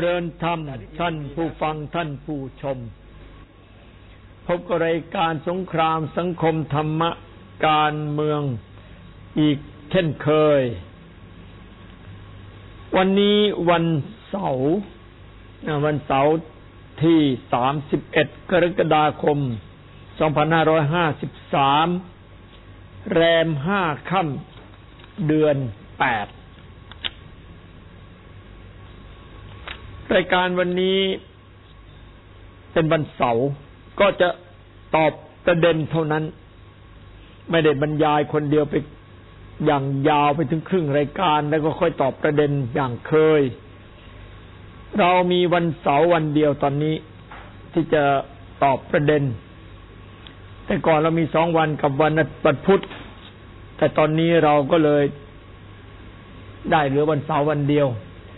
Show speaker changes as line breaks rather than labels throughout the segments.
ริญธรรมท่านผู้ฟังท่านผู้ชมพบกับรายการสงครามสังคมธรรมะการเมืองอีกเช่นเคยวันนี้วันเสาร์ที่31กรกฎาคม2553แรม5ค่ำเดือน8รายการวันนี้เป็นวันเสาร์ก็จะตอบประเด็นเท่านั้นไม่ได้บรรยายคนเดียวไปอย่างยาวไปถึงครึ่งรายการแล้วก็ค่อยตอบประเด็นอย่างเคยเรามีวันเสาร์วันเดียวตอนนี้ที่จะตอบประเด็นแต่ก่อนเรามี2วันกับวันพุธแต่ตอนนี้เราก็เลยได้เหลือวันเสาร์วันเดียว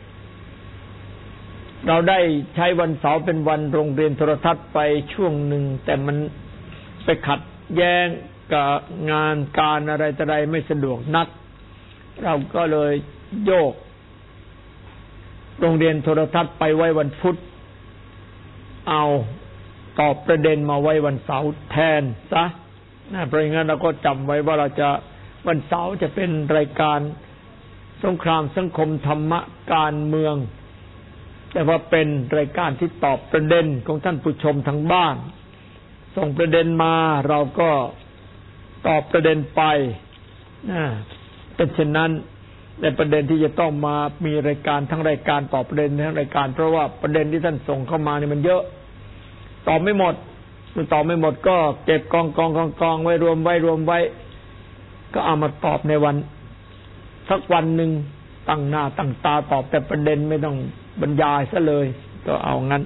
เราได้ใช้วันเสาร์เป็นวันโรงเรียนโทรทัศน์ไปช่วงหนึ่งแต่มันไปขัดแย้งกับงานการอะไรต่ออะไรไม่สะดวกนักเราก็เลยโยกโรงเรียนโทรทัศน์ไปไว้วันพุธเอาตอบประเด็นมาไว้วันเสาร์แทนซะเพราะงั้นเราก็จำไว้ว่าเราจะวันเสาร์จะเป็นรายการสงครามสังคมธรรมะการเมืองแต่ว่าเป็นรายการที่ตอบประเด็นของท่านผู้ชมทางบ้านส่งประเด็นมาเราก็ตอบประเด็นไปเป็นเช่นนั้นในประเด็นที่จะต้องมามีรายการทั้งรายการตอบประเด็นทั้งรายการเพราะว่าประเด็นที่ท่านส่งเข้ามานี่มันเยอะตอบไม่หมดมันตอบไม่หมดก็เก็บกองไว้รวมไว้ก็เอามาตอบในวันสักวันหนึ่งตั้งหน้าตั้งตาตอบแต่ประเด็นไม่ต้องบรรยายซะเลยก็เอางั้น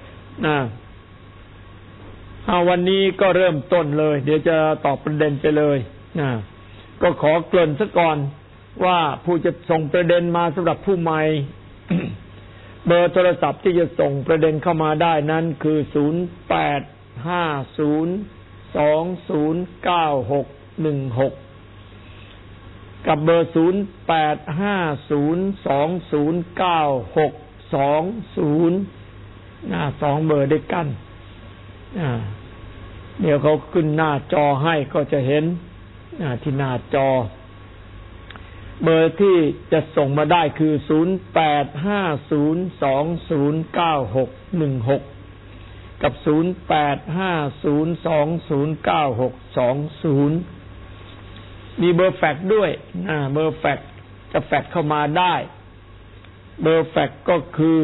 วันนี้ก็เริ่มต้นเลยเดี๋ยวจะตอบประเด็นไปเลยก็ขอเกริ่นซะก่อนว่าผู้จะส่งประเด็นมาสำหรับผู้ใหม่ เบอร์โทรศัพท์ที่จะส่งประเด็นเข้ามาได้นั้นคือ0850209616กับเบอร์0850209620 2เบอร์ด้วยกันเดี๋ยวเขาขึ้นหน้าจอให้ก็จะเห็นที่หน้าจอเบอร์ที่จะส่งมาได้คือ0850209616กับ0850209620มีเบอร์แฟกซ์ด้วยเบอร์แฟกซ์จะแฟกซ์เข้ามาได้เบอร์แฟกซ์ก็คือ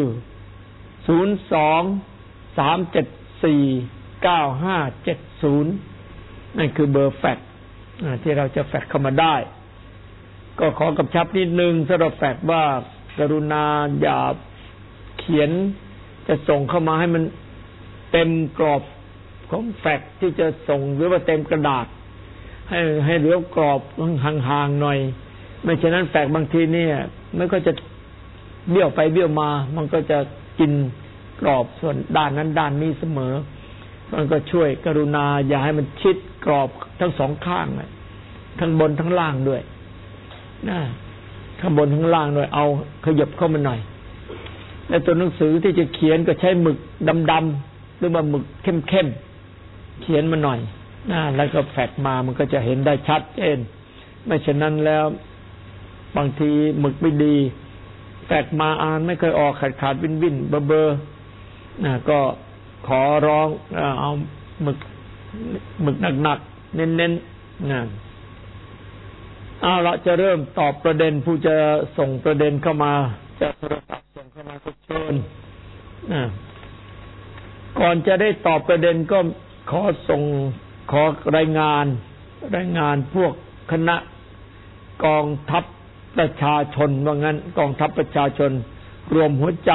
023749570นั่นคือเบอร์แฟกซ์ที่เราจะแฟกซ์เข้ามาได้ก็ขอกำชับนิดนึงสำหรับแฟกซ์ว่ากรุณาอย่าเขียนจะส่งเข้ามาให้มันเต็มกรอบของแฟกซ์ที่จะส่งหรือว่าเต็มกระดาษให้เหลือกรอบห่างๆหน่อยไม่ฉะนั้นแฟกซ์บางทีเนี่ยมันก็จะเบี้ยวไปเบี้ยวมามันก็จะกินกรอบส่วนด้านนั้นด้านนี้เสมอมันก็ช่วยกรุณาอย่าให้มันชิดกรอบทั้งสองข้างเลยทั้งบนทั้งล่างด้วยข้างบนข้างล่างด้วยเอาขยับเข้ามาหน่อยในตัวหนังสือที่จะเขียนก็ใช้หมึกดำๆหรือว่าหมึกเข้มๆเขียนมาหน่อยแล้วก็แฟกมามันก็จะเห็นได้ชัดเจนไม่ฉะนั้นแล้วบางทีหมึกไม่ดีแฟกมาอ่านไม่เคยออกขาดวินเบอร์ก็ขอร้องเอาหมึกหนักๆเน้นเราจะเริ่มตอบประเด็นผู้จะส่งประเด็นเข้ามาจะโทรศัพท์ส่งเข้ามาก็เชิญก่อนจะได้ตอบประเด็นก็ขอรายงานพวกคณะกองทัพประชาชนว่างั้นกองทัพประชาชนรวมหัวใจ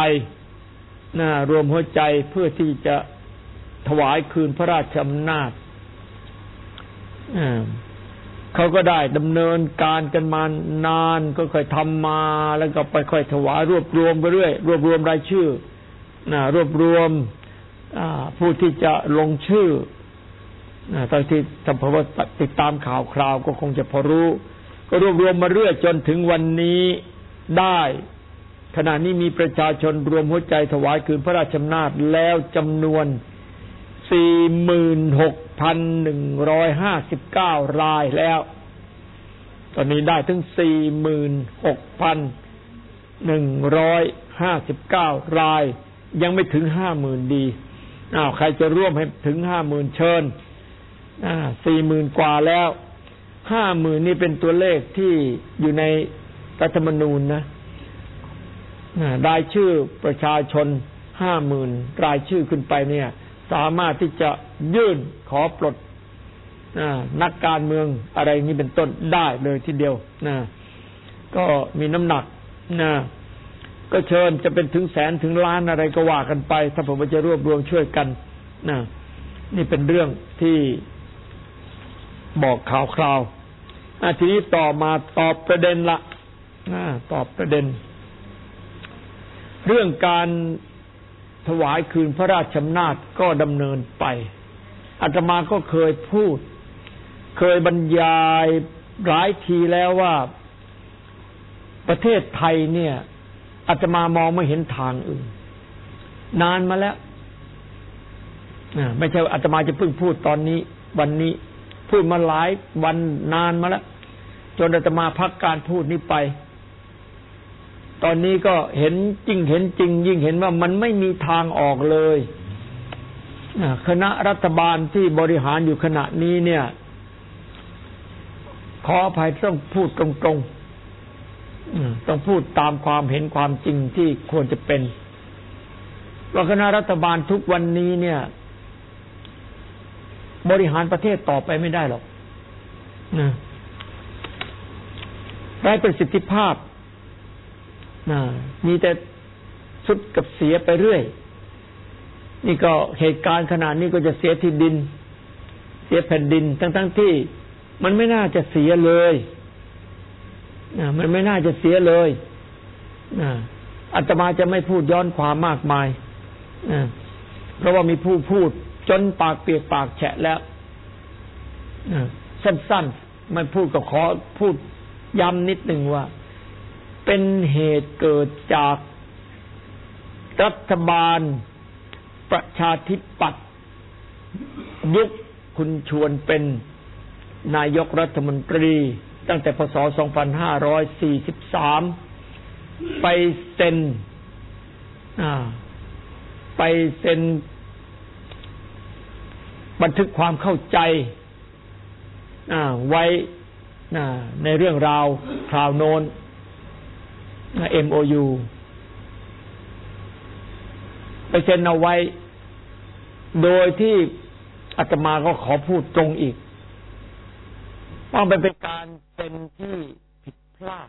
เพื่อที่จะถวายคืนพระราชอำนาจเขาก็ได้ดำเนินการกันมานานก็ค่อยทำมาแล้วก็ไปค่อยถวายรวบรวมไปเรื่อยรวบรวมรายชื่อรวบรวมผู้ที่จะลงชื่อตอนที่ทำเพราะว่าติดตามข่าวคราวก็คงจะพอรู้ก็รวบรวมมาเรื่อยจนถึงวันนี้ได้ขณะนี้มีประชาชนรวมหัวใจถวายคืนพระราชอำนาจแล้วจำนวน 46,159 รายแล้วตอนนี้ได้ถึง 46,159 รายยังไม่ถึง 50,000 ดีใครจะร่วมให้ถึง 50,000 เชิญ40,000 กว่าแล้ว 50,000 นี่เป็นตัวเลขที่อยู่ในรัฐธรรมนูญนะรายชื่อประชาชน 50,000 รายชื่อขึ้นไปเนี่ยสามารถที่จะยื่นขอปลดนักการเมืองอะไรนี้เป็นต้นได้เลยทีเดียวก็มีน้ำหนักก็เชิญจะเป็นถึงแสนถึงล้านอะไรก็ว่ากันไปถ้าผมจะรวบรวมช่วยกันนี่เป็นเรื่องที่บอกข่าวคราวทีนี้ต่อมาตอบประเด็นละตอบประเด็นเรื่องการถวายคืนพระราชอำนาจก็ดำเนินไปอาตมาก็เคยพูดเคยบรรยายหลายทีแล้วว่าประเทศไทยเนี่ยอาตมามองไม่เห็นทางอื่นนานมาแล้วไม่ใช่อาตมาจะเพิ่งพูดตอนนี้วันนี้พูดมาหลายวันนานมาแล้วจนอาตมาพักการพูดนี้ไปตอนนี้ก็เห็นจริงยิ่งเห็นว่ามันไม่มีทางออกเลยคณะรัฐบาลที่บริหารอยู่ขณะนี้เนี่ยขออภัยต้องพูดตรงๆต้องพูดตามความเห็นความจริงที่ควรจะเป็นว่าคณะรัฐบาลทุกวันนี้เนี่ยบริหารประเทศต่อไปไม่ได้หรอกไร้ประสิทธิภาพมีแต่สุดกับเสียไปเรื่อยนี่ก็เหตุการณ์ขนาดนี้ก็จะเสียที่ดินเสียแผ่นดินทั้งที่มันไม่น่าจะเสียเลยมันไม่น่าจะเสียเลยอาตมาจะไม่พูดย้อนความมากมายเพราะว่ามีผู้พูดจนปากเปียกปากแฉะแล้วสั้นๆไม่พูดก็ขอพูดย้ำนิดหนึ่งว่าเป็นเหตุเกิดจากรัฐบาลประชาธิปัตย์ยุคคุณชวนเป็นนายกรัฐมนตรีตั้งแต่พ.ศ. 2543ไปเซ็นบันทึกความเข้าใจไว้ในเรื่องราวคราวโน้นMOU ไปเซ็นเอาไว้โดยที่อาตมาก็ขอพูดตรงอีกว่ามันเป็นการเซ็นที่ผิดพลาด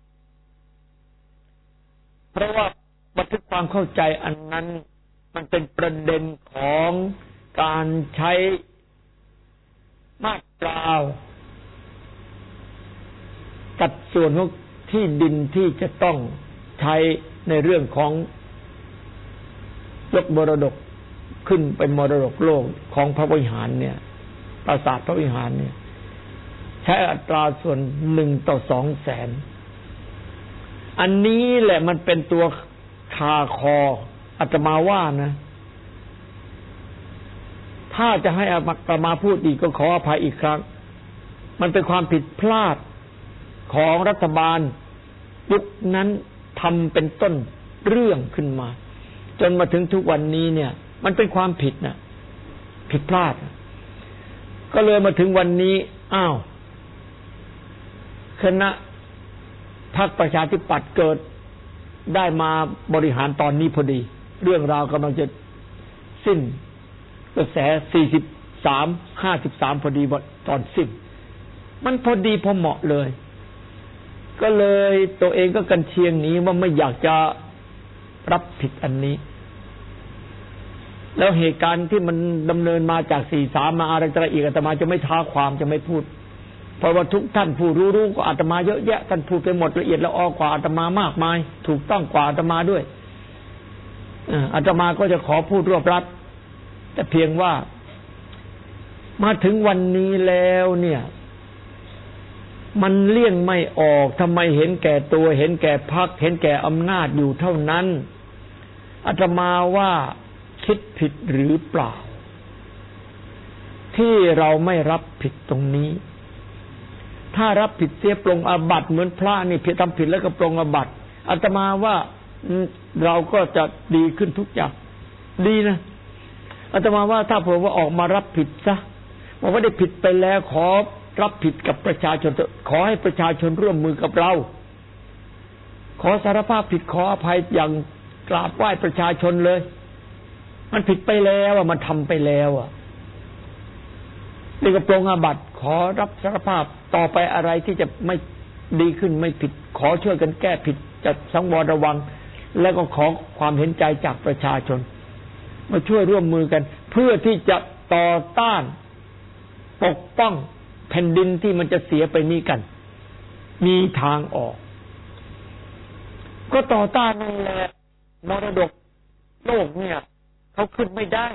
เพราะว่าบันทึกความเข้าใจอันนั้นมันเป็นประเด็นของการใช้มาตราสัดส่วนของที่ดินที่จะต้องใช้ในเรื่องของยกมรดกขึ้นเป็นมรดกโลกของพระวิหารเนี่ยปราสาทพระวิหารเนี่ยใช้อัตราส่วน1:200,000อันนี้แหละมันเป็นตัวคาคออาตมาว่านะถ้าจะให้อาตมาพูดอีกก็ขออภัยอีกครั้งมันเป็นความผิดพลาดของรัฐบาลยุคนั้นทำเป็นต้นเรื่องขึ้นมาจนมาถึงทุกวันนี้เนี่ยมันเป็นความผิดนะผิดพลาดก็เลยมาถึงวันนี้คณะพรรคประชาธิปัตย์เกิดได้มาบริหารตอนนี้พอดีเรื่องราวกำลังจะสิ้นกระแส53 53พอดีตอนสิ้นมันพอดีพอเหมาะเลยก็เลยตัวเองก็กันเชียงหนีว่าไม่อยากจะรับผิดอันนี้แล้วเหตุการณ์ที่มันดำเนินมาจาก43มาอะไรต่ออีกอาตมาจะไม่ท้าความจะไม่พูดเพราะว่าทุกท่านผู้รู้ก็อาตมาเยอะแยะท่านพูดไปหมดละเอียดละออกว่าอาตมามากมายถูกต้องกว่าอาตมาด้วยอาตมาก็จะขอพูดรวบรัดแต่เพียงว่ามาถึงวันนี้แล้วเนี่ยมันเลี่ยงไม่ออกทำไมเห็นแก่ตัวเห็นแก่พรรคเห็นแก่อำนาจอยู่เท่านั้นอาตมาว่าคิดผิดหรือเปล่าที่เราไม่รับผิดตรงนี้ถ้ารับผิดเสียปรงอาบัติเหมือนพระนี่ผิดทำผิดแล้วก็ปรงอาบัติอาตมาว่าเราก็จะดีขึ้นทุกอย่างดีนะอาตมาว่าถ้าผมว่าออกมารับผิดซะบอกว่าได้ผิดไปแล้วขอรับผิดกับประชาชนขอให้ประชาชนร่วมมือกับเราขอสารภาพผิดขออภัยอย่างกราบไหว้ประชาชนเลยมันผิดไปแล้วมันทำไปแล้วนี่ก็ปรงอาบัติขอรับสารภาพต่อไปอะไรที่จะไม่ดีขึ้นไม่ผิดขอช่วยกันแก้ผิดจะสังวรระวังแล้วก็ขอความเห็นใจจากประชาชนมาช่วยร่วมมือกันเพื่อที่จะต่อต้านปกป้องแผ่นดินที่มันจะเสียไปนี้กันมีทางออกก็ต่อต้านนั่นแหละมรดกโลกเนี่ยเขาขึ้นไม่ได้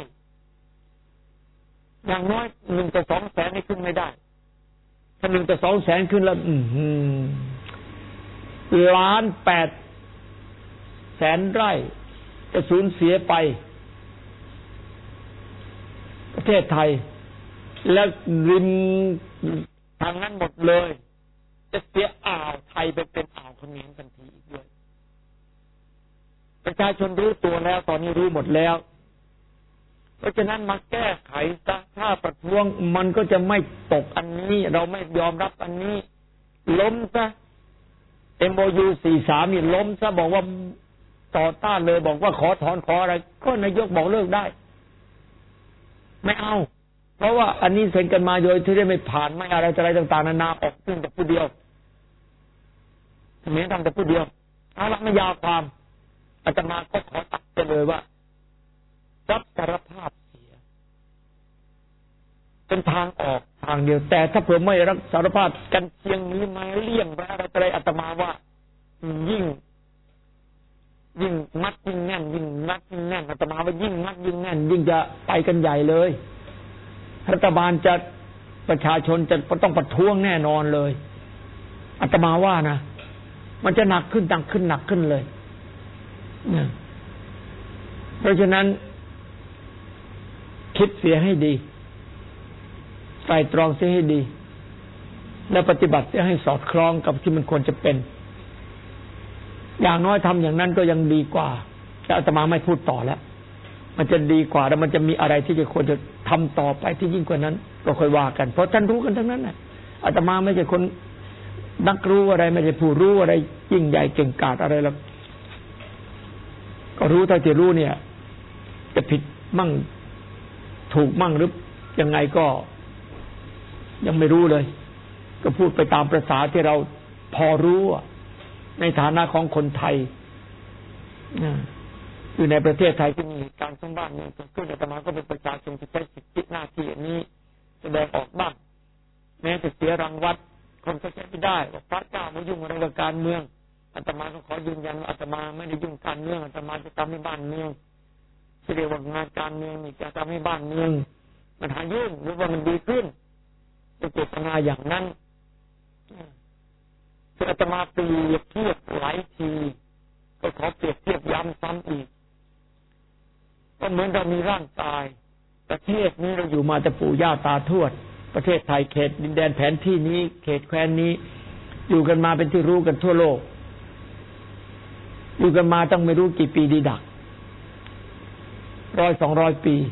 อย่างน้อย1 ต่อ 2 แสนนี่ขึ้นไม่ได้ถ้า1 ต่อ 2 แสนขึ้นแล้ว1,800,000 ไร่จะสูญเสียไปประเทศไทยแล้วริมทางนั้นหมดเลยจะเสียอ่าวไทยไปเป็นอ่าวเขมรทันทีอีกด้วยประชาชนรู้ตัวแล้วตอนนี้รู้หมดแล้วเพราะฉะนั้นมาแก้ไขซะถ้าประท้วงมันก็จะไม่ตกอันนี้เราไม่ยอมรับอันนี้ล้มซะ MOU 43นี่ล้มซะบอกว่าต่อต้านเลยบอกว่าขอถอนขออะไรก็นายกบอกเลิกได้ไม่เอาเพราะว่าอันนี้เซ็นกันมาโดยที่ได้ไม่ผ่านไม่อะไรต่างๆนานาออกซึ่งแต่ผู้เดียวเหมือนทำแต่ผู้เดียวเอาละไม่ยาวความอาตมาก็ขอตัดไปเลยว่ารับสารภาพเสียเป็นทางออกทางเดียวแต่ถ้าเผื่อไม่รับสารภาพกันเชียงนี้มาเลี่ยงไปอะไรอาตมาว่ายิ่งมัดยิ่งแน่นยิ่งมัดยิ่งแน่นอาตมาว่ายิ่งมัดยิ่งแน่นยิ่งจะไปกันใหญ่เลยรัฐบาลจะประชาชนจะต้องประท้วงแน่นอนเลยอาตมาว่านะมันจะหนักขึ้นเลยเพราะฉะนั้นคิดเสียให้ดีไตร่ตรองเสียให้ดีและปฏิบัติเสียให้สอดคล้องกับที่มันควรจะเป็นอย่างน้อยทำอย่างนั้นก็ยังดีกว่าแต่อาตมาไม่พูดต่อแล้วมันจะดีกว่าแล้วมันจะมีอะไรที่จะควรจะทำต่อไปที่ยิ่งกว่านั้นก็ค่อยว่ากันเพราะท่านรู้กันทั้งนั้นน่ะอาตมาไม่ใช่คนนักรู้อะไรไม่ใช่ผู้รู้อะไรยิ่งใหญ่เก่งกาจอะไรหรอกก็รู้เท่าที่รู้เนี่ยจะผิดมั่งถูกมั่งหรือยังไงก็ยังไม่รู้เลยก็พูดไปตามประสาที่เราพอรู้ในฐานะของคนไทยอยู่ในประเทศไทยที่มีการสร้างบ้านเมืองเกิดขึ้นอาตมาก็เป็นประชาชนที่ใช้สิทธิหน้าที่อันนี้แสดงออกบ้างแม้จะเสียรังวัดคนก็ใช้ไม่ได้ว่าพระเจ้ามายุ่งอะไรกับการเมืองอาตมาก็ขอยืนยันว่าอาตมาไม่ได้ยุ่งการเมืองอาตมาจะทำให้บ้านเมืองที่เรียกว่างานการเมืองนี่จะทำให้บ้านเมืองมันหายยุ่งหรือว่ามันดีขึ้นเป็นเจตนาอย่างนั้นคืออาตมาเปรียบเทียบหลายทีก็ขอเปรียบเทียบย้ำซ้ำอีกก็เหมือนเรามีร่างกายประเทศนี้เราอยู่มาแต่ปู่ย่าตาทวดประเทศไทยเขตดินแดนแผนที่นี้เขตแคว้นนี้อยู่กันมาเป็นที่รู้กันทั่วโลกอยู่กันมาตั้งไม่รู้กี่ปีดีดัก100-200 ปี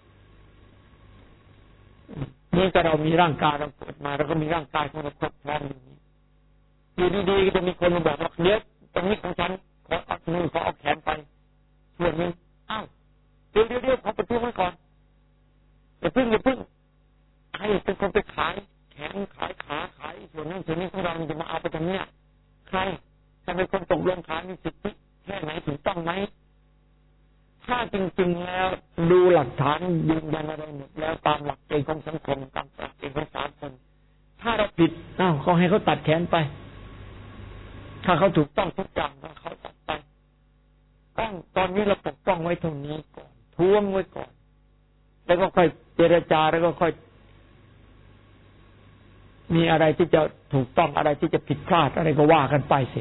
นี่ก็เรามีร่างกายเราเกิดมาแล้วก็มีร่างกายของเราครบพร้อมอยู่ดีๆก็จะมีคนมาบอกว่าเดี๋ยวตรงนี้ของฉันขอเอามือขอเอาแขนไปส่วนนึงอ้าวเดี๋ยวขอประท้วงไว้ก่อนอย่าพึ่งใครเป็นคนไปขายแขนขายขาขายส่วนนั้นส่วนนี้ของเราจะมาเอาไปทำเนี่ยใครถ้าเป็นคนตกลงขายมีสิทธิแค่ไหนถูกต้องไหมถ้าจริงๆแล้วดูหลักฐานยืนยันอะไรหมดแล้วตามหลักเกณฑ์ของสังคมตามหลักเกณฑ์ของสากลถ้าเราผิดก็ให้เขาตัดแขนไปถ้าเขาถูกต้องทุกอย่างก็เขาตัดไปตอนนี้เราปกป้องไว้เท่านี้ก่อนท้วงไว้ก่อนแล้วก็ค่อยเจรจาแล้วก็ค่อยมีอะไรที่จะถูกต้องอะไรที่จะผิดพลาดอะไรก็ว่ากันไปสิ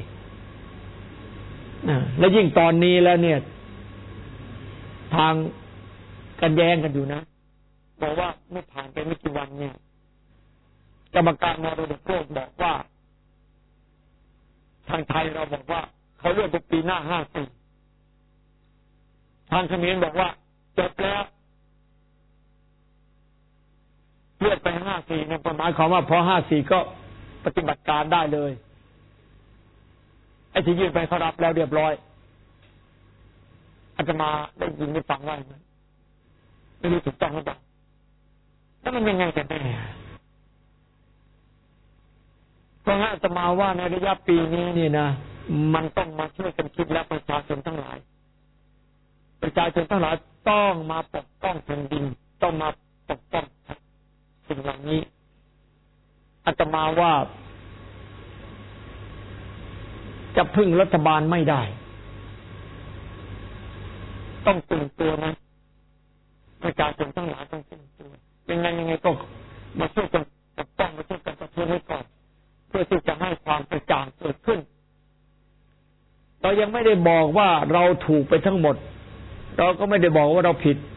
แล้วยิ่งตอนนี้แล้วเนี่ยทางกันแย้งกันอยู่นะบอกว่าเมื่อผ่านไปไม่กี่วันเนี่ยกรรมการมรดกโลกบอกว่าทางไทยเราบอกว่าเขาเลื่อนไปปีหน้า54ทางเขมรบอกว่าจบแล้วเลื่อนไป54เนี่ยหมายความว่าพอ54ก็ปฏิบัติการได้เลยไอ้ที่ยื่นไปเขารับแล้วเรียบร้อยอาจจะมาได้ยินได้ฟังว่าไม่รู้ถูกต้องหรือเปล่าแล้วมันยังไงกันแน่เพราะงั้นอาตมาว่าในระยะปีนี้นี่นะมันต้องมาช่วยกันคิดและประชาชนทั้งหลายประชาชนทั้งหลายต้องมาปกป้องแผ่นดินต้องมาปกป้องสิ่งเหล่านี้อาตมาว่าจะพึ่งรัฐบาลไม่ได้ต้องตื่นตัวนะประชาชนทั้งหลายต้องตื่นตัวยังไงก็มาช่วยกันปกป้องมาช่วยกันประท้วงไว้ก่อนเพื่อที่จะให้ความกระจ่างเกิดขึ้นเรายังไม่ได้บอกว่าเราถูกไปทั้งหมดเราก็ไม่ได้บอกว่าเราผิด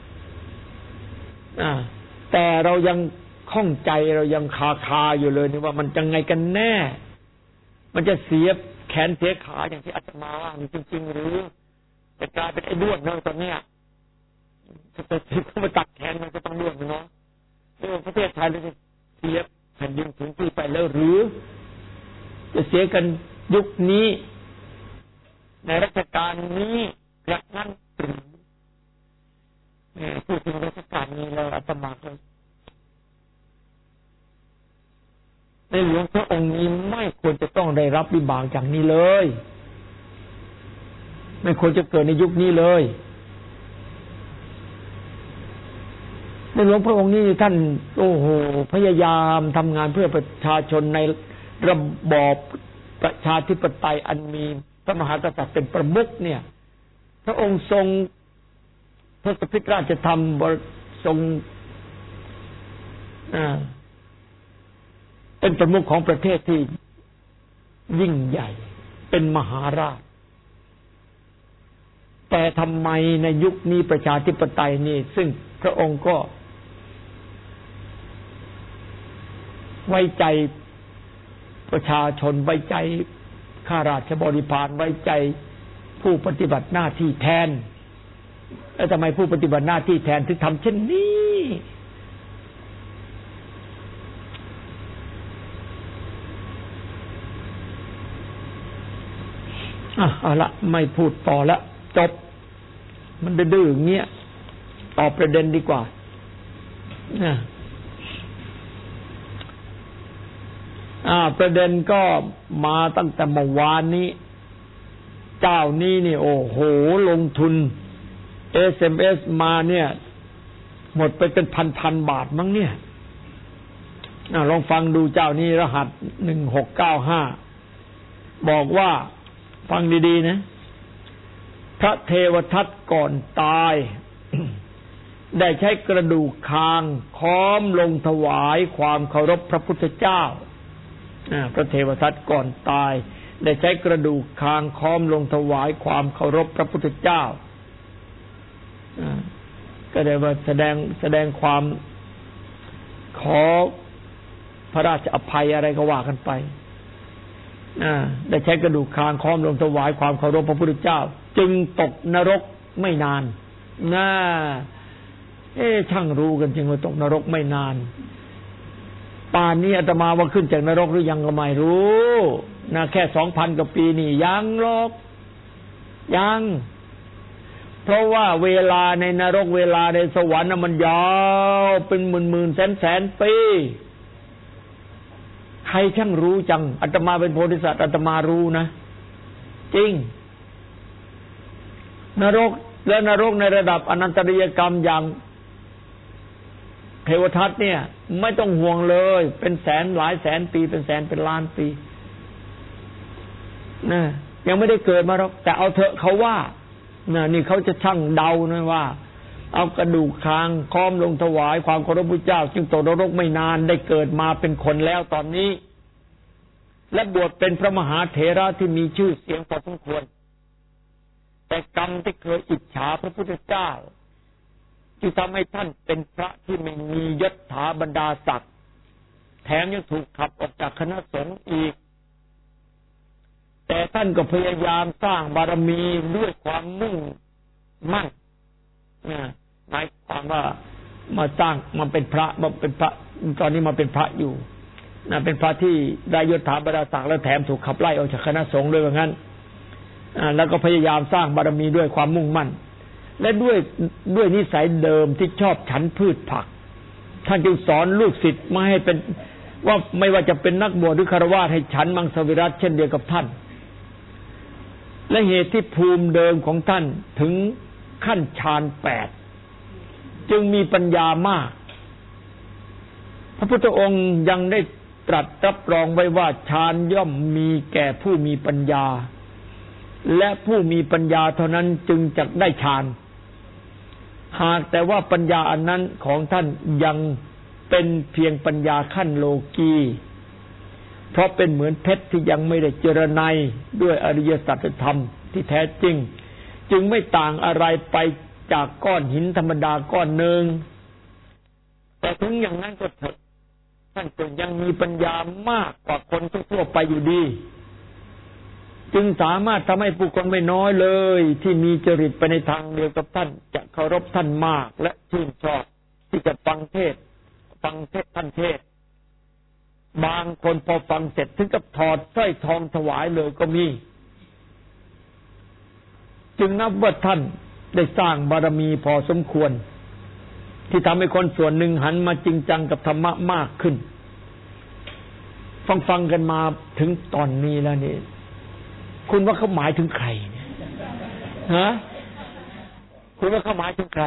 แต่เรายังข้องใจเรายังคาอยู่เลยนี่ว่ามันจะไงกันแน่มันจะเสียแขนเสียขาอย่างที่อาตมาว่าจริงๆหรือจะกลายเป็นไอ้ด้วนเนาะตอนเนี้ยจะถึงมาตัดแขนมันก็ต้องด้วนเนาะประเทศไทยเราจะเสียแผ่นดินถึงที่ไปแล้วหรือจะเสียกันยุคนี้ในรัชกาลนี้อย่างนั้นหรือพูดถึงรัชกาลนี้แล้วอาตมาก็ในหลวงพระองค์นี้ไม่ควรจะต้องได้รับวิบากอย่างนี้เลยไม่ควรจะเกิดในยุคนี้เลยในหลวงพระองค์นี้ท่านโอ้โหพยายามทำงานเพื่อประชาชนในระบอบประชาธิปไตยอันมีพระมหากษัตริย์เป็นประมุขเนี่ยพระองค์ทรงพระพิตรราชธรรมทรงเป็นประมุขของประเทศที่ยิ่งใหญ่เป็นมหาราชแต่ทำไมในยุคนี้ประชาธิปไตยนี่ซึ่งพระองค์ก็ไว้ใจประชาชนไว้ใจข้าราชบริพารไว้ใจผู้ปฏิบัติหน้าที่แทนแล้วทำไมผู้ปฏิบัติหน้าที่แทนถึงทำเช่นนี้เอาละไม่พูดต่อละจบมันดื้ออย่างเงี้ยตอบประเด็นดีกว่าประเด็นก็มาตั้งแต่เมื่อวานนี้เจ้านี้นี่โอ้โหลงทุน SMS มาเนี่ยหมดไปเป็นพันบาทมั้งเนี่ยลองฟังดูเจ้านี้รหัส1695บอกว่าฟังดีๆนะพระเทวทัตก่อนตาย ได้ใช้กระดูกคางค้อมลงถวายความเคารพพระพุทธเจ้าพระเทวทัตก่อนตายได้ใช้กระดูกคางค้อมลงถวายความเคารพพระพุทธเจ้าก็ได้ว่าแสดงความขอพระราชอภัยอะไรก็ว่ากันไปได้ใช้กระดูกคางค้อมลงถวายความเคารพพระพุทธเจ้าจึงตกนรกไม่นานช่างรู้กันจริงว่าตกนรกไม่นานป่านนี้อาตมาว่าขึ้นจากนรกหรือยังก็ไม่รู้แค่ 2,000 กว่าปีนี่ยังหรอกยังเพราะว่าเวลาในนรกเวลาในสวรรค์มันยาวเป็นหมื่นๆแสนปีใครช่างรู้จังอาตมาเป็นโพธิสัตว์อาตมารู้นะจริงนรกและนรกในระดับอนันตริยกรรมอย่างเทวทัตเนี่ยไม่ต้องห่วงเลยเป็นแสนหลายแสนปีเป็นแสนเป็นล้านปียังไม่ได้เกิดมาหรอกแต่เอาเถอะเขาว่านี่เขาจะช่างเดานะว่าเอากระดูกคางค้อมลงถวายความเคารพพระเจ้าจึงตกนรกไม่นานได้เกิดมาเป็นคนแล้วตอนนี้และบวชเป็นพระมหาเถระที่มีชื่อเสียงพอสมควรแต่กรรมที่เคยอิจฉาพระพุทธเจ้าจึงทำให้ท่านเป็นพระที่ไม่มียศถาบรรดาศักดิ์แถมยังถูกขับออกจากคณะสงฆ์อีกแต่ท่านก็พยายามสร้างบารมีด้วยความมุ่งมั่นหมายความว่ามาสร้างมาเป็นพระตอนนี้มาเป็นพระอยู่เป็นพระที่ได้ยศถาบรรดาศักดิ์แล้วแถมถูกขับไล่ออกจากคณะสงฆ์ด้วยว่างั้นแล้วก็พยายามสร้างบารมีด้วยความมุ่งมั่นและด้วยนิสัยเดิมที่ชอบฉันพืชผักท่านจึงสอนลูกศิษย์ไม่ให้เป็นว่าไม่ว่าจะเป็นนักบวชหรือฆราวาสให้ฉันมังสวิรัติเช่นเดียวกับท่านและเหตุที่ภูมิเดิมของท่านถึงขั้นฌาน8จึงมีปัญญามากพระพุทธองค์ยังได้ตรัสรับรองไว้ว่าฌานย่อมมีแก่ผู้มีปัญญาและผู้มีปัญญาเท่านั้นจึงจะได้ฌานหากแต่ว่าปัญญาอันนั้นของท่านยังเป็นเพียงปัญญาขั้นโลกีเพราะเป็นเหมือนเพชรที่ยังไม่ได้เจรไนด้วยอริยสัจธรรมที่แท้จริงจึงไม่ต่างอะไรไปจากก้อนหินธรรมดาก้อนหนึ่งแต่ถึงอย่างนั้นก็เถอะท่านก็ยังมีปัญญามากกว่าคนทั่วไปอยู่ดีจึงสามารถทำให้ผู้คนไม่น้อยเลยที่มีจริตไปในทางเดียวกับท่านจะเคารพท่านมากและชื่นชอบที่จะฟังเทศท่านเทศบางคนพอฟังเสร็จถึงกับถอดสร้อยทองถวายเลยก็มีจึงนับว่าท่านได้สร้างบารมีพอสมควรที่ทำให้คนส่วนหนึ่งหันมาจริงจังกับธรรมะมากขึ้นฟังกันมาถึงตอนนี้แล้วนี่คุณว่าเขาหมายถึงใครเนี่ยฮะคุณว่าเขาหมายถึงใคร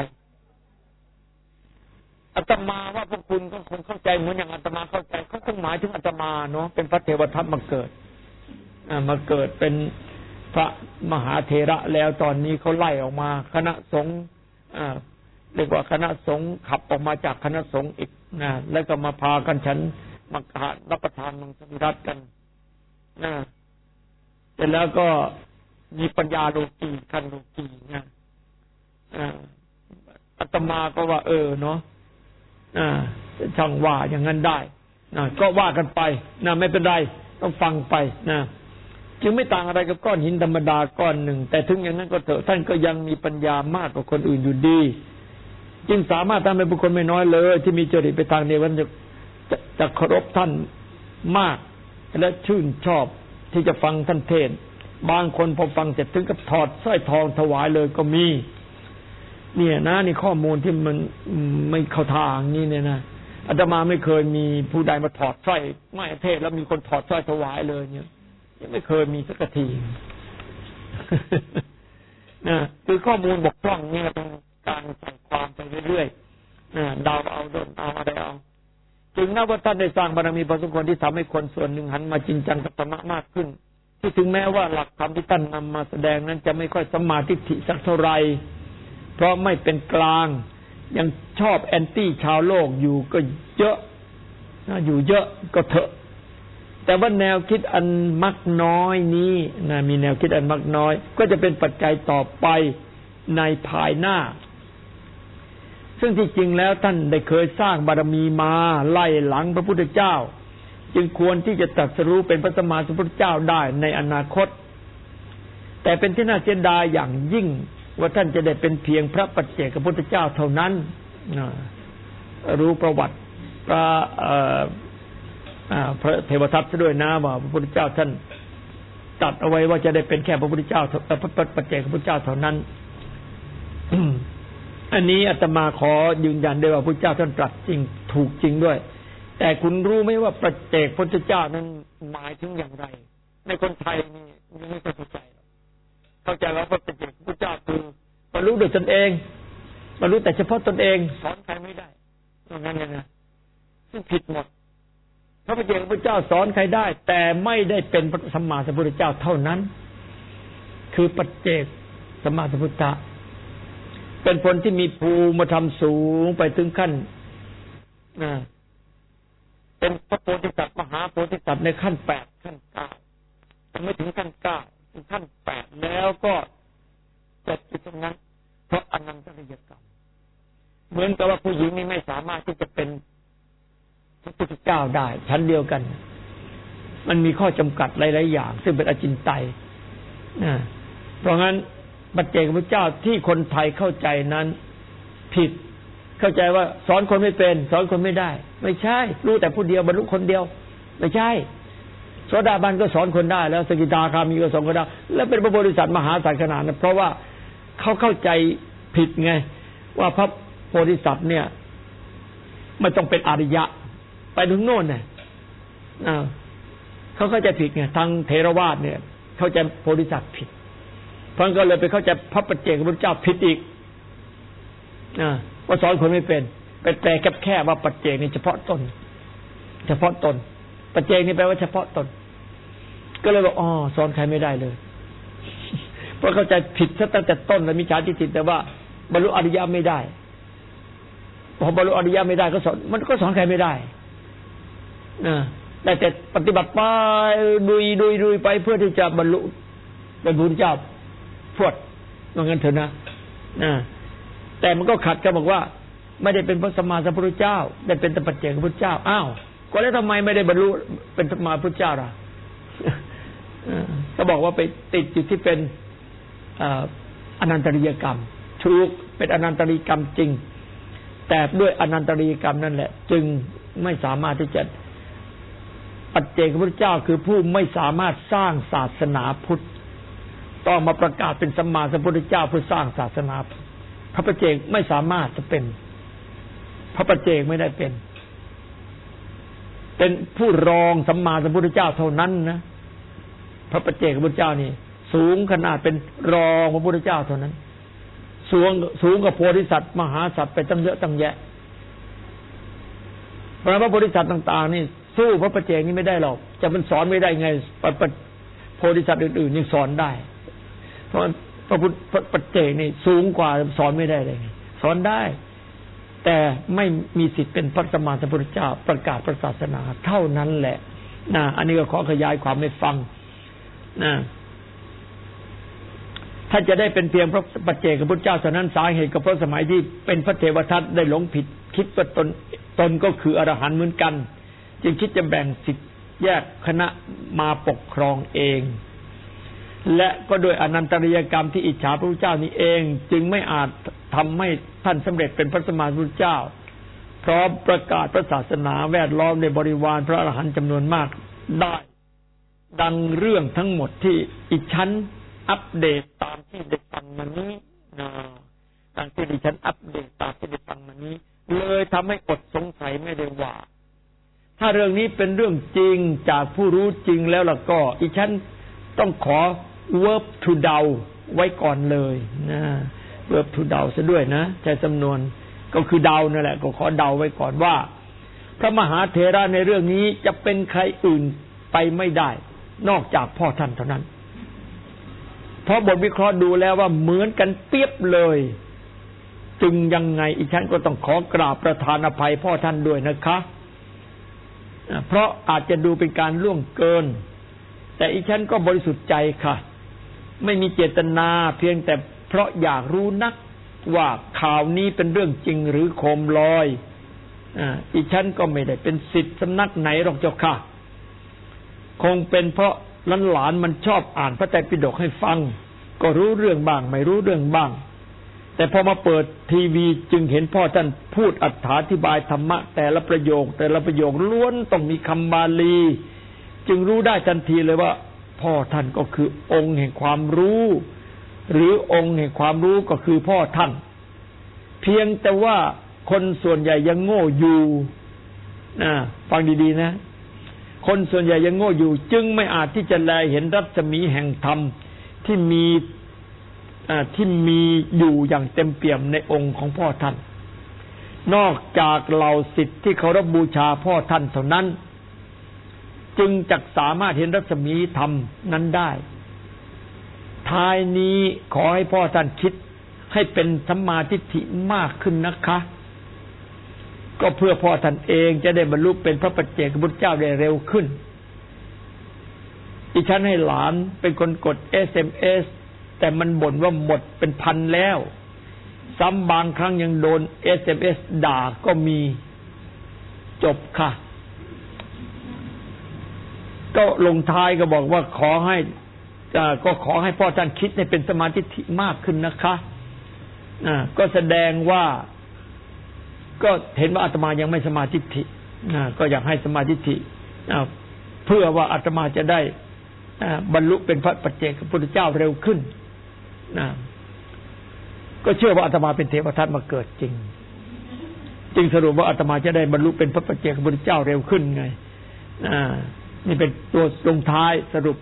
อาตมาว่าพวกคุณก็คงเข้าใจเหมือนอย่างอาตมาเข้าใจเขาคงหมายถึงอาตมาเนาะเป็นพระเทวทัตมาเกิดเป็นพระมหาเถระแล้วตอนนี้เขาไล่ออกมาคณะสงฆ์เรียกว่าคณะสงฆ์ขับออกมาจากคณะสงฆ์อีกนะแล้วก็มาพากันฉันมารับประทานมังสวิรัติกันนะเสร็จแล้วก็มีปัญญาโลกีขั้นโลกีนะอาตมาก็ว่าเนาะช่างว่าอย่างนั้นได้ก็ว่ากันไปไม่เป็นไรต้องฟังไปจึงไม่ต่างอะไรกับก้อนหินธรรมดาก้อนหนึ่งแต่ถึงอย่างนั้นก็เถอะท่านก็ยังมีปัญญามากกว่าคนอื่นอยู่ดีจึงสามารถทำให้บุคคลไม่น้อยเลยที่มีจริตไปทางเดียวกันจะเคารพท่านมากและชื่นชอบที่จะฟังท่านเทศน์บางคนพอฟังเสร็จถึงกับถอดสร้อยทองถวายเลยก็มีเนี่ยนะนี่ข้อมูลที่มันไม่เข้าทางนี่เนี่ยนะอาตมาไม่เคยมีผู้ใดมาถอดสร้อยไม่เทศแล้วมีคนถอดสร้อยถวายเลยเนี่ยยังไม่เคยมีสักทีนะคือข้อมูลบกพร่องเนี่ยเป็นการใส่ความไปเรื่อยๆเดาเอาโดนเอาอะไรเอาจึงนับว่าท่านได้สร้างบารมีพอสมควรที่ทำให้คนส่วนหนึ่งหันมาจริงจังกับธรรมะมากขึ้นที่ถึงแม้ว่าหลักธรรมที่ท่านนำมาแสดงนั้นจะไม่ค่อยสัมมาทิฏฐิสักเท่าไหร่เพราะไม่เป็นกลางยังชอบแอนตี้ชาวโลกอยู่ก็เยอะอยู่เยอะก็เถอะแต่ว่าแนวคิดอันมักน้อยนี้มีแนวคิดอันมักน้อยก็จะเป็นปัจจัยต่อไปในภายหน้าซึ่งที่จริงแล้วท่านได้เคยสร้างบารมีมาไล่หลังพระพุทธเจ้าจึงควรที่จะตรัสรู้เป็นพระสัมมาสัมพุทธเจ้าได้ในอนาคตแต่เป็นที่น่าเสียดายอย่างยิ่งว่าท่านจะได้เป็นเพียงพระปัจเจกพุทธเจ้าเท่านั้นรู้ประวัติพระเทวทัตด้วยนะว่าพระพุทธเจ้าท่านตัดเอาไว้ว่าจะได้เป็นแค่พระพุทธเจ้าพระปัจเจกพุทธเจ้าเท่านั้น อันนี้อาตมาขอยืนยันได้ว่าพระพุทธเจ้าท่านตรัสจริงถูกจริงด้วยแต่คุณรู้ไหมว่าปัจเจกพุทธเจ้านั้นหมายถึงอย่างไรในคนไทยนี่ไม่เข้าใจเข้าใจว่าพระปัจเจกพุทธเจ้าคือบรรลุด้วยตนเองบรรลุแต่เฉพาะตนเองสอนใครไม่ได้อย่างนั้นนะซึ่งผิดหมดพระปัจเจกพุทธเจ้าสอนใครได้แต่ไม่ได้เป็นพระสัมมาสัมพุทธเจ้าเท่านั้นคือปัจเจกสัมมาสัมพุทธะเป็นคนที่มีภูมิธรรมสูงไปถึงขั้นเป็นพระโพธิสัตว์มหาโพธิสัตว์ในขั้น8ขั้น9ยังไม่ถึงขั้น9ถึงขั้น8แล้วก็จะจุดตรงนั้นเพราะอนันตริยกรรมเหมือนกับว่าผู้หญิงนี่ไม่สามารถที่จะเป็นพระพุทธเจ้าได้ชั้นเดียวกันมันมีข้อจำกัดหลายๆอย่างซึ่งเป็นอจินไตยเพราะงั้นปัจเจกพุทธเจ้าที่คนไทยเข้าใจนั้นผิดเข้าใจว่าสอนคนไม่เป็นสอนคนไม่ได้ไม่ใช่รู้แต่ผู้เดียวบรรลุคนเดียวไม่ใช่โสดาบันก็สอนคนได้แล้วสกิทาคามีก็สอนคนได้แล้วเป็นพระโพธิสัตว์มหาศาลขนาดนั้นเพราะว่าเขาเข้าใจผิดไงว่าพระโพธิสัตว์เนี่ยไม่ต้องเป็นอริยะไปถึงโน่นเนี่ยเขาเข้าใจผิดไงทางเทรวาทเนี่ยเข้าใจโพธิสัตว์ผิดเพราะงั้นก็เลยไปเข้าใจพระปัจเจกพุทธเจ้าผิดอีกว่าสอนคนไม่เป็นไปแปลแคบๆว่าปัจเจกนี่เฉพาะตนเฉพาะตนปัจเจกนี่แปลว่าเฉพาะตนก็เลยบอกสอนใครไม่ได้เลยเพราะเข้าใจผิดซะตั้งแต่ต้นแล้วมิจฉาทิฏฐิแต่ว่าบรรลุอริยะไม่ได้พอบรรลุอริยะไม่ได้ก็สอนมันก็สอนใครไม่ได้แต่ปฏิบัติไปดุยไปเพื่อที่จะบรรลุเป็นพระพุทธเจ้าพวดว่างั้นเถอะนะแต่มันก็ขัดกันบอกว่าไม่ได้เป็นพระสัมมาสัมพุทธเจ้าได้เป็นแต่ปัจเจกพุทธเจ้าอ้าวก็แล้วทำไมไม่ได้บรรลุเป็นสัมมาพุทธเจ้าล่ะก็บอกว่าไปติดอยู่ที่เป็นอนันตริยกรรมถูกเป็นอนันตริยกรรมจริงแต่ด้วยอนันตริยกรรมนั่นแหละจึงไม่สามารถที่จะปัจเจกพุทธเจ้าคือผู้ไม่สามารถสร้างศาสนาพุทธต้องมาประกาศเป็นสัมมาสัมพุทธเจ้าเพื่อสร้างศาสนาพระปัจเจกไม่สามารถจะเป็นพระปัจเจกไม่ได้เป็นผู้รองสัมมาสัมพุทธเจ้าเท่านั้นนะพระปัจเจกพุทธเจ้านี่สูงขนาดเป็นรองพระพุทธเจ้าเท่านั้นสูงกว่าโพธิสัตว์มหาสัตว์ไปตั้งเยอะตั้งแยะเพราะพระโพธิสัตว์ต่างๆนี่สู้พระปัจเจกนี่ไม่ได้หรอกจะมันสอนไม่ได้ไงโพธิสัตว์อื่นๆยังสอนได้เพราะพระพุทธปัจเจกนี่สูงกว่าสอนไม่ได้เลยสอนได้แต่ไม่มีสิทธิ์เป็นพระสัมมาสัมพุทธเจ้าประกาศพระศาสนาเท่านั้นแหละอันนี้ก็ขอขยายความให้ฟังถ้าจะได้เป็นเพียงพระปัจเจกพุทธเจ้าเท่านั้นสาเหตุก็เพราะสมัยที่เป็นพระเทวทัตได้หลงผิดคิดว่าตนก็คืออรหันต์เหมือนกันจึงคิดจะแบ่งสิทธิแยกคณะมาปกครองเองและก็โดยอนันตริยกรรมที่อิจฉาพระพุทธเจ้านี้เองจึงไม่อาจทำให้ท่านสำเร็จเป็นพระสัมมาสัมพุทธเจ้าพร้อมประกาศพระศาสนาแวดล้อมในบริวารพระอรหันต์จำนวนมากได้ดังเรื่องทั้งหมดที่อีชั้นอัปเดตตามที่ได้ฟังมานี้ตามที่ดิฉันอัปเดตตามที่ได้ฟังมานี้เลยทำให้อดสงสัยไม่ได้ว่าถ้าเรื่องนี้เป็นเรื่องจริงจากผู้รู้จริงแล้วล่ะก็อีชั้นต้องขอ verb to เดาไว้ก่อนเลยนะ verb to เดาซะด้วยนะใช้สำนวนก็คือเดานั่นแหละก็ขอเดาไว้ก่อนว่าพระมหาเถระในเรื่องนี้จะเป็นใครอื่นไปไม่ได้นอกจากพ่อท่านเท่านั้นเพราะบทวิเคราะห์ดูแล้วว่าเหมือนกันเปรียบเลยจึงยังไงอีฉันก็ต้องขอกราบประทานอภัยพ่อท่านด้วยนะคะเพราะอาจจะดูเป็นการล่วงเกินแต่อีฉันก็บริสุทธิ์ใจค่ะไม่มีเจตนาเพียงแต่เพราะอยากรู้นักว่าข่าวนี้เป็นเรื่องจริงหรือโคมลอยอีฉันก็ไม่ได้เป็นศิษย์สำนักไหนหรอกเจ้าค่ะคงเป็นเพราะหลานมันชอบอ่านพระไตรปิฎกให้ฟังก็รู้เรื่องบ้างไม่รู้เรื่องบ้างแต่พอมาเปิดทีวีจึงเห็นพ่อท่านพูดอธิบายธรรมะแต่ละประโยคล้วนต้องมีคำบาลีจึงรู้ได้ทันทีเลยว่าพ่อท่านก็คือองค์แห่งความรู้หรือองค์แห่งความรู้ก็คือพ่อท่านเพียงแต่ว่าคนส่วนใหญ่ยังโง่อยู่ฟังดีๆนะคนส่วนใหญ่ยังโง่อยู่จึงไม่อาจที่จะแลเห็นรัศมีแห่งธรรมที่มีอยู่อย่างเต็มเปี่ยมในองค์ของพ่อท่านนอกจากเหล่าศิษย์ที่เคารพบูชาพ่อท่านเท่านั้นจึงจักสามารถเห็นรัศมีธรรมนั้นได้ท้ายนี้ขอให้พ่อท่านคิดให้เป็นสัมมาทิฏฐิมากขึ้นนะคะก็เพื่อพ่อท่านเองจะได้บรรลุเป็นพระปัจเจกพุทธเจ้าได้เร็วขึ้นดิฉันให้หลานเป็นคนกด SMS แต่มันบ่นว่าหมดเป็นพันแล้วซ้ำบางครั้งยังโดน SMS ด่าก็มีจบค่ะก็ลงท้ายก็บอกว่าขอให้พ่อท่านคิดให้เป็นสมาธิมากขึ้นนะคะก็แสดงว่าก็เห็นว่าอาตมายังไม่สมาธิก็อยากให้สมาธิเพื่อว่าอาตมาจะได้บรรลุเป็นพระปัจเจกพุทธเจ้าเร็วขึ้นก็เชื่อว่าอาตมาเป็นเทวทัตมาเกิดจริงจึงสรุปว่าอาตมาจะได้บรรลุเป็นพระปัจเจกพุทธเจ้าเร็วขึ้นไงนี่เป็นตัวลงท้ายสรุป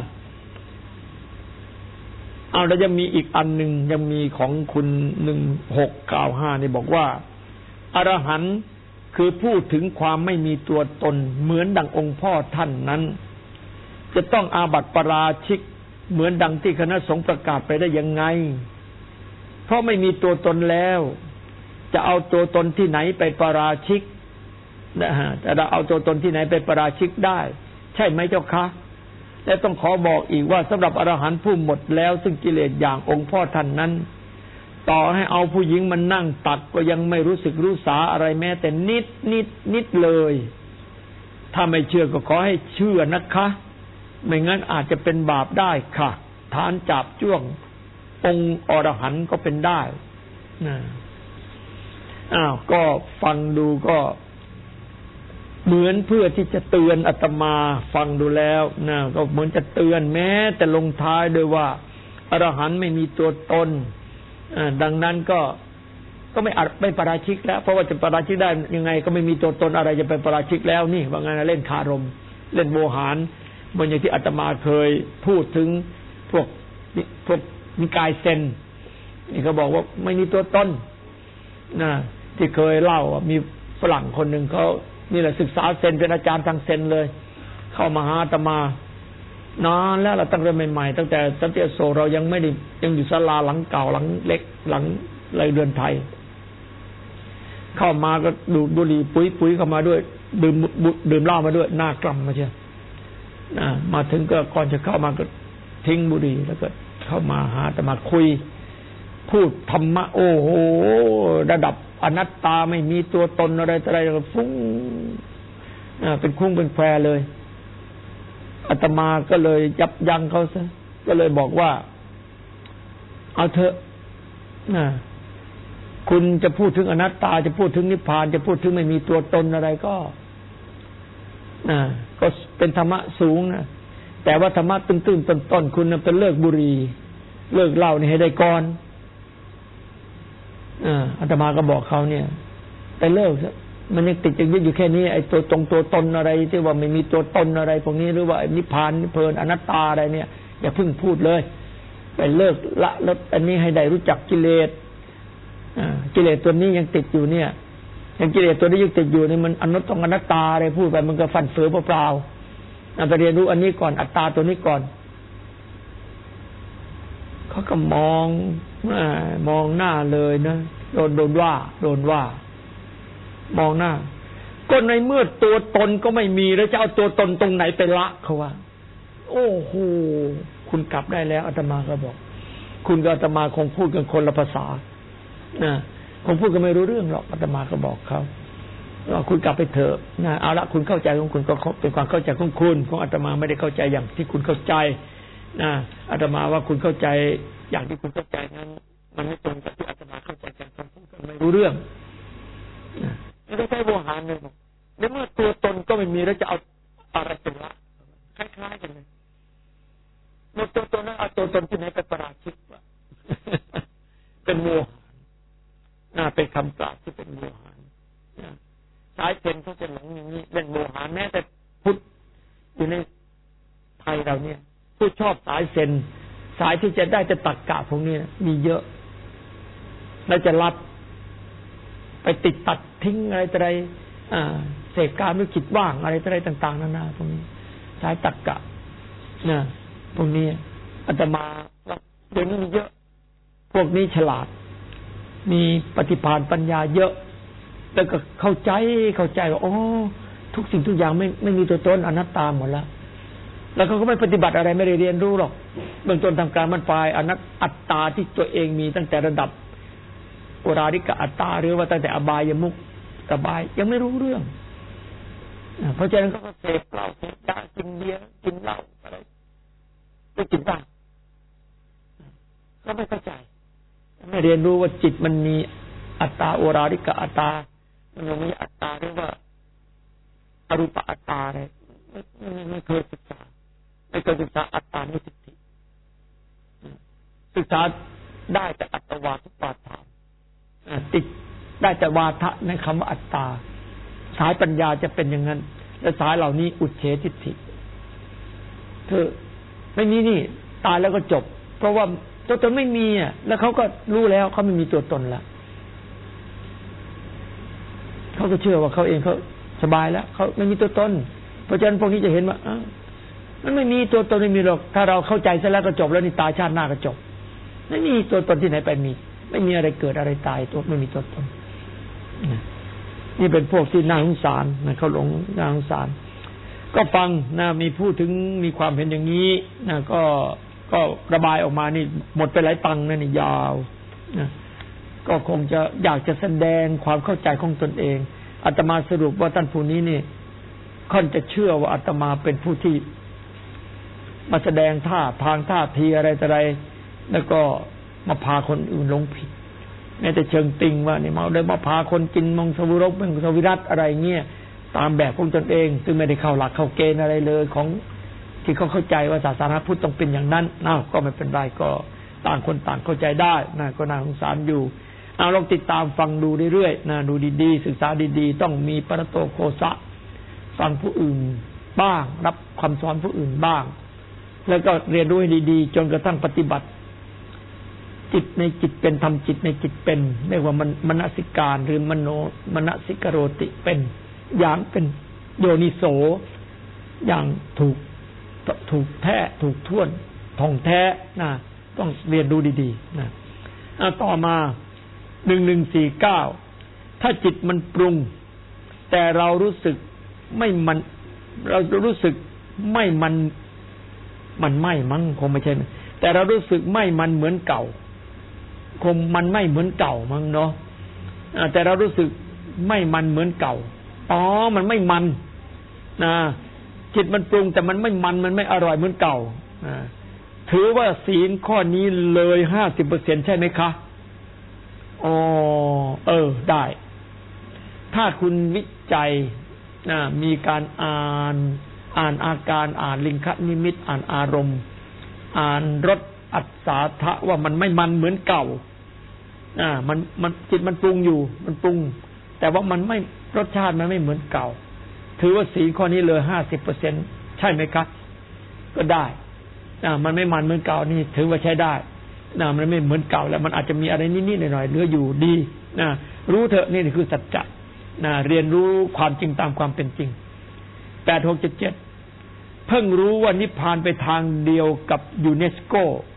เอาแล้วยังมีอีกอันหนึ่งยังมีของคุณ1695นี่บอกว่าอรหันต์คือพูดถึงความไม่มีตัวตนเหมือนดังองค์พ่อท่านนั้นจะต้องอาบัติปาราชิกเหมือนดังที่คณะสงฆ์ประกาศไปได้ยังไงเพราะไม่มีตัวตนแล้วจะเอาตัวตนที่ไหนไปปาราชิกจะเอาตัวตนที่ไหนไปปาราชิกได้ใช่ไหมเจ้าคะและต้องขอบอกอีกว่าสำหรับอรหันต์ผู้หมดแล้วซึ่งกิเลสอย่างองค์พ่อท่านนั้นต่อให้เอาผู้หญิงมันนั่งตักก็ยังไม่รู้สึกรู้สาอะไรแม้แต่นิดเลยถ้าไม่เชื่อก็ขอให้เชื่อนะคะไม่งั้นอาจจะเป็นบาปได้ค่ะฐานจับจ้วงองค์อรหันต์ก็เป็นได้ก็ฟังดูก็เหมือนเพื่อที่จะเตือนอาตมาฟังดูแล้วก็เหมือนจะเตือนแม้แต่ลงท้ายด้วยว่าอรหันต์ไม่มีตัวตนดังนั้นก็ไม่อาจไปปาราชิกแล้วเพราะว่าจะปาราชิกได้ยังไงก็ไม่มีตัวตนอะไรจะไปปาราชิกแล้วนี่ว่างั้นเล่นคารมเล่นโวหารเหมือนอย่างที่อาตมาเคยพูดถึงพวกนิกายเซนนี่เขาบอกว่าไม่มีตัวตนที่เคยเล่ามีฝรั่งคนหนึ่งเขานี่แหละศึกษาเซนเป็นอาจารย์ทางเซนเลยเข้ามาหาอาตมานานแล้วเราตั้งแต่ใหม่ๆตั้งแต่สันติอโศกเรายังไม่ได้ยังอยู่ศาลาหลังเก่าหลังเล็กหลังไรเรือนไทยเข้ามาก็ดูดบุหรี่ปุ๋ยเข้ามาด้วยดื่มเหล้ามาด้วยหน้ากล่ำมาเชียวมาถึงก็ก่อนจะเข้ามาก็ทิ้งบุหรี่แล้วก็เข้ามาหาอาตมาคุยพูดธรรมะโอ้โหระดับอนัตตาไม่มีตัวตนอะไรฟุ้งเป็นคุ้งเป็นแควเลยอาตมาก็เลยยับยั้งเขาซะก็เลยบอกว่าเอาเถอะคุณจะพูดถึงอนัตตาจะพูดถึงนิพพานจะพูดถึงไม่มีตัวตนอะไรก็เป็นธรรมะสูงนะแต่ว่าธรรมะตื้นๆต้นๆคุณเป็นเลิกบุหรี่เลิกเหล้านี่ให้ได้ก่อนอาตมาก็บอกเขาเนี่ยไปเลิกซะมันยังติดยังยึดอยู่แค่นี้ไอ้ตัวตนอะไรที่ว่าไม่มีตัวตนอะไรพวกนี้หรือว่านิพพานนิพพานอนัตตาอะไรเนี่ยอย่าเพิ่งพูดเลยไปเลิกละลดอันนี้ให้ได้รู้จักกิเลสกิเลสตัวนี้ยังติดอยู่เนี่ยยังกิเลสตัวนี้ยังติดอยู่นี่มันอนัตตาอะไรพูดไปมันก็ฟันเฟือเปล่าๆไปเรียนรู้อันนี้ก่อนอัตตาตัวนี้ก่อนเขาก็มองหน้าเลยนะโดนว่ามองหน้าก็ในเมื่อตัวตนก็ไม่มีแล้วจะเอาตัวตนตรงไหนไปละเขาว่าโอ้โหคุณกลับได้แล้วอาตมาก็บอกคุณกับอาตมาคงพูดกันคนละภาษาคงพูดกันไม่รู้เรื่องหรอกอาตมาก็บอกเขาว่าคุณกลับไปเถอะเอาละคุณเข้าใจของคุณก็เป็นความเข้าใจของคุณของอาตมาไม่ได้เข้าใจอย่างที่คุณเข้าใจอาตมาว่าคุณเข้าใจอย่างที่คุณเข้าใจนั้นมันไม่ตรงกับที่อาตมาเข้าใจกันพูดกันไม่รู้เรื่องไม่ได้ใช้โวหารเลยในเมื่อตัวตนก็ไม่มีแล้วจะเอาอะไรเป็นละคล้ายๆกันเลยเมื่อตัวตนนั้นเอาตัวตนที่ไหนไปปราชิกวะเป็นโวหารเป็นคำกล่าวที่เป็นโวหารสายเป็นเขาจะหลงอย่างนี้เป็นโวหารแม้แต่พุทธอยู่ในไทยเราเนี่ยผู้ชอบสายเซนสายที่จะได้จะตักกะพวกนี้มีเยอะแล้วจะรับไปติดตัดทิ้งอะไรเสกการไม่คิดว่างอะไรต่างๆนานาพวกนี้สายตักกะพวกนี้อาตมาเดี๋ยวนี้มีเยอะพวกนี้ฉลาดมีปฏิภาณปัญญาเยอะแล้วก็เข้าใจว่าโอ้ทุกสิ่งทุกอย่างไม่มีตัวตนอนัตตาหมดแล้วเขาก็ไม่ปฏิบัติอะไรไม่ได้เรียนรู้หรอกเบื้องต้นทำการมันปลายอัตตาที่ตัวเองมีตั้งแต่ระดับโอราริกะอัตตาหรือว่าตั้งแต่อบายมุขสบายยังไม่รู้เรื่องเพราะฉะนั้นก็เสพเหล้าเสพยากินเบียร์กินเหล้าอะไรก็กินบ้างก็ไม่เข้าใจไม่เรียนรู้ว่าจิตมันมีอัตตาโอราริกะอัตตามันยังมีอัตตาเรียกว่าอรูปอัตตาอะไรไม่เคยศึกษาอัตตานุสติศึกษาได้แต่อัตวาทุปาทานติดได้แต่วาทะในคำว่าอัตตาสายปัญญาจะเป็นอย่างนั้นและสายเหล่านี้อุเฉทิฏฐิคือไม่มีนี่ตายแล้วก็จบเพราะว่าตัวตนไม่มีอ่ะแล้วเขาก็รู้แล้วเขาไม่มีตัวตนแล้วเขาก็เชื่อว่าเขาเองเขาสบายแล้วเขาไม่มีตัวตนเพราะฉะนั้นพวกนี้จะเห็นว่ามันไม่มีตัวตนไม่มีหรอกถ้าเราเข้าใจซะแล้วก็จบแล้วนี่ตายชาติหน้าก็จบไม่มีตัวตนที่ไหนไปมีไม่มีอะไรเกิดอะไรตายตัวไม่มีตัวตนนี่เป็นพวกที่น่าสงสารนะเขาหลงน่าสงสารก็ฟังนะมีพูดถึงมีความเห็นอย่างนี้นะก็ระบายออกมานี่หมดไปหลายตังค์นะนี่ยาวนะก็คงจะอยากจะแสดงความเข้าใจของตนเองอาตมาสรุปว่าท่านผู้นี้นี่ค่อนจะเชื่อว่าอาตมาเป็นผู้ที่มาแสดงท่าทีอะไรต่ออะไรแล้วก็มาพาคนอื่นหลงผิดแม้แต่เชิงติงว่านี่มาเลยมาพาคนกินมังสวิรัติมังสวิรัติอะไรเงี้ยตามแบบของตนเองซึ่งไม่ได้เข้าหลักเข้าเกณฑ์อะไรเลยของที่เขาเข้าใจว่าศาสนาพุทธต้องเป็นอย่างนั้นก็ไม่เป็นไรก็ต่างคนต่างเข้าใจได้นะก็น่าสงสารอยู่ลองติดตามฟังดูเรื่อยๆนะดูดีๆศึกษาดีๆต้องมีปรโตโคสะฟังผู้อื่นบ้างรับคำสอนผู้อื่นบ้างแล้วก็เรียนรู้ให้ดีๆจนกระทั่งปฏิบัติจิตในจิตเป็นทำจิตในจิตเป็นเรียกว่ามนสิการหรือมนสิกโรติเป็นอย่างเป็นโยนิโสอย่างถูกแท้ถูกท่วนท่องแท้นะต้องเรียนรู้ดีๆนะต่อมา1149ถ้าจิตมันปรุงแต่เรารู้สึกไม่มันเรารู้สึกไม่มันไม่มั้งคงไม่ใช่แต่เรารู้สึกไม่มันเหมือนเก่าคงมันไม่เหมือนเก่ามั้งเนาะแต่เรารู้สึกไม่มันเหมือนเก่ามันไม่มันนะจิตมันปรุงแต่มันไม่มันไม่อร่อยเหมือนเก่าถือว่าศีลข้อนี้เลย 50% ใช่ไหมคะได้ถ้าคุณวิจัยมีการอ่านอาการอ่านลิงคนิมิตอ่านอารมณ์อ่านรสอัศาทะว่ามันไม่มันเหมือนเก่ามันจิตมันปรุงอยู่มันปรุงแต่ว่ามันไม่รสชาติมันไม่เหมือนเก่าถือว่าศีลข้อนี้เลย 50% ใช่ไหมครับก็ได้มันไม่มันเหมือนเก่านี่ถือว่าใช้ได้มันไม่เหมือนเก่าแล้วมันอาจจะมีอะไรนิดๆหน่อยๆเหลืออยู่ดีรู้เถอะนี่คือสัจจะเรียนรู้ความจริงตามความเป็นจริง8677เพิ่งรู้ว่านิพพานไปทางเดียวกับยูเนสโก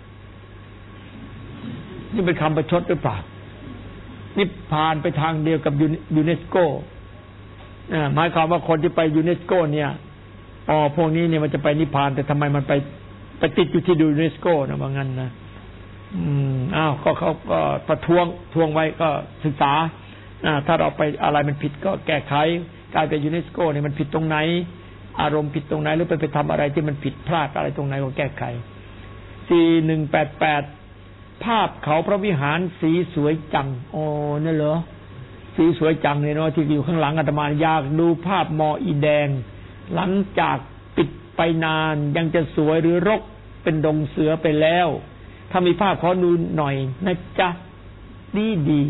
นี่เป็นคำประชดหรือเปล่านิพพานไปทางเดียวกับยูเนสโกหมายความว่าคนที่ไปยูเนสโกเนี่ยพวกนี้เนี่ยมันจะไปนิพพานแต่ทำไมมันไปติดอยู่ที่ยูเนสโกนะว่างั้นนะก็เขาก็ประท้วงไว้ก็ศึกษาถ้าเราไปอะไรมันผิดก็แก้ไขการไปยูเนสโกเนี่ยมันผิดตรงไหนอารมณ์ผิดตรงไหนหรือไปทำอะไรที่มันผิดพลาดอะไรตรงไหนก็แก้ไข4188ภาพเขาพระวิหารสีสวยจังนั่นเหรอสีสวยจังเนี่ยเนาะที่อยู่ข้างหลังอาตมาอยากดูภาพมออีแดงหลังจากปิดไปนานยังจะสวยหรือรกเป็นดงเสือไปแล้วถ้ามีภาพขอดูหน่อยนะจ๊ะดี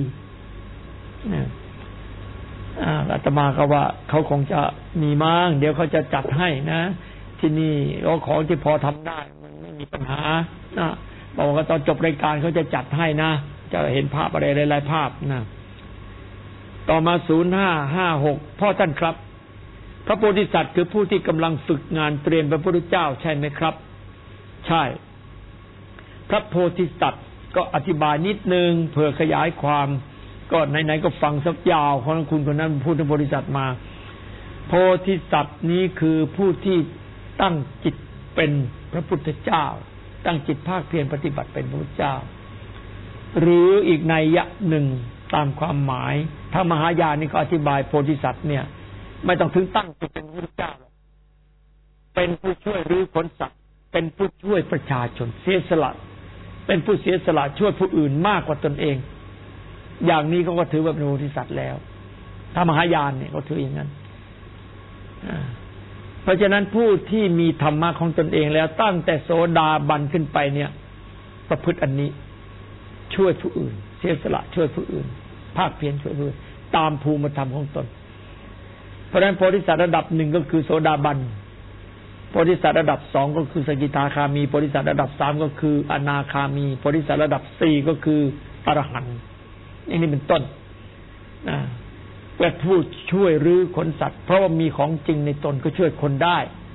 อาตมาก็ว่าเขาคงจะมีมั้งเดี๋ยวเขาจะจัดให้นะที่นี่ก็ของที่พอทำได้มันไม่มีปัญหาบอกว่าตอนจบรายการเขาจะจัดให้นะจะเห็นภาพอะไรหลายๆภาพนะต่อมา0556พ่อท่านครับพระโพธิสัตว์คือผู้ที่กำลังฝึกงานเตรียมพระพุทธเจ้าใช่ไหมครับใช่พระโพธิสัตว์ก็อธิบายนิดนึงเพื่อขยายความก็ไหนๆก็ฟังสักยาวของคุณคนนั้นพูดถึงโพธิสัตว์มาโพธิสัตว์นี้คือผู้ที่ตั้งจิตเป็นพระพุทธเจ้าตั้งจิตภาคเพียรปฏิบัติเป็นพระพุทธเจ้าหรืออีกนัยยะหนึ่งตามความหมายถ้ามหายานนี่ก็อธิบายโพธิสัตว์เนี่ยไม่ต้องถึงตั้งจิตเป็นพระพุทธเจ้าหรอกเป็นผู้ช่วยรื้อขนสัตว์เป็นผู้ช่วยประชาชนเสียสละเป็นผู้เสียสละช่วยผู้อื่นมากกว่าตนเองอย่างนี้เขาก็ถือว่าเป็นโพธิสัตว์แล้วถ้ามหายานเนี่ยเขาถืออย่างนั้นเพราะฉะนั้นผู้ที่มีธรรมะของตนเองแล้วตั้งแต่โสดาบันขึ้นไปเนี่ยประพฤติอันนี้ช่วยผู้อื่นเสียสละช่วยผู้อื่นภาคเพียรช่วยผู้อื่นตามภูมิธรรมของตนเพราะฉะนั้นโพธิสัตว์ระดับหนึ่งก็คือโสดาบันโพธิสัตว์ระดับสองก็คือสกิทาคามีโพธิสัตว์ระดับสามก็คืออนาคามีโพธิสัตว์ระดับสี่ก็คืออรหันต์อย่างนี้เป็นต้นเป็นผู้ช่วยรื้อขนสัตว์เพราะว่ามีของจริงในตนก็ช่วยคนได้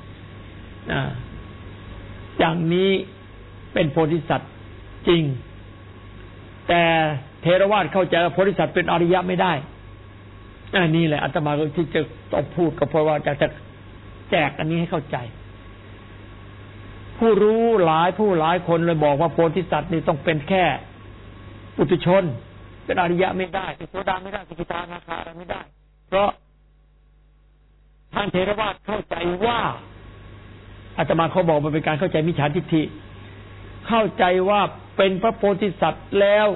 อย่างนี้เป็นโพธิสัตว์จริงแต่เทรวาสเข้าใจว่าโพธิสัตว์เป็นอริยะไม่ได้นี่แหละอาตมาก็ที่จะต้องพูดก็เพราะว่าจะแจกอันนี้ให้เข้าใจผู้รู้หลายคนเลยบอกว่าโพธิสัตว์นี่ต้องเป็นแค่ปุถุชนเป็นอริยะไม่ได้เป็นโสดาไม่ได้สกิทานาคาไม่ได้เพราะทางเทรวาสเข้าใจว่าอาตมาเขาบอกมันเป็นการเข้าใจมิจฉาทิฏฐิเข้าใจว่าเป็นพระโพธิสัตว์แล้ว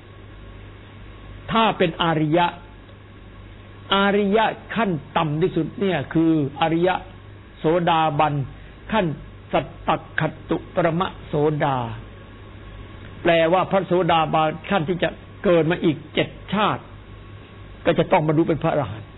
ถ้าเป็นอริยะขั้นต่ำที่สุดเนี่ยคืออริยะโสดาบันขั้นสัตตคตุปรมโสดาแปลว่าพระโสดาบันขั้นที่จะเกิดมาอีก7 ชาติก็จะต้องบรรลุเป็นพระอรหันต์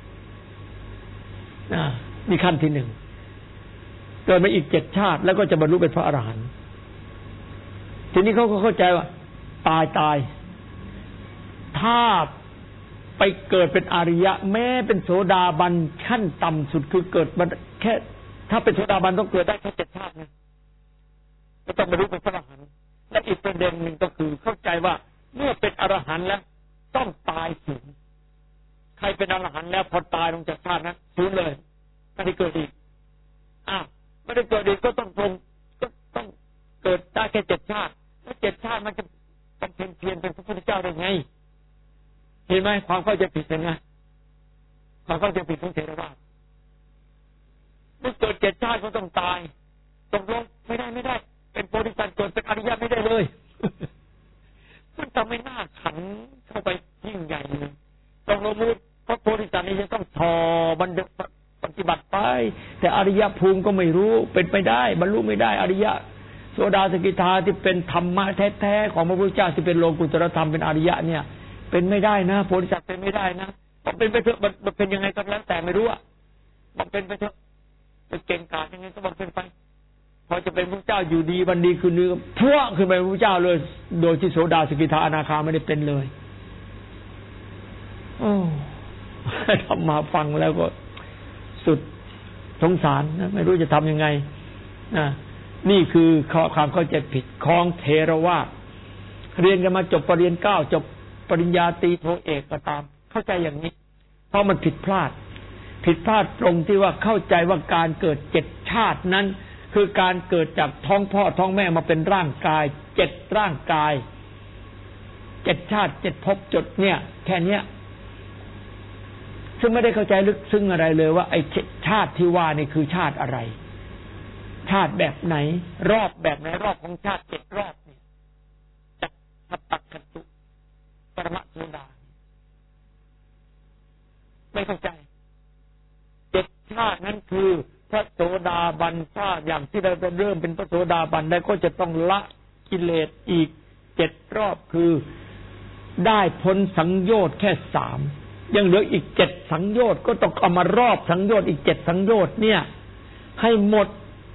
นี่ขั้นที่1เกิดมาอีก7 ชาติแล้วก็จะบรรลุเป็นพระอรหันต์ทีนี้เขาก็เข้าใจว่าตายถ้าไปเกิดเป็นอริยะแม้เป็นโสดาบันขั้นต่ำสุดคือเกิดมาแค่ถ้าเป็นโสดาบันต้องเกิดได้แค่7 ชาตินะก็ต้องบรรลุเป็นพระอรหันต์และอีกประเด็นหนึ่งก็คือเข้าใจว่าเมื่อเป็นอรหันต์แล้วต้องตายสูญใครเป็นอรหันต์แล้วพอตายลงจากชาตินั้นสูญเลยไม่ได้เกิดอีกไม่ได้เกิดอีกก็ต้องเกิดได้แค่7 ชาติแล้ว7 ชาติมันจะเป็นเพียรเป็นพระพุทธเจ้าได้ไงเห็นไหมความเข้าใจผิดเห็นไหมความเข้าใจผิดของเทรวาสเมื่อเกิด7 ชาติก็ต้องตายตกลงไม่ได้เป็นโพธิสัตว์เกิดเป็นอริยะไม่ได้เลยมันทำให้หน้าขันเข้าไปยิ่งใหญ่เลยต้องรู้พระโพธิสัตว์นี้จะต้องทอบรรลุปฏิบัติไปแต่อริยภูมิก็ไม่รู้เป็นไปได้บรรลุไม่ได้อริยะโสดาสกิทาที่เป็นธรรมะแท้ๆของพระพุทธเจ้าที่เป็นโลกุตตรธรรมเป็นอริยะเนี่ยเป็นไม่ได้นะโพธิสัตว์เป็นไม่ได้นะมันเป็นไปเถอะมันเป็นยังไงก็แล้วแต่ไม่รู้มันเป็นไปเถอะเป็นเก่งกาจยังไงก็มันเป็นไปพอจะเป็นพระเจ้าอยู่ดีวันดีคืนนี้พวกขึ้นไปเป็นพระเจ้าเลยโดยที่โสดาสกิทาอนาคาไม่ได้เป็นเลยโอ้ทำมาฟังแล้วก็สุดสงสารนะไม่รู้จะทำยังไงนี่คือความเข้าใจผิดของเทรวาสเรียนกันมาจบปริญญา9จบปริญญาตรีโทเอกก็ตามเข้าใจอย่างนี้เพราะมันผิดพลาดตรงที่ว่าเข้าใจว่าการเกิด7 ชาตินั้นคือการเกิดจากท้องพ่อท้องแม่มาเป็นร่างกาย7 ร่างกาย7 ชาติ7 ภพจดเนี่ยแค่เนี้ยซึ่งไม่ได้เข้าใจลึกซึ้งอะไรเลยว่าไอ้ชาติที่ว่านี่คือชาติอะไรชาติแบบไหนรอบแบบไหนรอบของชาติ7 รอบเนี่ยจากสัตตคตุปรมโสดาไม่เข้าใจ7 ชาตินั้นคือพระโสดาบันชาติอย่างที่เราเริ่มเป็นพระโสดาบันแล้วก็จะต้องละกิเลสอีก7 รอบคือได้พ้นสังโยชน์แค่3ยังเหลืออีก7 สังโยชน์ก็ต้องเอามารอบสังโยชน์อีก7 สังโยชน์เนี่ยให้หมด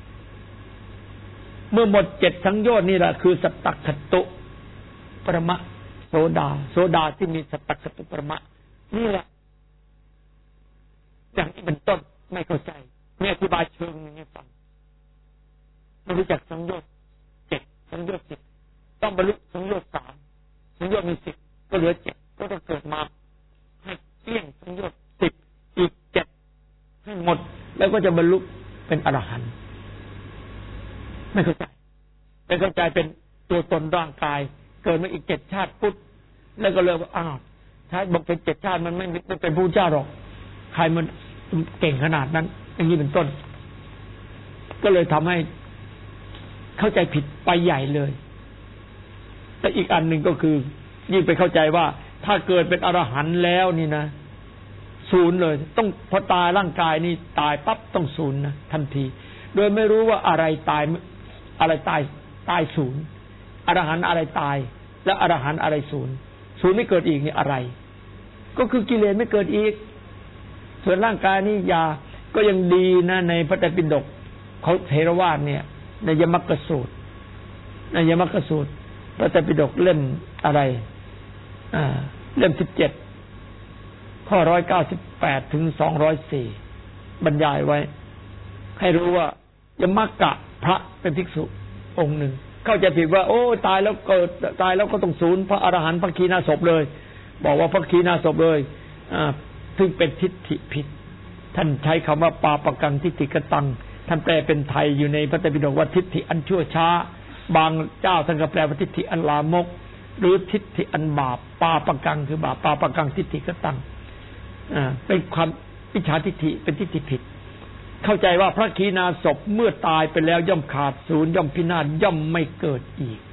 เมื่อหมด7 สังโยชน์นี่แหละคือสัตตคตุปรมโสดาที่มีสัตตคตุปรมะนี่แหละอย่างนี้เป็นต้นไม่เข้าใจไม่อธิบายเชิงอย่างนี้ฟังไม่รู้จักสังโยชน์7 สังโยชน์10ต้องบรรลุสังโยชน์3สังโยชน์มี10ก็เหลือ7 ก็ต้องเกิดมาให้เกลี้ยงสังโยชน์10อีก7ให้หมดแล้วก็จะบรรลุเป็นอรหันต์ไม่เข้าใจเป็นตัวตนร่างกายเกิดมาอีก7ชาติปุ๊บแล้วก็เลยว่าอ้าวถ้าบอกเป็น7ชาติมันไม่เป็นผู้เจ้าหรอกใครมันเก่งขนาดนั้นอย่างนี้เป็นต้นก็เลยทำให้เข้าใจผิดไปใหญ่เลยแต่อีกอันหนึ่งก็คือยิ่งไปเข้าใจว่าถ้าเกิดเป็นอรหันต์แล้วนี่นะศูนย์เลยต้องพอตายร่างกายนี่ตายปั๊บต้องศูนย์นะทันทีโดยไม่รู้ว่าอะไรตายศูนย์อรหันต์อะไรตายแล้วอรหันต์อะไรศูนย์ไม่เกิดอีกนี่อะไรก็คือกิเลสไม่เกิดอีกส่วนร่างกายนี่ก็ยังดีนะในพระไตรปิฎกเขาเทรวาทเนี่ยในยมัคคสูตรพระไตรปิฎกเล่มอะไรเล่ม17ข้อ198ถึง204บรรยายไว้ให้รู้ว่ายมัคคะพระเป็นภิกษุองค์หนึ่งเข้าใจผิดว่าโอ้ตายแล้วเกิดตายแล้วก็ต้องสูญพระอรหันต์พระขีณาสพเลยบอกว่าพระขีณาสพเลยซึ่งเป็นทิฏฐิผิดท่านใช้คำว่าปาปกังทิฏฐิกตังท่านแปลเป็นไทยอยู่ในพระไตรปิฎกว่าทิฏฐิอันชั่วช้าบางเจ้าท่านก็แปลว่าทิฏฐิอันลามกหรือทิฏฐิอันบาปปาปกังคือบาปปาปกังทิฏฐิกตังเป็นความวิชาทิฏฐิเป็นทิฏฐิผิดเข้าใจว่าพระขีณาสพเมื่อตายไปแล้วย่อมขาดศูนย์ย่อมพินาศย่อมไม่เกิดอีก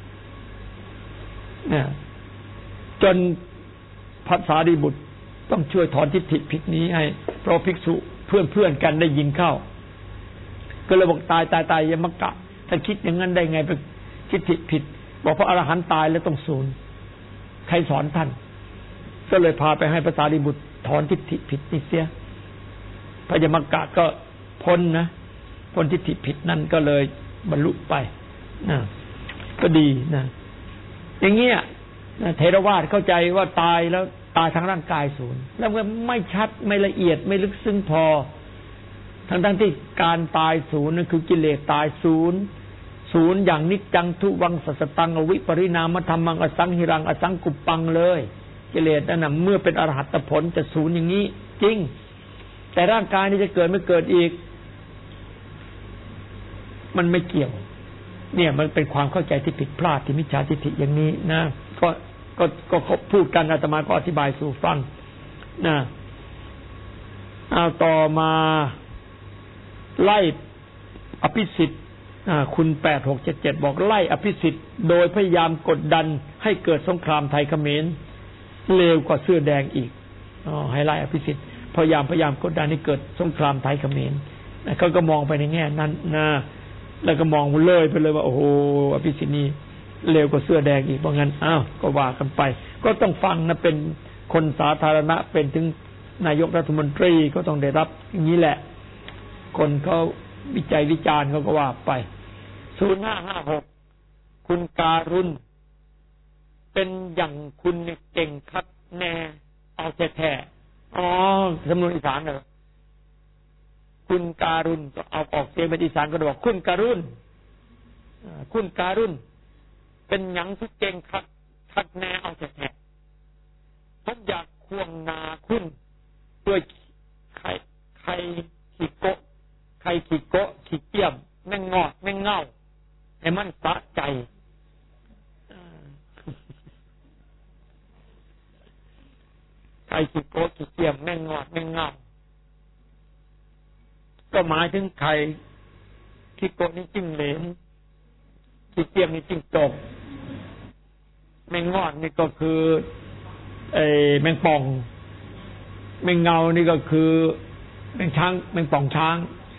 จนพระสารีบุตรต้องช่วยถอนทิฏฐิผิดนี้ให้เพราะภิกษุเพื่อนกันได้ยินเข้าก็เลยบอกตายยมัคคะท่านคิดอย่างนั้นได้ไงเป็นทิฏฐิผิดบอกพระอรหันต์ตายแล้วต้องศูนย์ใครสอนท่านก็เลยพาไปให้พระสารีบุตรถอนทิฏฐิผิดนี่เสียพระยมัคคะก็พ้นทิฏฐิผิดนั่นก็เลยบรรลุไปก็ดีนะอย่างเงี้ยเทรวาทเข้าใจว่าตายแล้วตายทางร่างกายศูนย์แล้วก็ไม่ชัดไม่ละเอียดไม่ลึกซึ้งพอทั้งที่การตายศูนย์นั่นคือกิเลสตายศูนย์อย่างนิจจังทุวังสัสตังอวิปริณามธรรมังอสังหิรังอสังกุปปังเลยกิเลสนั่นน่ะเมื่อเป็นอรหัตผลจะศูนย์อย่างนี้จริงแต่ร่างกายนี่จะเกิดไม่เกิดอีกมันไม่เกี่ยวเนี่ยมันเป็นความเข้าใจที่ผิดพลาดที่มิจฉาทิฏฐิอย่างนี้นะก็พูดกันอาตมาก็อธิบายสู่ฟังนะเอาต่อมาไล่อภิสิทธิ์คุณ8677บอกไล่อภิสิทธิ์โดยพยายามกดดันให้เกิดสงครามไทยเขมรเลวกว่าเสื้อแดงอีกให้ไล่อภิสิทธิ์พยายามกดดันให้เกิดสงครามไทยเขมรเขาก็มองไปในแง่นั้นนะแล้วก็มองเลยไปเลยว่าโอ้โหอภิสิทธิ์นี้เลวกว่าเสื้อแดงอีกเพราะงั้นก็ว่ากันไปก็ต้องฟังนะเป็นคนสาธารณะเป็นถึงนายกรัฐมนตรีก็ต้องได้รับอย่างนี้แหละคนเขาวิจัยวิจารณ์เขาก็ว่าไป0556คุณการุณเป็นอย่างคุณเก่งคัดแน่เอาแท้ๆสำนวนอีสานเหรอคุณการุณก็เอาออกเสียงเป็นอีสานก็บอกคุณการุณเป็นอย่างที่เก่งคัดแน่เอาแท้ๆผมอยากควงนาคุณด้วยใครขี้โกะขี้เกียมแม่งงอดแม่งเง่าให้มันสะใจใครขี้โกะขี้เกียมแม่งงอดแม่งเง่าก็หมายถึงใครขี้โกะนี่จิ้งเหลนขี้เกียมนี่จิ้งจกแม่งงอดนี่ก็คือแมงป่องแมงเงานี่ก็คือแมงช้างแมงป่องช้าง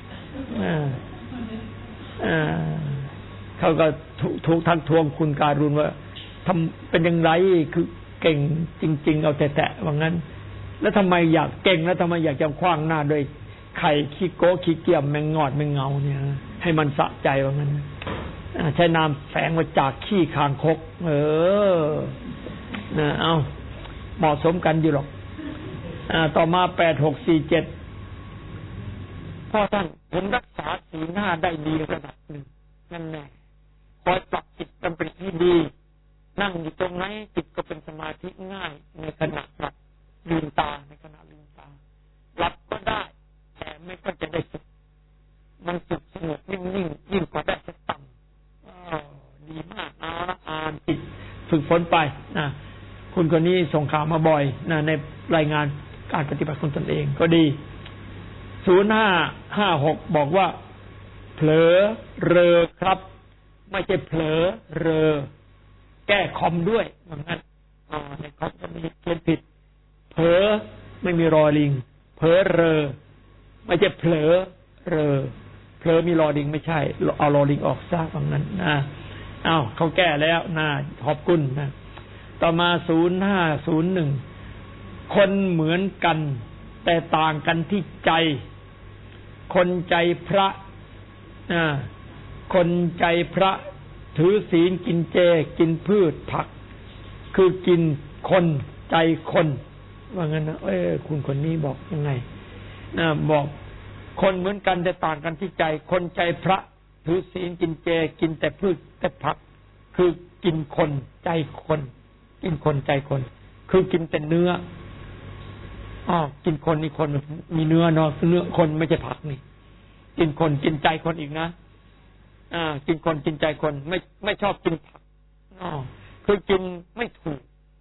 เขาก็ถูกทักทวงคุณการุณว่าทำเป็นอย่างไรคือเก่งจริงๆเอาแตะๆว่างั้นแล้วทำไมอยากเก่งแล้วทำไมอยากจะคว้างหน้าด้วยไข่ขี้โก้ขี้เกียมแมงงอดแมงเงาเนี่ยให้มันสะใจว่างั้นใช้นามแฝงมาจากขี้คางคกเอาเหมาะสมกันอยู่หรอกต่อมา8647พ่อท่านผมรักษาศีล 5ได้ดีระดับหนึ่งนั่นแน่คอยปรับจิตเป็นที่ดีในนั่งอยู่ตรงไหนจิตก็เป็นสมาธิง่ายในขณะหลับลืมตาในขณะลืมตาหลับก็ได้แต่ไม่ก็จะได้สุขมันสุขสงบนิ่งๆยิ่งกว่าได้สักต่ำดีมากเอาละอ่านจิตฝึกฝนไปนะคุณคนนี้ส่งข่าวมาบ่อยนะในรายงานการปฏิบัติของตนเองก็ดี0556บอกว่าเผลอเรอครับไม่ใช่เผลอเรอแก้คอมด้วยว่างั้นในคอมจะมีเขียนผิดเผลอไม่มีรอลิงเผลอเรอไม่ใช่เผลอเรอเผลอมีรอลิงไม่ใช่เอารอลิงออกซะว่างั้นนะเขาแก้แล้วนะขอบคุณนะต่อมา0501คนเหมือนกันแต่ต่างกันที่ใจคนใจพระคนใจพระถือศีลกินเจกินพืชผักคือกินคนใจคนว่างั้นนะคุณคนนี้บอกยังไงบอกคนเหมือนกันแต่ต่างกันที่ใจคนใจพระถือศีลกินเจกินแต่พืชแต่ผักคือกินคนใจคนกินคนใจคนคือกินแต่เนื้อกินคนนี่คนมีเนื้อเนาะเนื้อคนไม่ใช่ผักนี่กินคนกินใจคนอีกนะกินคนกินใจคนไม่ชอบกินผักคือกินไม่ถูก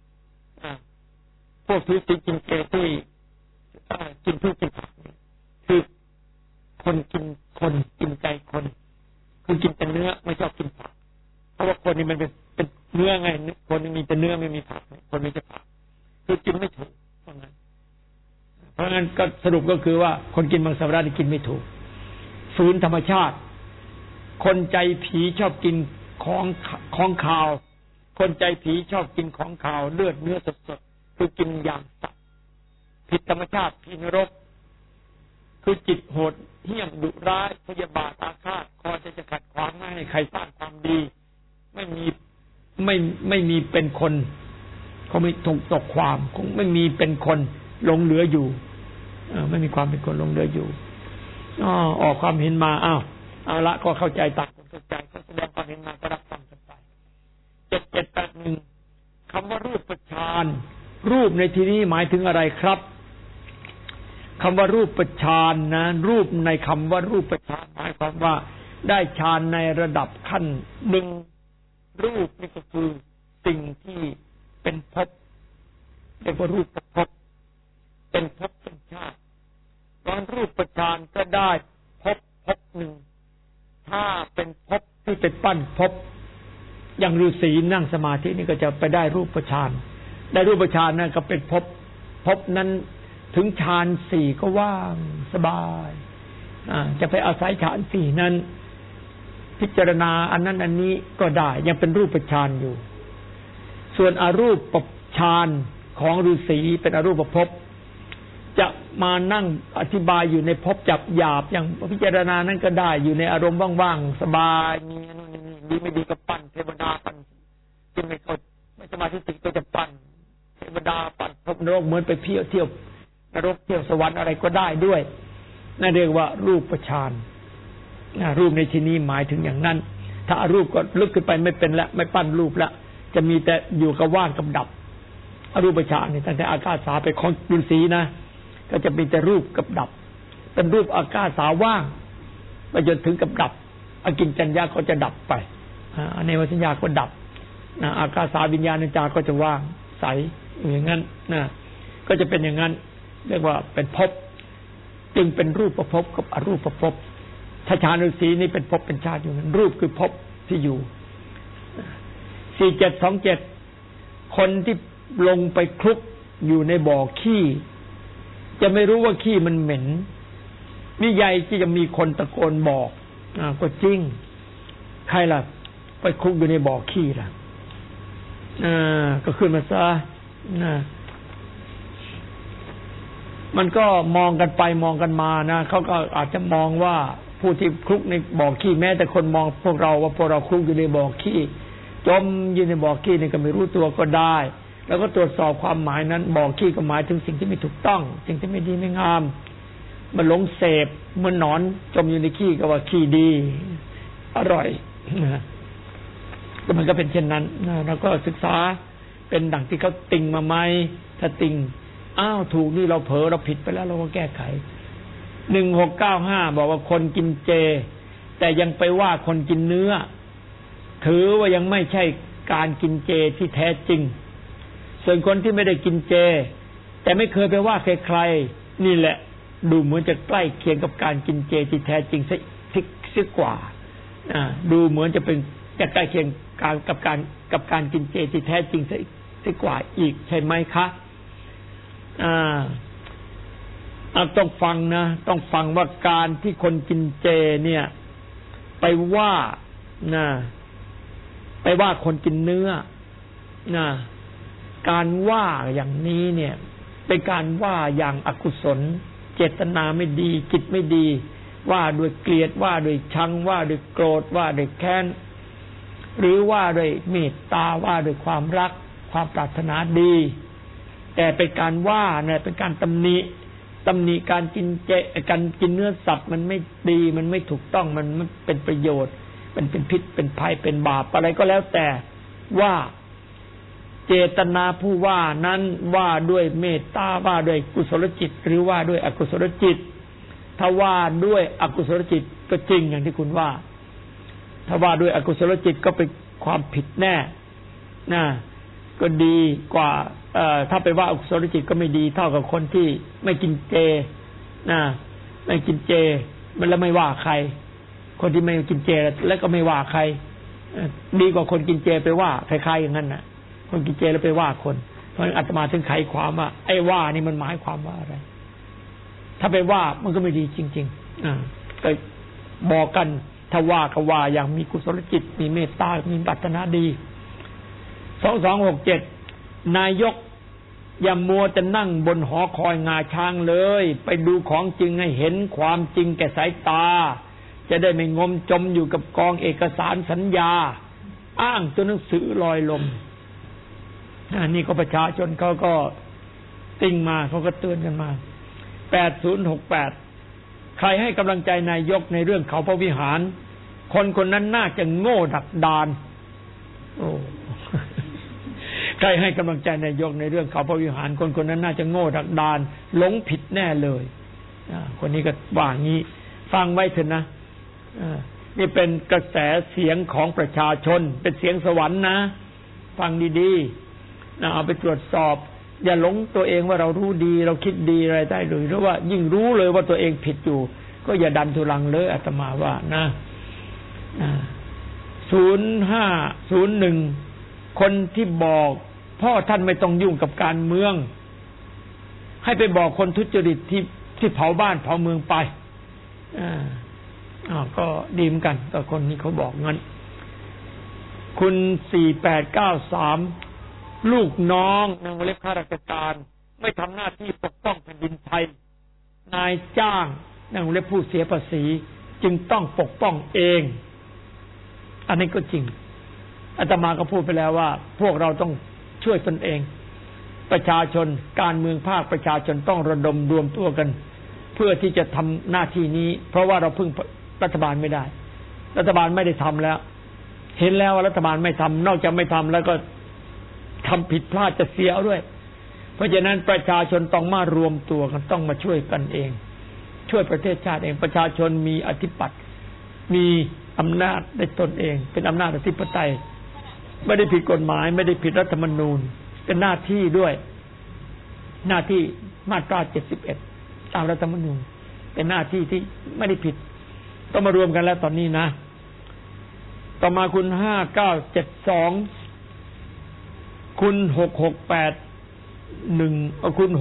พวกถือศีลกินเจที่กินพืชกินผักนี่คือคนกินคนกินใจคนคือกินแต่เนื้อไม่ชอบกินผักเพราะว่าคนนี่มันเป็นเนื้อไงคนนี่มีแต่เนื้อไม่มีผักคนไม่ใช่ผักคือกินไม่ถูกเพราะงั้นก็สรุปก็คือว่าคนกินมังสวิรัติกินไม่ถูกฝืนธรรมชาติคนใจผีชอบกินของขาวคนใจผีชอบกินของขาวเลือดเนื้อสดๆคือกินอย่างสัตว์ผิดธรรมชาติผิดนรกคือจิตโหดเหี้ยมดุร้ายพยาบาทอาฆาตคอยจะขัดขวางไม่ให้ใครสร้างความดีไม่มีเป็นคนเขาไม่ถูกตกความคงไม่มีเป็นคนหลงเหลืออยู่ไม่มีความเป็นคนหลงเหลืออยู่ออกความเห็นมาเอาละก็เข้าใจตักเข้าใจก็แสดงความเห็นมาก็รับฟังกันไป7781คำว่ารูปฌานรูปในที่นี้หมายถึงอะไรครับคำว่ารูปฌานนะรูปในคำว่ารูปฌานหมายความว่าได้ฌานในระดับขั้นหนึ่งรูปนี่ก็คือสิ่งที่เป็นภพเรียกว่ารูปภพเป็นภพเป็นชาติตอนรูปฌานก็ได้ภพหนึ่งถ้าเป็นภพที่เป็นปั้นภพอย่างฤาษีนั่งสมาธินี่ก็จะไปได้รูปฌานได้รูปฌานนั่นก็เป็นภพนั้นถึงฌาน4ก็ว่างสบายจะไปอาศัยฌาน4นั้นพิจารณาอันนั้นอันนี้ก็ได้ยังเป็นรูปฌานอยู่ส่วนอรูปฌานของฤาษีเป็นอรูปภพจะมานั่งอธิบายอยู่ในภพจับหยาบอย่างพิจารณานั้นก็ได้อยู่ในอารมณ์ว่างๆสบายมีนู่นนี่ดีไม่ดีก็ปั้นเทวดาปั้นที่ไม่เข้าไม่สมาธิติก็จะปั้นเทวดาปั้นภพนรกเหมือนไปเที่ยวนรกเที่ยวสวรรค์อะไรก็ได้ด้วยนั่นเรียกว่ารูปฌานรูปในที่นี้หมายถึงอย่างนั้นถ้าอรูปก็ลึกขึ้นไปไม่เป็นละไม่ปั้นรูปละจะมีแต่อยู่กับว่างกับดับอรูปฌานนี่ตั้งแต่อากาสาไปของฤาษีนะก็จะมีแต่รูปกับดับเป็นรูปอากาสาว่างไปจนถึงกับดับอกินจัญญาก็จะดับไปอเนวสัญญาก็ดับอากาสาวิญญาณจาก็จะว่างใสอย่างนั้นก็จะเป็นอย่างนั้นเรียกว่าเป็นภพจึงเป็นรูปประภพกับอรูปประภพถ้าฌานฤาษีนี่เป็นภพเป็นชาติอยู่นั้นรูปคือภพที่อยู่4727คนที่ลงไปคลุกอยู่ในบ่อขี้จะไม่รู้ว่าขี้มันเหม็นนิยายที่จะมีคนตะโกนบอกก็จริงใครล่ะไปคลุกอยู่ในบ่อขี้ล่ะก็ขึ้นมาซะมันก็มองกันไปมองกันมานะเขาก็อาจจะมองว่าผู้ที่คลุกในบ่อขี้แม้แต่คนมองพวกเราว่าพวกเราคลุกอยู่ในบ่อขี้จมอยู่ในบ่อขี้นี่ก็ไม่รู้ตัวก็ได้แล้วก็ตรวจสอบความหมายนั้นบ่อขี้ก็หมายถึงสิ่งที่ไม่ถูกต้องสิ่งที่ไม่ดีไม่งามมันหลงเสพเหมือนหนอนจมอยู่ในขี้ก็ว่าขี้ดีอร่อยก็มันก็เป็นเช่นนั้นเราก็ศึกษาเป็นดังที่เขาติงมาไหมถ้าติงอ้าวถูกนี่เราเผลอเราผิดไปแล้วเราก็แก้ไข1695บอกว่าคนกินเจแต่ยังไปว่าคนกินเนื้อถือว่ายังไม่ใช่การกินเจที่แท้จริงส่วนคนที่ไม่ได้กินเจแต่ไม่เคยไปว่าใครๆนี่แหละดูเหมือนจะใกล้เคียงกับการกินเจที่แท้จริงซะกว่าดูเหมือนจะเป็นจะใกล้เคียงกับการกินเจที่แท้จริงซะกว่าอีกใช่ไหมคะต้องฟังนะต้องฟังว่าการที่คนกินเจเนี่ยไปว่าคนกินเนื้อการว่าอย่างนี้เนี่ยเป็นการว่าอย่างอกุศลเจตนาไม่ดีจิตไม่ดีว่าด้วยเกลียดว่าด้วยชังว่าด้วยโกรธว่าด้วยแค้นหรือว่าด้วยเมตตาว่าด้วยความรักความปรารถนาดีแต่เป็นการว่าเนี่ยเป็นการตำหนิการกินเจการกินเนื้อสัตว์มันไม่ดีมันไม่ถูกต้องมันไม่เป็นประโยชน์มันเป็นพิษเป็นภัยเป็นบาปอะไรก็แล้วแต่ว่าเจตนาผู้ว่านั้นว่าด้วยเมตตาว่าด้วยกุศลจิตหรือว่าด้วยอกุศลจิตถ้าว่าด้วยอกุศลจิตก็จริงอย่างที่คุณว่าถ้าว่าด้วยอกุศลจิตก็เป็นความผิดแน่ก็ดีกว่าถ้าไปว่าอกุศลจิตก็ไม่ดีเท่ากับคนที่ไม่กินเจไม่กินเจมันแล้วไม่ว่าใครคนที่ไม่กินเจแล้วก็ไม่ว่าใครดีกว่าคนกินเจไปว่าใครๆอย่างนั้นน่ะคนกินเจแล้วไปว่าคนเพราะอาตมาถึงไขความว่าไอ้ว่านี่มันหมายความว่าอะไรถ้าไปว่ามันก็ไม่ดีจริงๆก็บอกกันถ้าว่าก็ว่าอย่างมีกุศลจิตมีเมตตามีปรารถนาดี2267นายกอย่ามัวจะนั่งบนหอคอยงาช้างเลยไปดูของจริงให้เห็นความจริงแก่สายตาจะได้ไม่งมจมอยู่กับกองเอกสารสัญญาอ้างตัวหนังสือลอยลมนี่ก็ประชาชนเขาก็ติ่งมาเขาก็เตือนกันมา8068ใครให้กำลังใจนายกในเรื่องเขาพระวิหารคนนั้นน่าจะโง่ดักดานใครให้กำลังใจนายกในเรื่องเขาพระวิหารคนนั้นน่าจะโง่ดักดานหลงผิดแน่เลยคนนี้ก็ว่างี้ฟังไว้เถอะนะนี่เป็นกระแสเสียงของประชาชนเป็นเสียงสวรรค์นะฟังดีๆเอาไปตรวจสอบอย่าหลงตัวเองว่าเรารู้ดีเราคิดดีอะไรได้เลยหรือว่ายิ่งรู้เลยว่าตัวเองผิดอยู่ก็อย่าดันทุลังเลยอาตมาว่านะ0501คนที่บอกพ่อท่านไม่ต้องยุ่งกับการเมืองให้ไปบอกคนทุจริตที่เผาบ้านเผาเมืองไปก็ดีเหมือนกันแต่คนนี้เขาบอกงั้นคุณ4893ลูกน้องนางเล็กข้าราชการไม่ทำหน้าที่ปกป้องแผ่นดินไทยนายจ้างนางเล็กผู้เสียภาษีจึงต้องปกป้องเองอันนี้ก็จริงอาตมาก็พูดไปแล้วว่าพวกเราต้องช่วยตนเองประชาชนการเมืองภาคประชาชนต้องระดมรวมตัวกันเพื่อที่จะทำหน้าที่นี้เพราะว่าเราพึ่งรัฐบาลไม่ได้รัฐบาลไม่ได้ทำแล้วเห็นแล้วว่ารัฐบาลไม่ทำนอกจากไม่ทำแล้วก็ทำผิดพลาดจะเสียด้วยเพราะฉะนั้นประชาชนต้องมารวมตัวกันต้องมาช่วยกันเองช่วยประเทศชาติเองประชาชนมีอธิปัตย์มีอำนาจในตนเองเป็นอำนาจอธิปไตยไม่ได้ผิดกฎหมายไม่ได้ผิดรัฐธรรมนูญเป็นหน้าที่ด้วยหน้าที่มาตรา71ตามรัฐธรรมนูญเป็นหน้าที่ที่ไม่ได้ผิดต้องมารวมกันแล้วตอนนี้นะต่อมาคุณ5972คุณ6681คุณ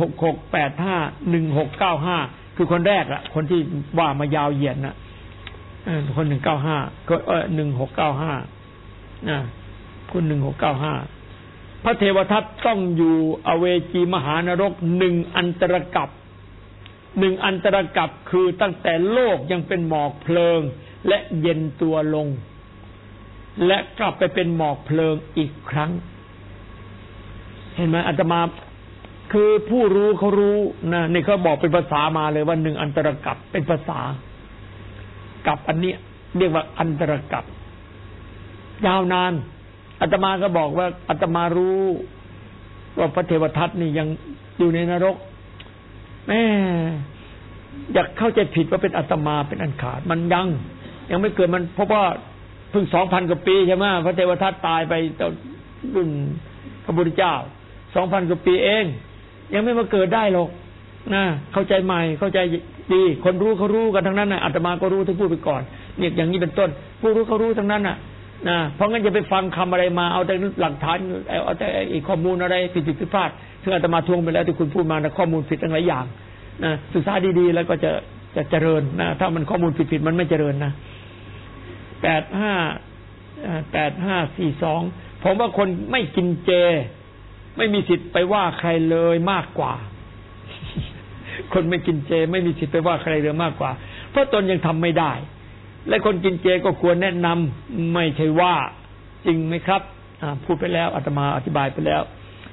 66851695คือคนแรกอะคนที่ว่ามายาวเหยียดน่ะคน195ก็1695คุณ1695พระเทวทัตต้องอยู่อเวจีมหานรก1อันตรกัป1อันตรกัปคือตั้งแต่โลกยังเป็นหมอกเพลิงและเย็นตัวลงและกลับไปเป็นหมอกเพลิงอีกครั้งเห็นไหมอาตมาคือผู้รู้เขารู้นะนี่เขาบอกเป็นภาษามาเลยว่า1อันตรกัปเป็นภาษากับอันนี้เรียกว่าอันตรกัปยาวนานอาตมาก็บอกว่าอาตมารู้ว่าพระเทวทัตนี่ยังอยู่ในนรกแม่อยากเข้าใจผิดว่าเป็นอาตมาเป็นอันขาดมันยังไม่เกิดมันเพราะว่าเพิ่ง 2,000 กว่าปีใช่ไหมพระเทวทัตตายไปตอนรุ่นพระพุทธเจ้า 2,000 กว่าปีเองยังไม่มาเกิดได้หรอกนะเข้าใจใหม่เข้าใจดีคนรู้เขารู้กันทั้งนั้นน่ะอาตมาก็รู้ที่พูดไปก่อนเนี่ยอย่างนี้เป็นต้นผู้รู้เขารู้ทั้งนั้นน่ะนะเพราะงั้นจะไปฟังคำอะไรมาเอาแต่หลักฐานเอาแต่อีกข้อมูลอะไรผิดพลาดซึ่งอาตมาทวงไปแล้วที่คุณพูดมานะข้อมูลผิดทั้งหลายอย่างนะศึกษาดีๆแล้วก็จะเจริญนะถ้ามันข้อมูลผิดมันไม่เจริญนะ8542ผมว่าคนไม่กินเจไม่มีสิทธิ์ไปว่าใครเลยมากกว่าคนไม่กินเจไม่มีสิทธิ์ไปว่าใครเลยมากกว่าเพราะตนยังทำไม่ได้และคนกินเจก็ควรแนะนำไม่ใช่ว่าจริงไหมครับพูดไปแล้วอาตมาอธิบายไปแล้ว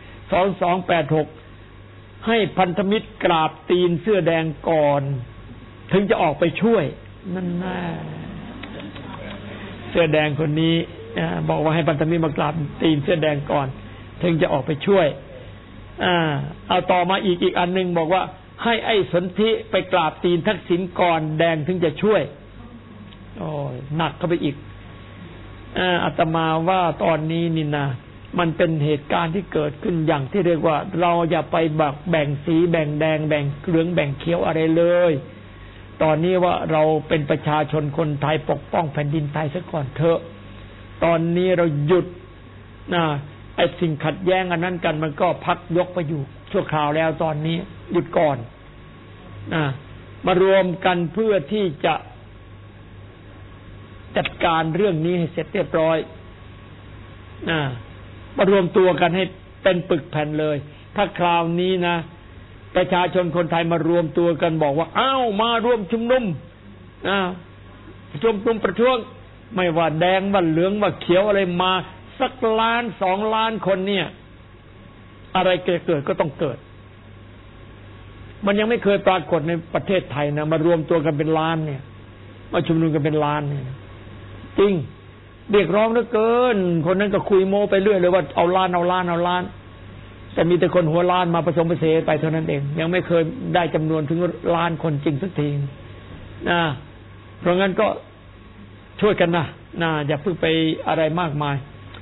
2286ให้พันธมิตรกราบตีนเสื้อแดงก่อนถึงจะออกไปช่วยนั่นน่ะเสื้อแดงคนนี้บอกว่าให้พันธมิตรมากราบตีนเสื้อแดงก่อนถึงจะออกไปช่วยเอาต่อมาอีกอันนึงบอกว่าให้ไอ้สนธิไปกราบตีนทักษิณก่อนแดงถึงจะช่วยโอ้ยหนักเข้าไปอีกอาตมาว่าตอนนี้นี่นะมันเป็นเหตุการณ์ที่เกิดขึ้นอย่างที่เรียกว่าเราอย่าไปแบ่งสีแบ่งแดงแบ่งเหลืองแบ่งเขียวอะไรเลยตอนนี้ว่าเราเป็นประชาชนคนไทยปกป้องแผ่นดินไทยซะก่อนเถอะตอนนี้เราหยุดไอ้สิ่งขัดแย้งอันนั้นกันมันก็พักยกไปอยู่ชั่วคราวแล้วตอนนี้หยุดก่อนมารวมกันเพื่อที่จะจัดการเรื่องนี้ให้เสร็จเรียบร้อยมารวมตัวกันให้เป็นปึกแผ่นเลยถ้าคราวนี้นะประชาชนคนไทยมารวมตัวกันบอกว่าอ้าวมาร่วมชุมนุมประท้วงไม่ว่าแดงว่าเหลืองว่าเขียวอะไรมาสักล้าน2 ล้านคนเนี่ยอะไรเกิดก็ต้องเกิดมันยังไม่เคยปรากฏในประเทศไทยนะมารวมตัวกันเป็นล้านเนี่ยมาชุมนุมกันเป็นล้านเนี่ยจริงเรียกร้องเหลือเกินคนนั้นก็คุยโม้ไปเรื่อยเลยว่าเอาล้านแต่มีแต่คนหัวล้านมาผสมผสานไปเท่านั้นเองยังไม่เคยได้จำนวนถึงล้านคนจริงสักทีเพราะงั้นก็ช่วยกันนะอย่าเพิ่งไปอะไรมากมาย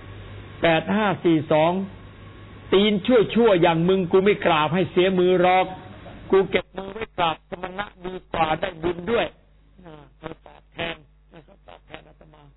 8542ตีนชั่วอย่างมึงกูไม่กราบให้เสียมือหรอกกูเก็บมือไว้กราบสมณะดีกว่าได้บุญด้วยตอบแทนอาตมา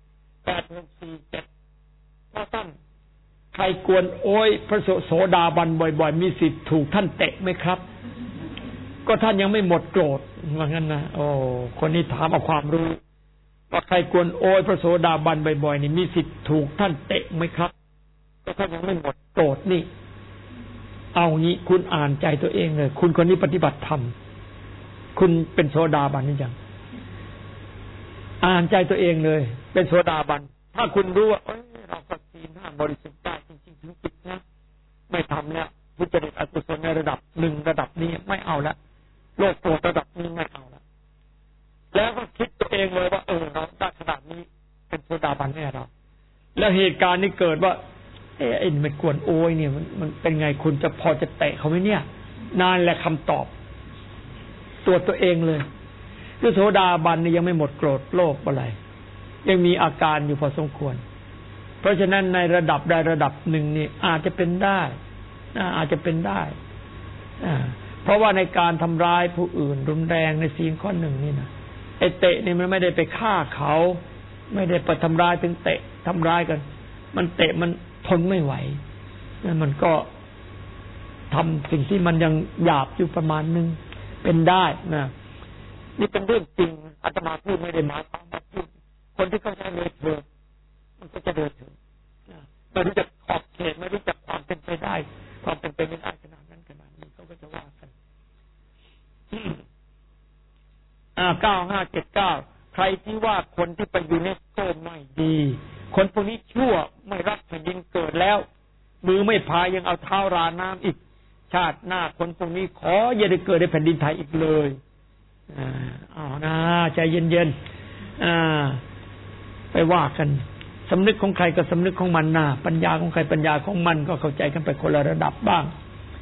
8647ว่าท่านใครกวนโอยพระโสดาบันบ่อยๆมีสิทธิ์ถูกท่านเตะไหมครับก็ท่านยังไม่หมดโกรธว่างั้นนะโอ้คนนี้ถามเอาความรู้ว่าใครกวนโอยพระโสดาบันบ่อยๆนี่มีสิทธิ์ถูกท่านเตะไหมครับก็ท่านยังไม่หมดโกรธนี่เอางี้คุณอ่านใจตัวเองเลยคุณคนนี้ปฏิบัติธรรมคุณเป็นโสดาบันนี่ยังอ่านใจตัวเองเลยเป็นโสดาบันถ้าคุณรู้ว่าเราก็ศีล5บริสุทธิ์ได้จริงๆถึงจิตนะไม่ทำแล้วทุจริตอกุศลในระดับ1ระดับนี้ไม่เอาละโลภโกรธระดับนี้ไม่เอาละแล้วก็คิดตัวเองเลยว่าเราได้ขนาดนี้เป็นโสดาบันแน่เราแล้วเหตุการณ์นี้เกิดว่าไอ้มันกวนโอยเนี่ยมันเป็นไงคุณจะพอจะเตะเขาไหมเนี่ยนานแหละคำตอบตัวเองเลยคือโสดาบันนี่ยังไม่หมดโกรธโลภอะไรยังมีอาการอยู่พอสมควรเพราะฉะนั้นในระดับใดระดับหนึ่งนี่อาจจะเป็นได้เพราะว่าในการทำร้ายผู้อื่นรุนแรงในศีลข้อหนึ่งนี่นะไอ้เตะนี่มันไม่ได้ไปฆ่าเขาไม่ได้ไปทำร้ายถึงเตะทำร้ายกันมันเตะมันทนไม่ไหวนั่นมันก็ทำสิ่งที่มันยังหยาบอยู่ประมาณนึงเป็นได้นะนี่เป็นเรื่องจริงอาตมาพูดไม่ได้หมายความว่าพูดคนที่เข้าใจเลยเถิดมันก็จะเดินถึงไม่รู้จักขอบเขตไม่รู้จักความเป็นไปได้ความเป็นไปไม่ได้ขนาดนั้นขนาดนี้เขาก็จะว่ากัน9579ใครที่ว่าคนที่ไปยูเนสโกไม่ดีคนพวกนี้ชั่วไม่รักแผ่นดินเกิดแล้วมือไม่พายยังเอาเท้าราน้ำอีกชาติหน้าคนพวกนี้ขออย่าได้เกิดในแผ่นดินไทยอีกเลยนะใจเย็นๆไปว่ากันสำนึกของใครก็สำนึกของมันนะปัญญาของใครปัญญาของมันก็เข้าใจกันไปคนละระดับบ้าง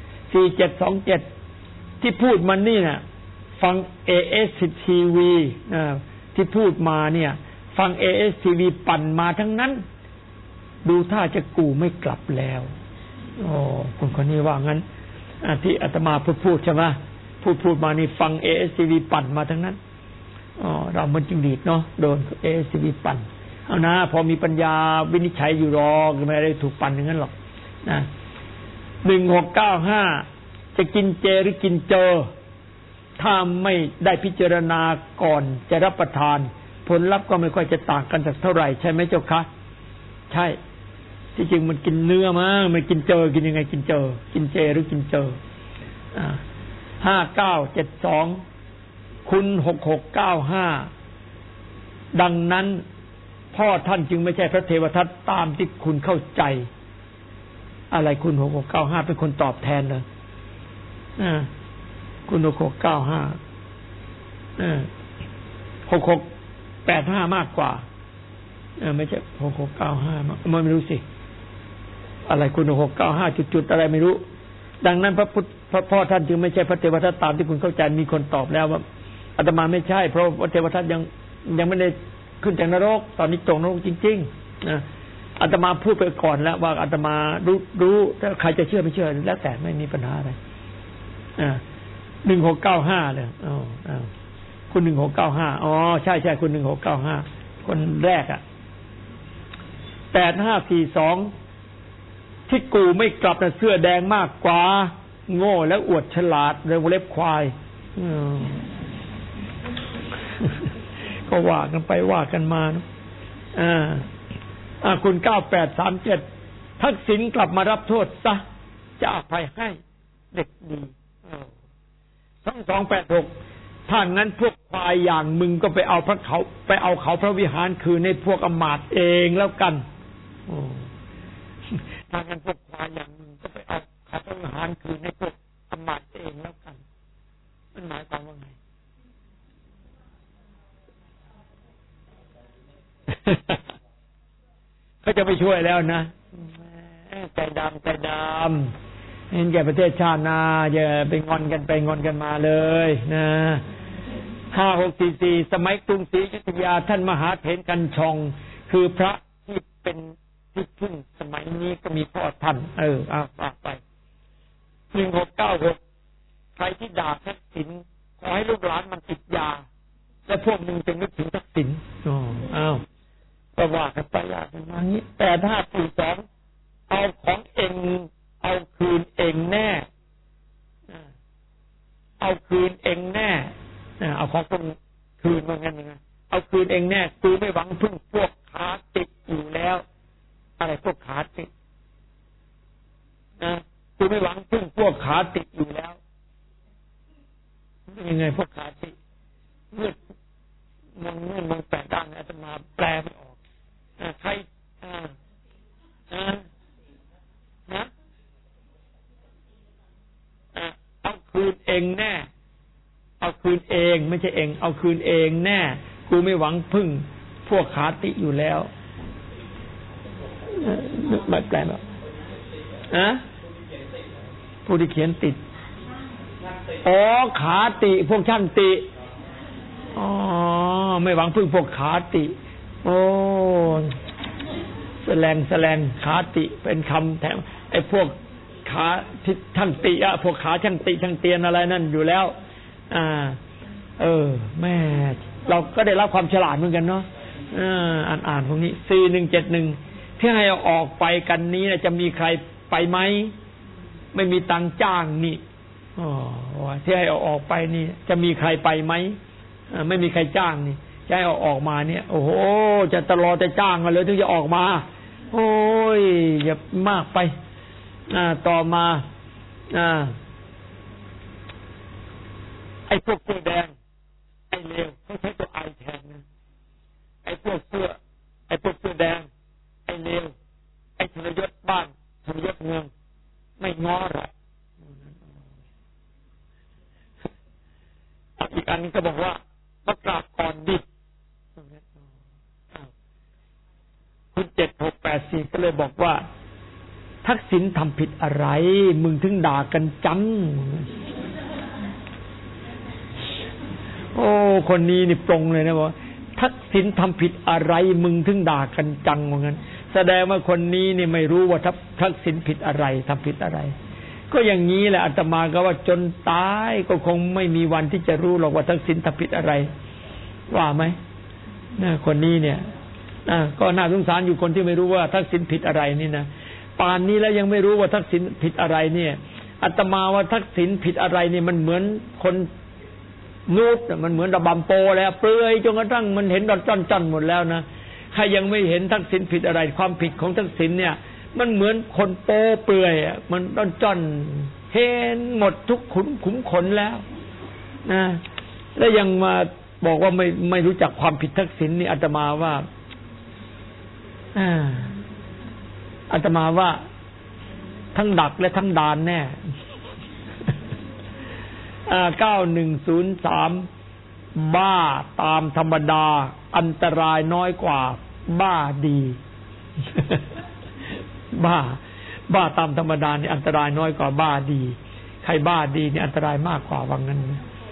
4727ที่พูดมันนี่น่ะฟัง ASTV ที่พูดมาเนี่ยฟัง ASTV ปั่นมาทั้งนั้นดูท่าจะกูไม่กลับแล้วโอ้คนนี้ว่างั้นที่อาตมาพูดใช่ไหมพูดมานี่ฟัง ASTV ปั่นมาทั้งนั้นเรามันจึงดีดเนาะโดน ASTV ปั่นเอานะพอมีปัญญาวินิจฉัยอยู่รอไม่ได้ถูกปั่นอย่างนั้นหรอกนะ1695จะกินเจหรือกินเจอถ้าไม่ได้พิจารณาก่อนจะรับประทานผลลัพธ์ก็ไม่ค่อยจะต่างกันสักเท่าไหร่ใช่ไหมเจ้าคะใช่ที่จริงมันกินเนื้อมามันกินเจอกินยังไงกินเจอกินเจหรือกินเจอ5972คุณ6695ดังนั้นพ่อท่านจึงไม่ใช่พระเทวทัตตามที่คุณเข้าใจอะไรคุณ6695เป็นคนตอบแทนเลยคุณ6695 6685มากกว่าไม่ใช่6695ไม่รู้สิอะไรคุณ6695จุดๆอะไรไม่รู้ดังนั้นพระพ่อท่านจึงไม่ใช่พระเทวทัตตามที่คุณเข้าใจมีคนตอบแล้วว่าอาตมาไม่ใช่เพราะพระเทวทัตยังไม่ได้ขึ้นจากนรกตอนนี้ตกนรกจริงๆนะอาตมาพูดไปก่อนแล้วว่าอาตมารู้ถ้าใครจะเชื่อไม่เชื่อแล้วแต่ไม่มีปัญหาอะไร1695เลยคุณ1695อ๋อใช่คุณ1695คนแรก8542ที่กูไม่กลับน่ะเสื้อแดงมากกว่าโง่และอวดฉลาดเรื่องเล็บควายก็ว่ากันไปว่ากันมาคุณ9837ทักษิณกลับมารับโทษซะจะอภัยให้เด็กดีทั้ง286ถ้างั้นพวกควายอย่างมึงก็ไปเอาเขาพระวิหารคืนในพวกอมาตย์เองแล้วกันถ้างั้นพวกควายอย่างมึงก็ไปเอาเขาพระวิหารคืนในพวกอมาตย์เองแล้วกันมันหมายความว่าไงเขาจะไปช่วยแล้วนะใจดำเห็นแก่ประเทศชาตินาอย่าไปงอนกันมาเลยนะ5644สมัยกรุงศรีอยุธยาท่านมหาเถรกันชองคือพระที่เป็นที่พึ่งสมัยนี้ก็มีพ่อท่านไป1696ใครที่ด่าทักษิณขอให้ลูกหลานมันติดยาและพวกมึงจะนึกถึงทักษิณก็ว่ากันไปอย่างนี้แต่ถ้า42เอาของเองเอาคืนเองแน่เอาคืนเองแน่เอาของคนคืนมางั้นนะเอาคืนเองแน่กูไม่หวังพึ่งพวกขาติดอยู่แล้วอะไรพวกขาติดกูไม่หวังพึ่งพวกขาติดอยู่แล้วยังไงพวกขาติดเมื่อมันแปลด้านอาตมาแปลไม่ออกใครเอาคืนเองแน่เอาคืนเองไม่ใช่เองเอาคืนเองแน่กูไม่หวังพึ่งพวกขาติอยู่แล้วไม่แปลหรอกผู้ที่เขียนติดขาติพวกช่างติไม่หวังพึ่งพวกขาติแสลงขาติเป็นคำแถมไอ้พวกขาที่ช่างติพวกขาช่างติช่างเตียนอะไรนั่นอยู่แล้วแม่เราก็ได้รับความฉลาดเหมือนกันเนาะอ่านพวกนี้4171ที่ให้เอาออกไปกันนี้จะมีใครไปไหมไม่มีตังค์จ้างนี่ที่ให้เอาออกไปนี่จะมีใครไปไหมไม่มีใครจ้างนี่จะให้เอาออกมาเนี่ยโอ้โหจะตลอดจะจ้างมาเลยถึงจะออกมาโอ้ยอย่ามากไปต่อมาไอ้พวกเสื้อแดงไอ้เลวเขาใช้ตัวไอแทนนะไอ้พวกเสื้อแดงไอ้เลวไอ้ทรยศบ้านทรยศเมืองไม่ง้อหรอกอีกอันนึงก็บอกว่าประกาศก่อนดิ 07-684ก็เลยบอกว่าทักษิณทำผิดอะไรมึงถึงด่ากันจังโอ้คนนี้นี่ปรงเลยนะว่าทักษิณทำผิดอะไรมึงถึงด่ากันจังว่างั้นแสดงว่าคนนี้นี่ไม่รู้ว่าทักษิณผิดอะไรทำผิดอะไรก็อย่างนี้แหละอาตมาก็ว่าจนตายก็คงไม่มีวันที่จะรู้หรอกว่าทักษิณทำผิดอะไรว่าไหมนะคนนี้เนี่ยก็น่าสงสารอยู่คนที่ไม่รู้ว่าทักษิณผิดอะไรนี่นะป่านนี้แล้วยังไม่รู้ว่าทักษิณผิดอะไรเนี่ยอาตมาว่าทักษิณผิดอะไรนี่มันเหมือนคนนูบมันเหมือนระบำโปแล้วเปลือยจนกระทั่งมันเห็นดอนจ้อนหมดแล้วนะใครยังไม่เห็นทักษิณผิดอะไรความผิดของทักษิณเนี่ยมันเหมือนคนโปเปลือยมันดอนจ้อนเห็นหมดทุกขุมขนแล้วนะแล้วยังมาบอกว่าไม่รู้จักความผิดทักษิณนี่อาตมาว่าอาตมาว่าทั้งดักและทั้งดานแน่9103บ้าตามธรรมดาอันตรายน้อยกว่าบ้าดีบ้าตามธรรมดานี่อันตรายน้อยกว่าบ้าดีใครบ้าดีนี่อันตรายมากกว่าว่างั้น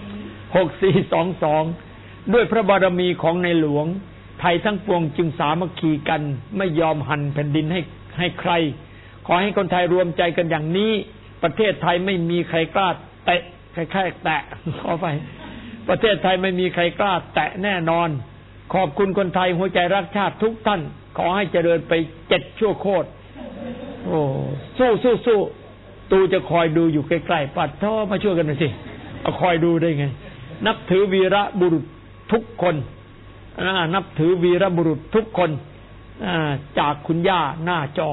6422ด้วยพระบารมีของในหลวงไทยทั้งปวงจึงสามัคคีกันไม่ยอมหั่นแผ่นดินให้ใครขอให้คนไทยรวมใจกันอย่างนี้ประเทศไทยไม่มีใครกล้าแตะขอไปประเทศไทยไม่มีใครกล้าแตะแน่นอนขอบคุณคนไทยหัวใจรักชาติทุกท่านขอให้เจริญไป7ชั่วโคตรโอ้สู้ตูจะคอยดูอยู่ใกล้ๆปัดท่อมาช่วยกันหน่อยสิเอาคอยดูได้ไงนับถือวีระบุรุษทุกคนนับถือวีรบุรุษทุกคนจากคุณย่าหน้าจอ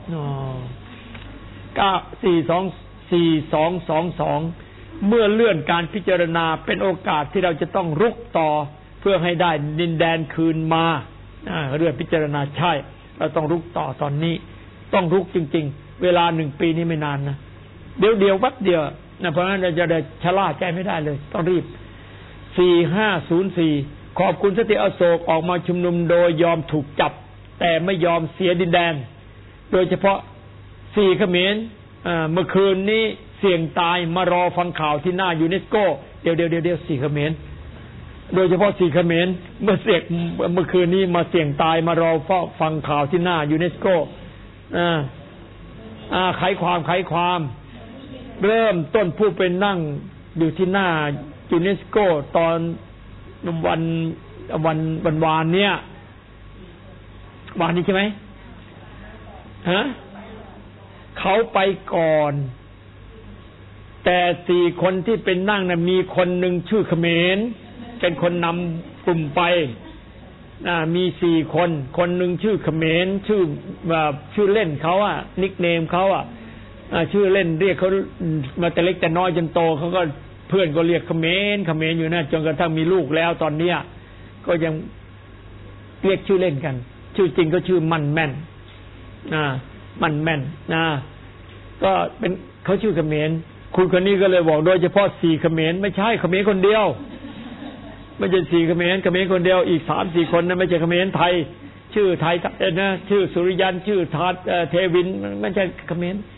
4242เมื่อเลื่อนการพิจารณาเป็นโอกาสที่เราจะต้องรุกต่อเพื่อให้ได้ดินแดนคืนมาเรื่องพิจารณาใช่เราต้องรุกต่อตอนนี้ต้องรุกจริงๆเวลา1 ปีนี้ไม่นานนะเดี๋ยววัดเดียวนะเพราะฉะนั้นเราจะได้ชะล่าใจไม่ได้เลยต้องรีบ4504ขอบคุณสติอโศกออกมาชุมนุมโดยยอมถูกจับแต่ไม่ยอมเสียดินแดนโดยเฉพาะ4เขมรเมื่อคืนนี้เสี่ยงตายมารอฟังข่าวที่หน้ายูเนสโกเดี๋ยว4เขมรโดยเฉพาะ4เขมรเมื่อคืนนี้มาเสี่ยงตายมารอฟังข่าวที่หน้ายูเนสโกไขความเริ่มต้นผู้เป็นนั่งอยู่ที่หน้ายูเนสโกตอนวันวานเนี่ยวานนี้ใช่ไหมเขาไปก่อนแต่4คนที่เป็นนั่งน่ะมีคนหนึ่งชื่อเขมรเป็นคนนำกลุ่มไปมี4คนหนึ่งชื่อเขมรชื่อเล่นเขานิคเนมเขาชื่อเล่นเรียกเขามาแต่เล็กแต่น้อยจนโตเขาก็เพื่อนก็เรียกเขมรอยู่นะจนกระทั่งมีลูกแล้วตอนเนี้ยก็ยังเรียกชื่อเล่นกันชื่อจริงก็ชื่อมันแม่นก็เป็นเขาชื่อเขมรคุณคนนี้ก็เลยบอกโดยเฉพาะ4เขมรไม่ใช่เขมรคนเดียวไม่ใช่4เขมรคนเดียวอีก 3-4 คนนั้นไม่ใช่เขมรไทยชื่อไทยนะชื่อสุริยันชื่อทัศเทวินไม่ใช่เขมร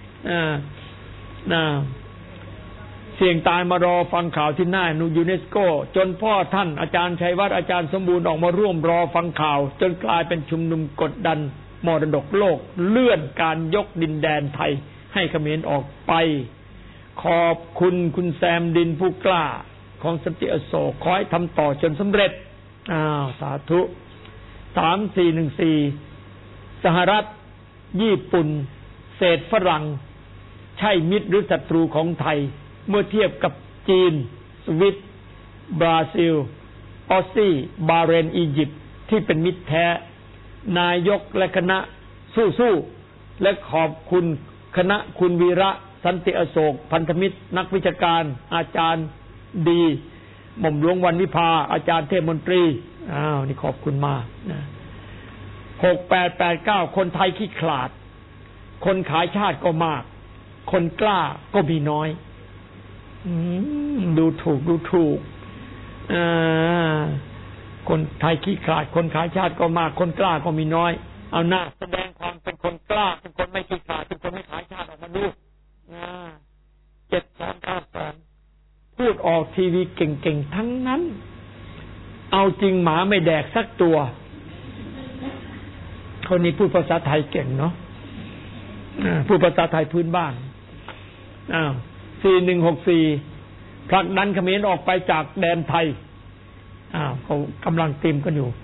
เสี่ยงตายมารอฟังข่าวที่หน้ายูเนสโกจนพ่อท่านอาจารย์ชัยวัฒน์อาจารย์สมบูรณ์ออกมาร่วมรอฟังข่าวจนกลายเป็นชุมนุมกดดันมรดกโลกเลื่อนการยกดินแดนไทยให้เขมรออกไปขอบคุณแซมดินผู้กล้าของสติอโศกขอให้ทำต่อจนสำเร็จสาธุ3414สหรัฐญี่ปุ่นเศษฝรั่งใช่มิตรหรือศัตรูของไทยเมื่อเทียบกับจีนสวิตบราซิลออสซี่บาห์เรนอียิปต์ที่เป็นมิตรแท้นายกและคณะสู้และขอบคุณคณะคุณวีระสันติอโศกพันธมิตรนักวิชาการอาจารย์ดีหม่อมหลวงวันวิภาอาจารย์เทพมนตรีนี่ขอบคุณมากนะ6889คนไทยขี้ขลาดคนขายชาติก็มากคนกล้าก็มีน้อยดูถูกคนไทยขี้ขลาดคนขายชาติก็มากคนกล้าก็มีน้อยเอาหน้าแสดงความเป็นคนกล้าเป็นคนไม่ขี้ขลาดเป็นคนไม่ขายชาติออกมาดู7-3-9-2พูดออกทีวีเก่งๆทั้งนั้นเอาจริงหมาไม่แดกสักตัวคนนี้พูดภาษาไทยเก่งเนาะพูดภาษาไทยพื้นบ้าน4164ผลักดันเขมรออกไปจากแดนไทยเขากำลังตีมกันอยู่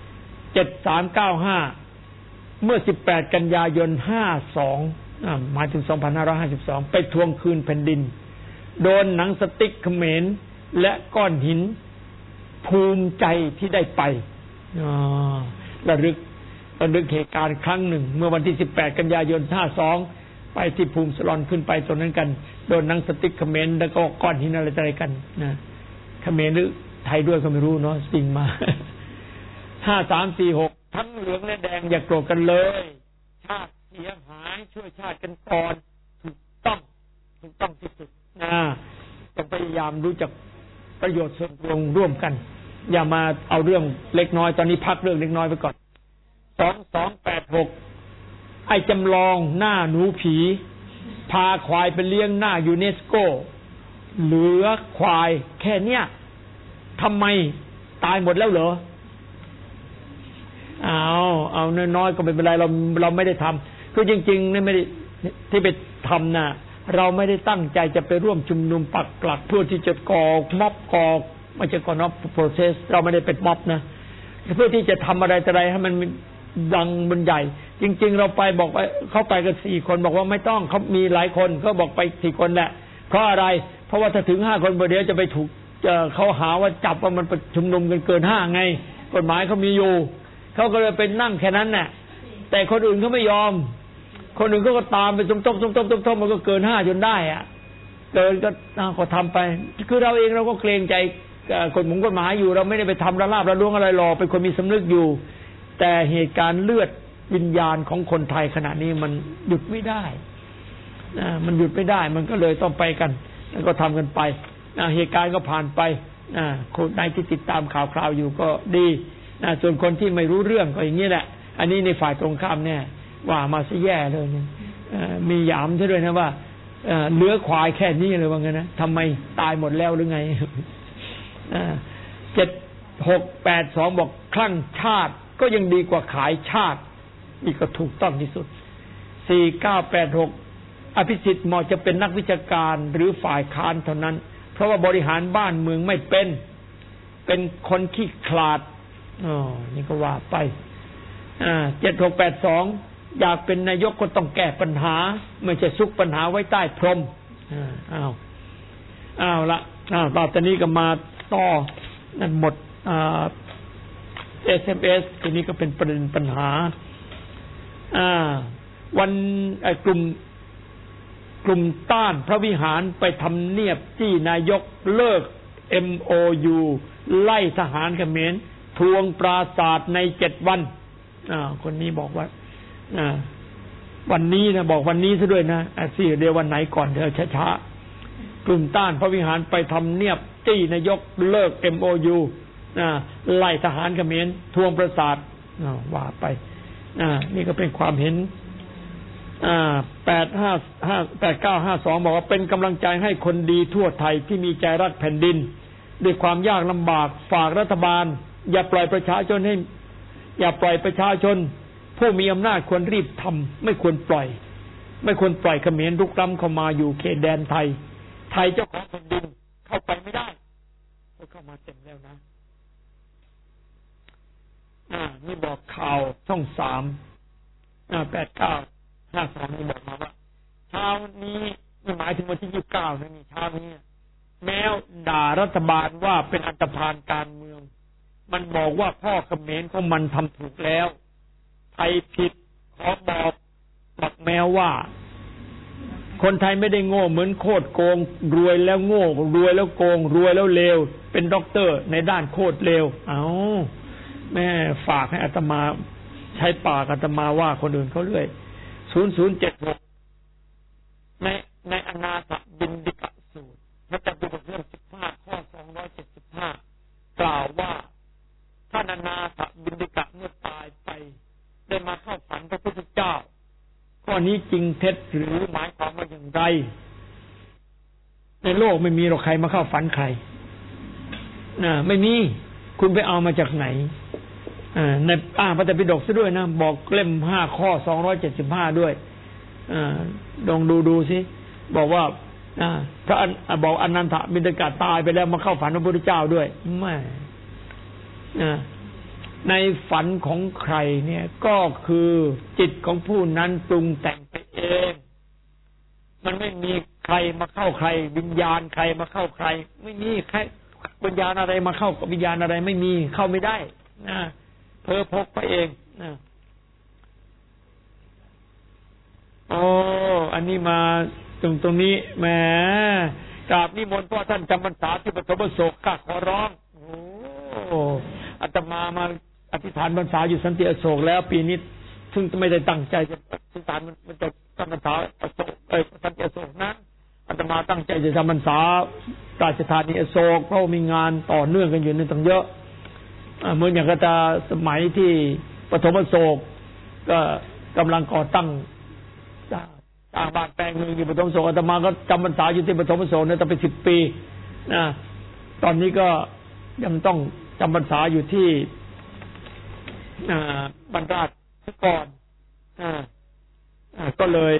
7395เมื่อ18กันยายน52หมายถึง2552ไปทวงคืนแผ่นดินโดนหนังสติ๊กเขมรและก้อนหินภูมิใจที่ได้ไประลึกเหตุการณ์ครั้งหนึ่งเมื่อวันที่18กันยายน52ไปที่ภูมิสลอนขึ้นไปตรงนั้นกันโดนหนังสติ๊กเขมรแล้วก็ก้อนหินอะไรกันนะเขมรหรือไทยด้วยก็ไม่รู้เนาะสิ่งมา5346ทั้งเหลืองและแดงอย่าโกรธกันเลยชาติเสียหายช่วยชาติกันก่อนถูกต้องที่สุดต้องพยายามรู้จักประโยชน์ส่วนรวมร่วมกันอย่ามาเอาเรื่องเล็กน้อยตอนนี้พักเรื่องเล็กน้อยไปก่อน2286ไอ้จำลองหน้าหนูผีพาควายไปเลี้ยงหน้ายูเนสโกเหลือควายแค่เนี้ยทำไมตายหมดแล้วเหรอเอาน้อยๆก็ไม่เป็นไรเราไม่ได้ทำคือจริงๆนี่ไม่ได้ที่ไปทำน่ะเราไม่ได้ตั้งใจจะไปร่วมชุมนุมปักหลักเพื่อที่จะก่อม็อบไม่ใช่ก่อม็อบโปรเซสเราไม่ได้เป็นม็อบนะเพื่อที่จะทำอะไรให้มันดังบนใหญ่จริงๆเราไปบอกว่าเขาไปกัน4คนบอกว่าไม่ต้องเขามีหลายคนก็บอกไป4คนแหละเพราะอะไรเพราะว่าถ้าถึง5คนเดี๋ยวจะไปถูกเขาหาว่าจับว่ามันชุมนุมกันเกิน5ไงกฎหมายเขามีอยู่เขาก็เลยเป็นนั่งแค่นั้นน่ะแต่คนอื่นเขาไม่ยอมคนอื่นก็ตามไปต้มมันก็เกิน5จนได้อะเกินก็ทำไปคือเราเองเราก็เกรงใจกฎหมายอยู่เราไม่ได้ไปทำระลาบระล้วงอะไรหรอกเป็นคนมีสำนึกอยู่แต่เหตุการณ์เลือดวิญญาณของคนไทยขณะนี้มันหยุดไม่ได้มันหยุดไม่ได้มันก็เลยต้องไปกันแล้วก็ทำกันไปเหตุการณ์ก็ผ่านไปคนใดที่ติดตามข่าวคราวอยู่ก็ดีส่วนคนที่ไม่รู้เรื่องก็อย่างนี้แหละอันนี้ในฝ่ายตรงข้ามเนี่ยว่ามาซะแย่เลยมีหยามซะด้วยนะว่าเหลือควายแค่นี้เลยว่างั้นนะทำไมตายหมดแล้วหรือไง7682บอกคลั่งชาติก็ยังดีกว่าขายชาตินี่ก็ถูกต้องที่สุด4986อภิสิทธิ์เหมาะจะเป็นนักวิชาการหรือฝ่ายค้านเท่านั้นเพราะว่าบริหารบ้านเมืองไม่เป็นคนขี้ขลาดนี่ก็ว่าไป7682อยากเป็นนายกก็ต้องแก้ปัญหาไม่ใช่ซุกปัญหาไว้ใต้พรมละต่อจากนี้ก็มาต่อนั่นหมดSMS ทีนี้ก็เป็นประเด็นปัญหาวันกลุ่มต้านพระวิหารไปทำเนียบที่นายกเลิก MOU ไล่ทหารเขมรทวงปราศาสตร์ใน7 วันคนนี้บอกว่าวันนี้นะบอกวันนี้ซะด้วยนะเดี๋ยววันไหนก่อนเดี๋ยวช้าๆกลุ่มต้านพระวิหารไปทำเนียบที่นายกเลิก MOUไล่ทหารเขมรทวงปราศาสตร์ว่าไปนี่ก็เป็นความเห็น8952บอกว่าเป็นกำลังใจให้คนดีทั่วไทยที่มีใจรักแผ่นดินด้วยความยากลำบากฝากรัฐบาลอย่าปล่อยประชาชนผู้มีอำนาจควรรีบทำไม่ควรปล่อยเขมรรุกล้ำเข้ามาอยู่เขตแดนไทยเจ้าของแผ่นดินเข้าไปไม่ได้เข้ามาเต็มแล้วนะนี่บอกข่าวช่อง38952นี่บอกมาว่าเช้านี้นี่หมายถึงวันที่29นะนี่เช้านี้แม้ด่ารัฐบาลว่าเป็นอันธพาลการเมืองมันบอกว่าพ่อเขมรของมันทำถูกแล้วไทยผิดขอบอกแมวว่าคนไทยไม่ได้โง่เหมือนโคตรโกงรวยแล้วโง่รวยแล้วโกงรวยแล้วเลวเป็นด็อกเตอร์ในด้านโคตรเลวแม่ฝากให้อาตมาใช้ปากอาตมาว่าคนอื่นเขาเรื่อย0076ในอนาถบิณฑิกสูตรพระจักรพรรดิเรื่อง15ข้อ275กล่าวว่าท่านอนาถบิณฑิกะเมื่อตายไปได้มาเข้าฝันพระนี้จริงเท็จหรือหมายความว่าอย่างไรในโลกไม่มีหรอกใครมาเข้าฝันใครไม่มีคุณไปเอามาจากไหนในพระไตรปิฎกซะด้วยนะบอกเล่ม5ข้อ275ด้วยลองดูสิบอกว่าพระบอกอนันทบิณฑกะตายไปแล้วมาเข้าฝันพระพุทธเจ้าด้วยไม่ในฝันของใครเนี่ยก็คือจิตของผู้นั้นปรุงแต่งไปเองมันไม่มีใครมาเข้าใครวิญญาณใครมาเข้าใครไม่มีใครวิญญาณอะไรมาเข้ากับวิญญาณอะไรไม่มีเข้าไม่ได้เพ้อพกไปเองอันนี้มาตรงนี้แหมกราบนิมนต์พ่อท่านจำพรรษาที่ปฐมโศกขอร้องอาตมามาอธิษฐานพรรษาอยู่สันติอโศกแล้วปีนี้ซึ่งไม่ได้ตั้งใจจะอธิษฐานมันจะจำพรรษาอโศกสันติอโศกนะอาตมาตั้งใจจะจำพรรษาราชธานีอโศกเพราะมีงานต่อเนื่องกันอยู่ในตั้งเยอะเหมือนอย่างกระสมัยที่ปฐมโศกก็กำลังก่อตั้งสร้างบ้านแปลงเมืองอยู่ปฐมโศกอาตมาก็จำพรรษาอยู่ที่ปฐมโศกเนี่ยตั้งไป10 ปีตอนนี้ก็ยังต้องจำพรรษาอยู่ที่บรรดาก่อนก็เลย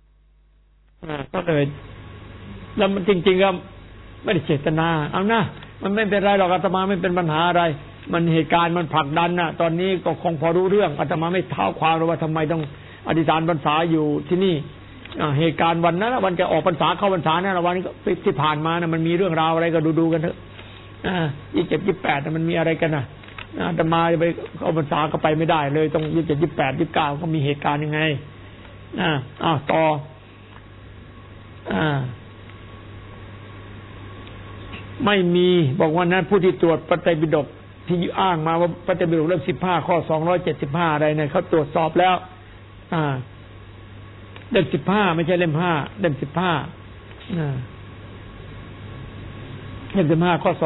แล้วมันจริงๆก็ไม่ได้เจตนาเอานะมันไม่เป็นไรหรอกอาตมาไม่เป็นปัญหาอะไรมันเหตุการณ์มันผลักดันตอนนี้ก็คงพอรู้เรื่องอาตมาไม่เท้าความว่าทำไมต้องอธิษฐานพรรษาอยู่ที่นี่เหตุการณ์วันนั้นวันจะออกพรรษาเข้าพรรษาเนี่ยวันที่ผ่านมานะมันมีเรื่องราวอะไรก็ดูกันเถอะ27 28มันมีอะไรกันอาตมาจะไปเข้าพรรษาก็ไปไม่ได้เลยต้อง27 28 29ก็มีเหตุการณ์ยังไงต่อไม่มีบอกว่านั้นผู้ที่ตรวจพระไตรปิฎกที่อ้างมาว่าพระไตรปิฎกเล่ม15ข้อ275อะไรเนี่ยเขาตรวจสอบแล้วเล่ม15ไม่ใช่เล่ม5เล่ม15เล่ม15ข้อ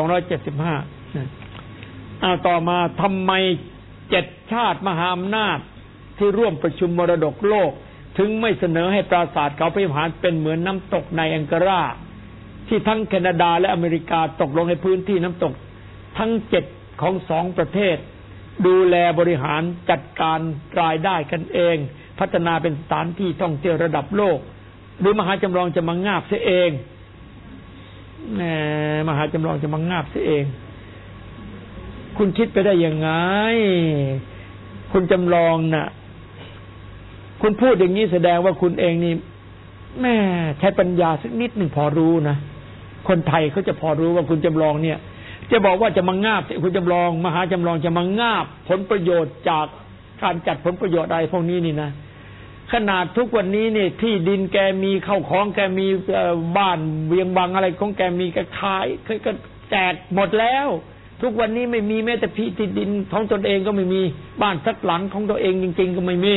275ต่อมาทำไม7ชาติมหาอำนาจที่ร่วมประชุมมรดกโลกถึงไม่เสนอให้ปราสาทเขาพระวิหารเป็นเหมือนน้ำตกในแองการาที่ทั้งแคนาดาและอเมริกาตกลงในพื้นที่น้ำตกทั้ง7ของ2ประเทศดูแลบริหารจัดการรายได้กันเองพัฒนาเป็นสถานที่ท่องเที่ยวระดับโลกหรือมหาจำลองจะมางาบเสียเองมหาจำลองจะมางาบเสียเองคุณคิดไปได้ยังไงคุณจำลองคุณพูดอย่างนี้แสดงว่าคุณเองนี่แม่ใช้ปัญญาสักนิดหนึ่งพอรู้นะคนไทยเขาจะพอรู้ว่าคุณจำลองเนี่ยจะบอกว่าจะมางาบคุณจำลองมหาจำลองจะมางาบผลประโยชน์จากการจัดผลประโยชน์อะไรพวกนี้นี่นะขนาดทุกวันนี้เนี่ยที่ดินแกมีเข้าของแกมีบ้านเวียงบางอะไรของแกมีแกขายก็แจกหมดแล้วทุกวันนี้ไม่มีแม้แต่ที่ดินของตนเองก็ไม่มีบ้านสักหลังของตัวเองจริงๆก็ไม่มี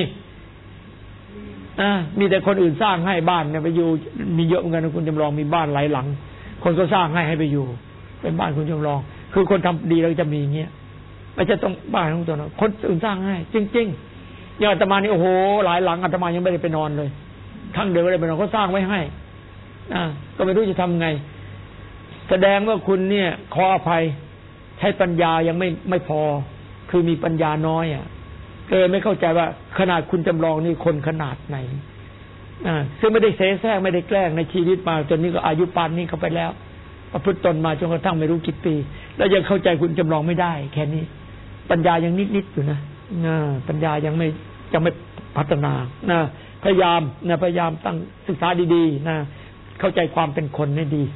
มีแต่คนอื่นสร้างให้บ้านเนี่ยไปอยู่มีเยอะเหมือนกันนะคุณจำลองมีบ้านหลายหลังคนก็สร้างให้ไปอยู่เป็นบ้านคุณจำลองคือคนทำดีแล้วจะมีอย่างเงี้ยไม่ใช่ต้องบ้านของตัวเราคนอื่นสร้างให้จริงๆอย่างอาตมานี่โอ้โหหลายหลังอาตมายังไม่ได้ไปนอนเลยครั้งเดียวไม่ได้ไปนอนเขาสร้างไว้ให้ก็ไม่รู้จะทำไงแสดงว่าคุณเนี่ยขออภัยใช้ปัญญายังไม่พอคือมีปัญญาน้อยไม่เข้าใจว่าขนาดคุณจำลองนี่คนขนาดไหนซึ่งไม่ได้เสแสร้งไม่ได้แกล้งในชีวิตมาจนนี้ก็อายุปานนี้เข้าไปแล้วประพฤติตนมาจนกระทั่งไม่รู้กี่ปีแล้วยังเข้าใจคุณจำลองไม่ได้แค่นี้ปัญญายังนิดๆอยู่นะปัญญายังไม่พัฒนาพยายามตั้งศึกษาดีๆเข้าใจความเป็นคนให้ดี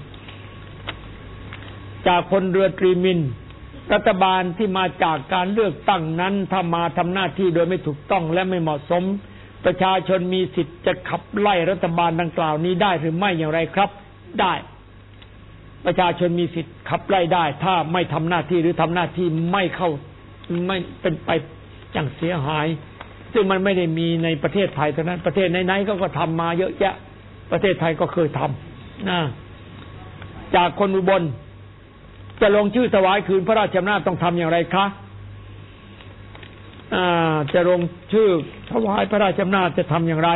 จากพลเรือตรีมินรัฐบาลที่มาจากการเลือกตั้งนั้นถ้ามาทำหน้าที่โดยไม่ถูกต้องและไม่เหมาะสมประชาชนมีสิทธิ์จะขับไล่รัฐบาลดังกล่าวนี้ได้หรือไม่อย่างไรครับได้ประชาชนมีสิทธิ์ขับไล่ได้ถ้าไม่ทำหน้าที่หรือทำหน้าที่ไม่เป็นไปอย่างเสียหายซึ่งมันไม่ได้มีในประเทศไทยเท่านั้นประเทศไหนๆก็ทำมาเยอะแยะประเทศไทยก็เคยทำจากคนอุบลจะลงชื่อถวายคืนพระราชอำนาจต้องทำอย่างไรคะจะลงชื่อถวายพระราชอำนาจจะทำอย่างไร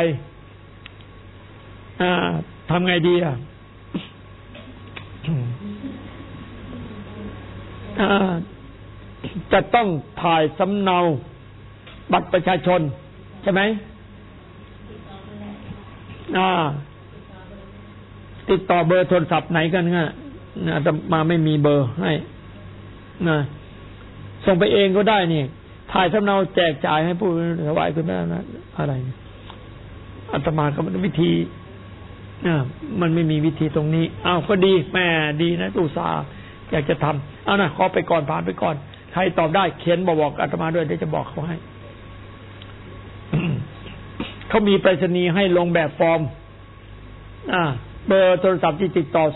ทำไงดีจะต้องถ่ายสำเนาบัตรประชาชนใช่ไหมติดต่อเบอร์โทรศัพท์ไหนกันฮะจะมาไม่มีเบอร์ให้ส่งไปเองก็ได้นี่ถ่ายสำเนาแจกจ่ายให้ผู้ถวายคุณแม่นะอะไรอาตมาก็วิธีมันไม่มีวิธีตรงนี้ก็ดีแม่ดีนะตุสาอยากจะทำนะขอไปก่อนผ่านไปก่อนใครตอบได้เขียนบอกอาตมาด้วยเดี๋ยวจะบอกเขาให้ เขามีไปรษณีย์ให้ลงแบบฟอร์มเบอร์โทรศัพท์ที่ติดต่อ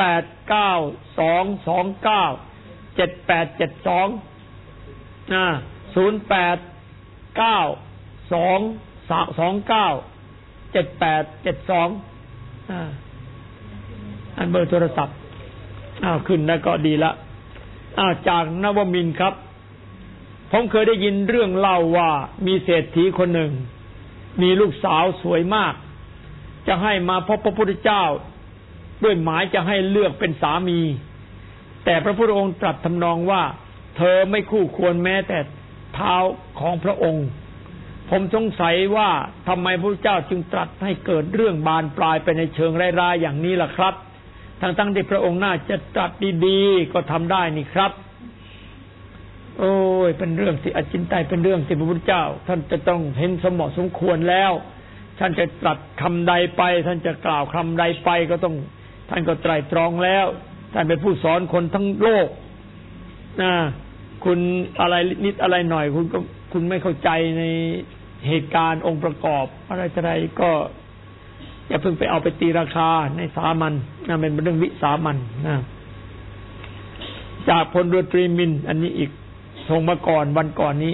อันเบอร์โทรศัพท์ขึ้นแล้วก็ดีละจากนวมินทร์ครับผมเคยได้ยินเรื่องเล่าว่ามีเศรษฐีคนหนึ่งมีลูกสาวสวยมากจะให้มาพบพระพุทธเจ้าด้วยหมายจะให้เลือกเป็นสามีแต่พระพุทธองค์ตรัสทำนองว่าเธอไม่คู่ควรแม้แต่เท้าของพระองค์ผมสงสัยว่าทำไมพระพุทธเจ้าจึงตรัสให้เกิดเรื่องบานปลายไปในเชิงร้ายๆอย่างนี้ล่ะครับทั้งที่พระองค์น่าจะตรัสดีๆก็ทำได้นี่ครับโอ้ยเป็นเรื่องที่อจินไตยเป็นเรื่องที่พระพุทธเจ้าท่านจะต้องเห็นสมสมควรแล้วท่านจะตรัสคำใดไปท่านจะกล่าวคำใดไปก็ต้องท่านก็ไตร่ตรองแล้วท่านเป็นผู้สอนคนทั้งโลกคุณอะไรนิดอะไรหน่อยคุณไม่เข้าใจในเหตุการณ์องค์ประกอบอะไรก็อย่าเพิ่งไปเอาไปตีราคาในสามัญเป็นเรื่องวิสามัญจากพลเรือตรีมินอันนี้อีกส่งมาก่อนวันก่อนนี้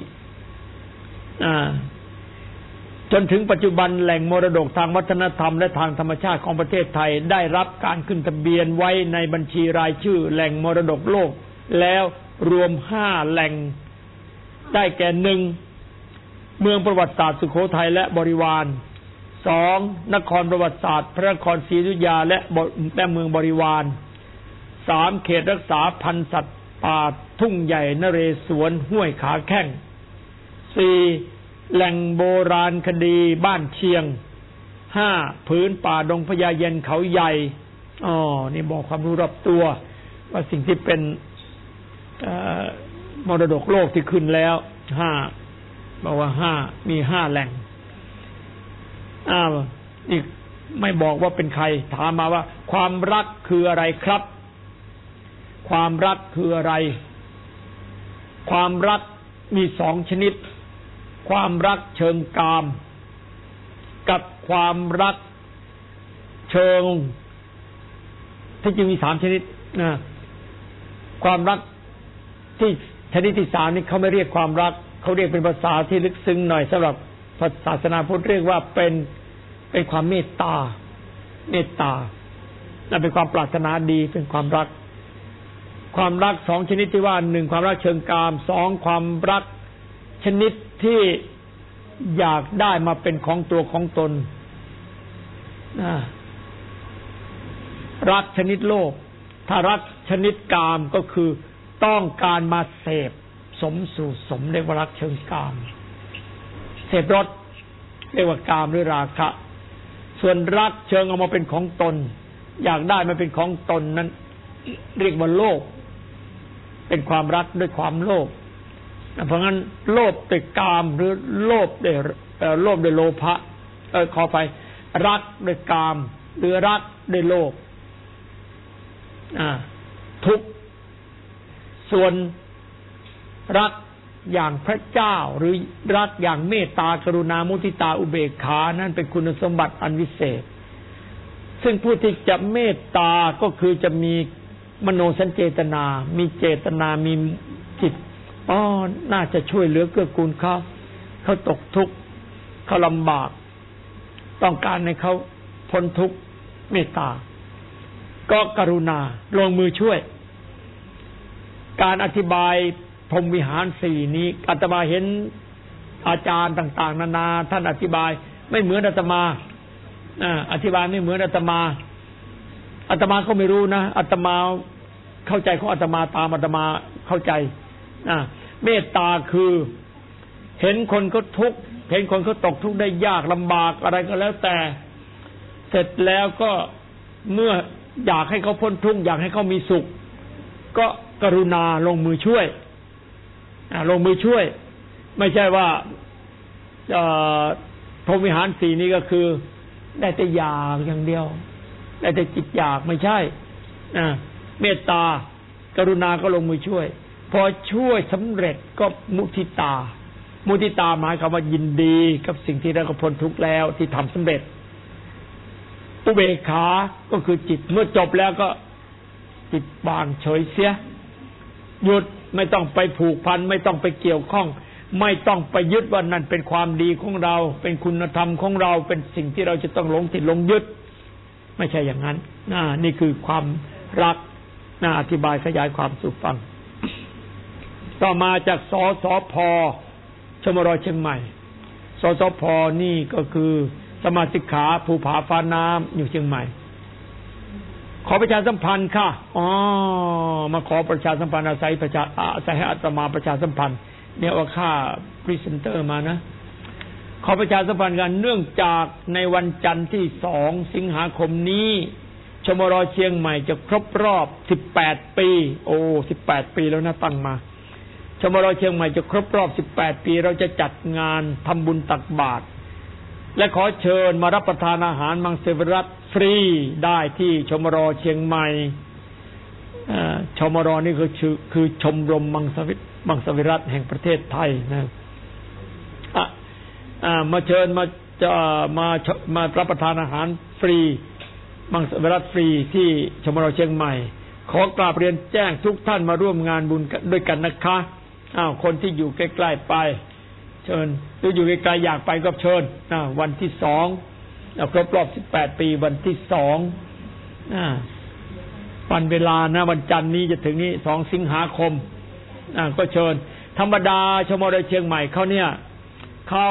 จนถึงปัจจุบันแหล่งมรดกทางวัฒนธรรมและทางธรรมชาติของประเทศไทยได้รับการขึ้นทะเบียนไว้ในบัญชีรายชื่อแหล่งมรดกโลกแล้วรวม5แหล่งได้แก่1เมืองประวัติศาสตร์สุโขทัยและบริวาร2นครประวัติศาสตร์พระนครศรีอยุธยาและเมืองบริวาร3เขตรักษาพันธุ์สัตว์ป่าทุ่งใหญ่นเรศวรห้วยขาแข้ง4แหล่งโบราณคดีบ้านเชียง5พื้นป่าดงพญาเย็นเขาใหญ่นี่บอกความรู้รอบตัวว่าสิ่งที่เป็นมรดกโลกที่ขึ้นแล้ว5บอกว่า5มี5แหล่งอีกไม่บอกว่าเป็นใครถามมาว่าความรักคืออะไรครับความรักคืออะไรความรักมี2ชนิดความรักเชิงกามกับความรักเชิงที่จริงมี3ชนิดความรักที่ชนิดที่3นี่เขาไม่เรียกความรักเขาเรียกเป็นภาษาที่ลึกซึ้งหน่อยสำหรับศาสนาพุทธเรียกว่าเป็นความเมตตานั่นเป็นความปรารถนาดีเป็นความรัก2ชนิดที่ว่า1ความรักเชิงกาม2ความรักชนิดที่อยากได้มาเป็นของตัวของตนรักชนิดโลภถ้ารักชนิดกามก็คือต้องการมาเสพสมสู่สมเรียกว่ารักเชิงกามเสพรสเรียกว่ากามหรือราคะส่วนรักเชิงเอามาเป็นของตนอยากได้มาเป็นของตนนั้นเรียกว่าโลภเป็นความรักด้วยความโลภเพราะงั้นโลภด้วยกามหรือโลภด้วยโลภะขอไปรักด้วยกามหรือรักด้วยโลภทุกส่วนรักอย่างพระเจ้าหรือรักอย่างเมตตากรุณามุทิตาอุเบกขานั่นเป็นคุณสมบัติอันวิเศษซึ่งผู้ที่จะเมตตาก็คือจะมีมโนสัญเจตนามีเจตนามีจิตน่าจะช่วยเหลือเกื้อกูลเขาตกทุกข์เขาลำบากต้องการให้เขาพ้นทุกข์เมตตาก็กรุณาลงมือช่วยการอธิบายพรหมวิหาร4นี้อาตมาเห็นอาจารย์ต่างๆนานาท่านอธิบายไม่เหมือนอาตมาอธิบายไม่เหมือนอาตมาก็ไม่รู้นะอาตมาเข้าใจของอาตมาตามอาตมาเข้าใจเมตตาคือเห็นคนเขาทุกข์เห็นคนเขาตกทุกข์ได้ยากลำบากอะไรก็แล้วแต่เสร็จแล้วก็เมื่ออยากให้เขาพ้นทุกข์อยากให้เขามีสุขก็กรุณาลงมือช่วยลงมือช่วยไม่ใช่ว่าพรหมวิหารสี่นี้ก็คือได้แต่อยากอย่างเดียวได้แต่จิตอยากไม่ใช่เมตตากรุณาก็ลงมือช่วยพอช่วยสำเร็จก็มุทิตาหมายความว่ายินดีกับสิ่งที่เราก็พ้นทุกข์แล้วที่ทำสำเร็จอุเบกขาก็คือจิตเมื่อจบแล้วก็จิตวางเฉยเสียหยุดไม่ต้องไปผูกพันไม่ต้องไปเกี่ยวข้องไม่ต้องไปยึดว่านั่นเป็นความดีของเราเป็นคุณธรรมของเราเป็นสิ่งที่เราจะต้องหลงติดหลงยึดไม่ใช่อย่างนั้นนี่คือความรักอธิบายขยายความสู่ฟังต่อมาจากสสพ.ชมรเชียงใหม่สสพ.นี่ก็คือสมาชิกขาภูผาฟ้าน้ำอยู่เชียงใหม่ขอประชาสัมพันธ์ค่ะมาขอประชาสัมพันธ์อาศัยให้อาตมาประชาสัมพันธ์เนี่ยว่าค่าพรีเซนเตอร์มานะขอประชาสัมพันธ์กันเนื่องจากในวันจันทร์ที่2 สิงหาคมนี้ชมรเชียงใหม่จะครบรอบ18 ปี18 ปีแล้วนะตั้งมาชมรเชียงใหม่จะครบรอบ18 ปีเราจะจัดงานทำบุญตักบาตรและขอเชิญมารับประทานอาหารมังสวิรัติฟรีได้ที่ชมรเชียงใหม่ชมรนี่คือชมรมมังสวิรัติแห่งประเทศไทยนะมาเชิญมารับประทานอาหารฟรีมังสวิรัติฟรีที่ชมรเชียงใหม่ขอกราบเรียนแจ้งทุกท่านมาร่วมงานบุญด้วยกันนะคะคนที่อยู่ใกล้ๆไปเชิญหรืออยู่ไกลๆอยากไปก็เชิญวันที่2ครบรอบ18 ปีวันที่2วันเวลานะวันจันทร์นี้จะถึงนี้2 สิงหาคมก็เชิญธรรมดาชมรเชียงใหม่เขาเนี่ยเขา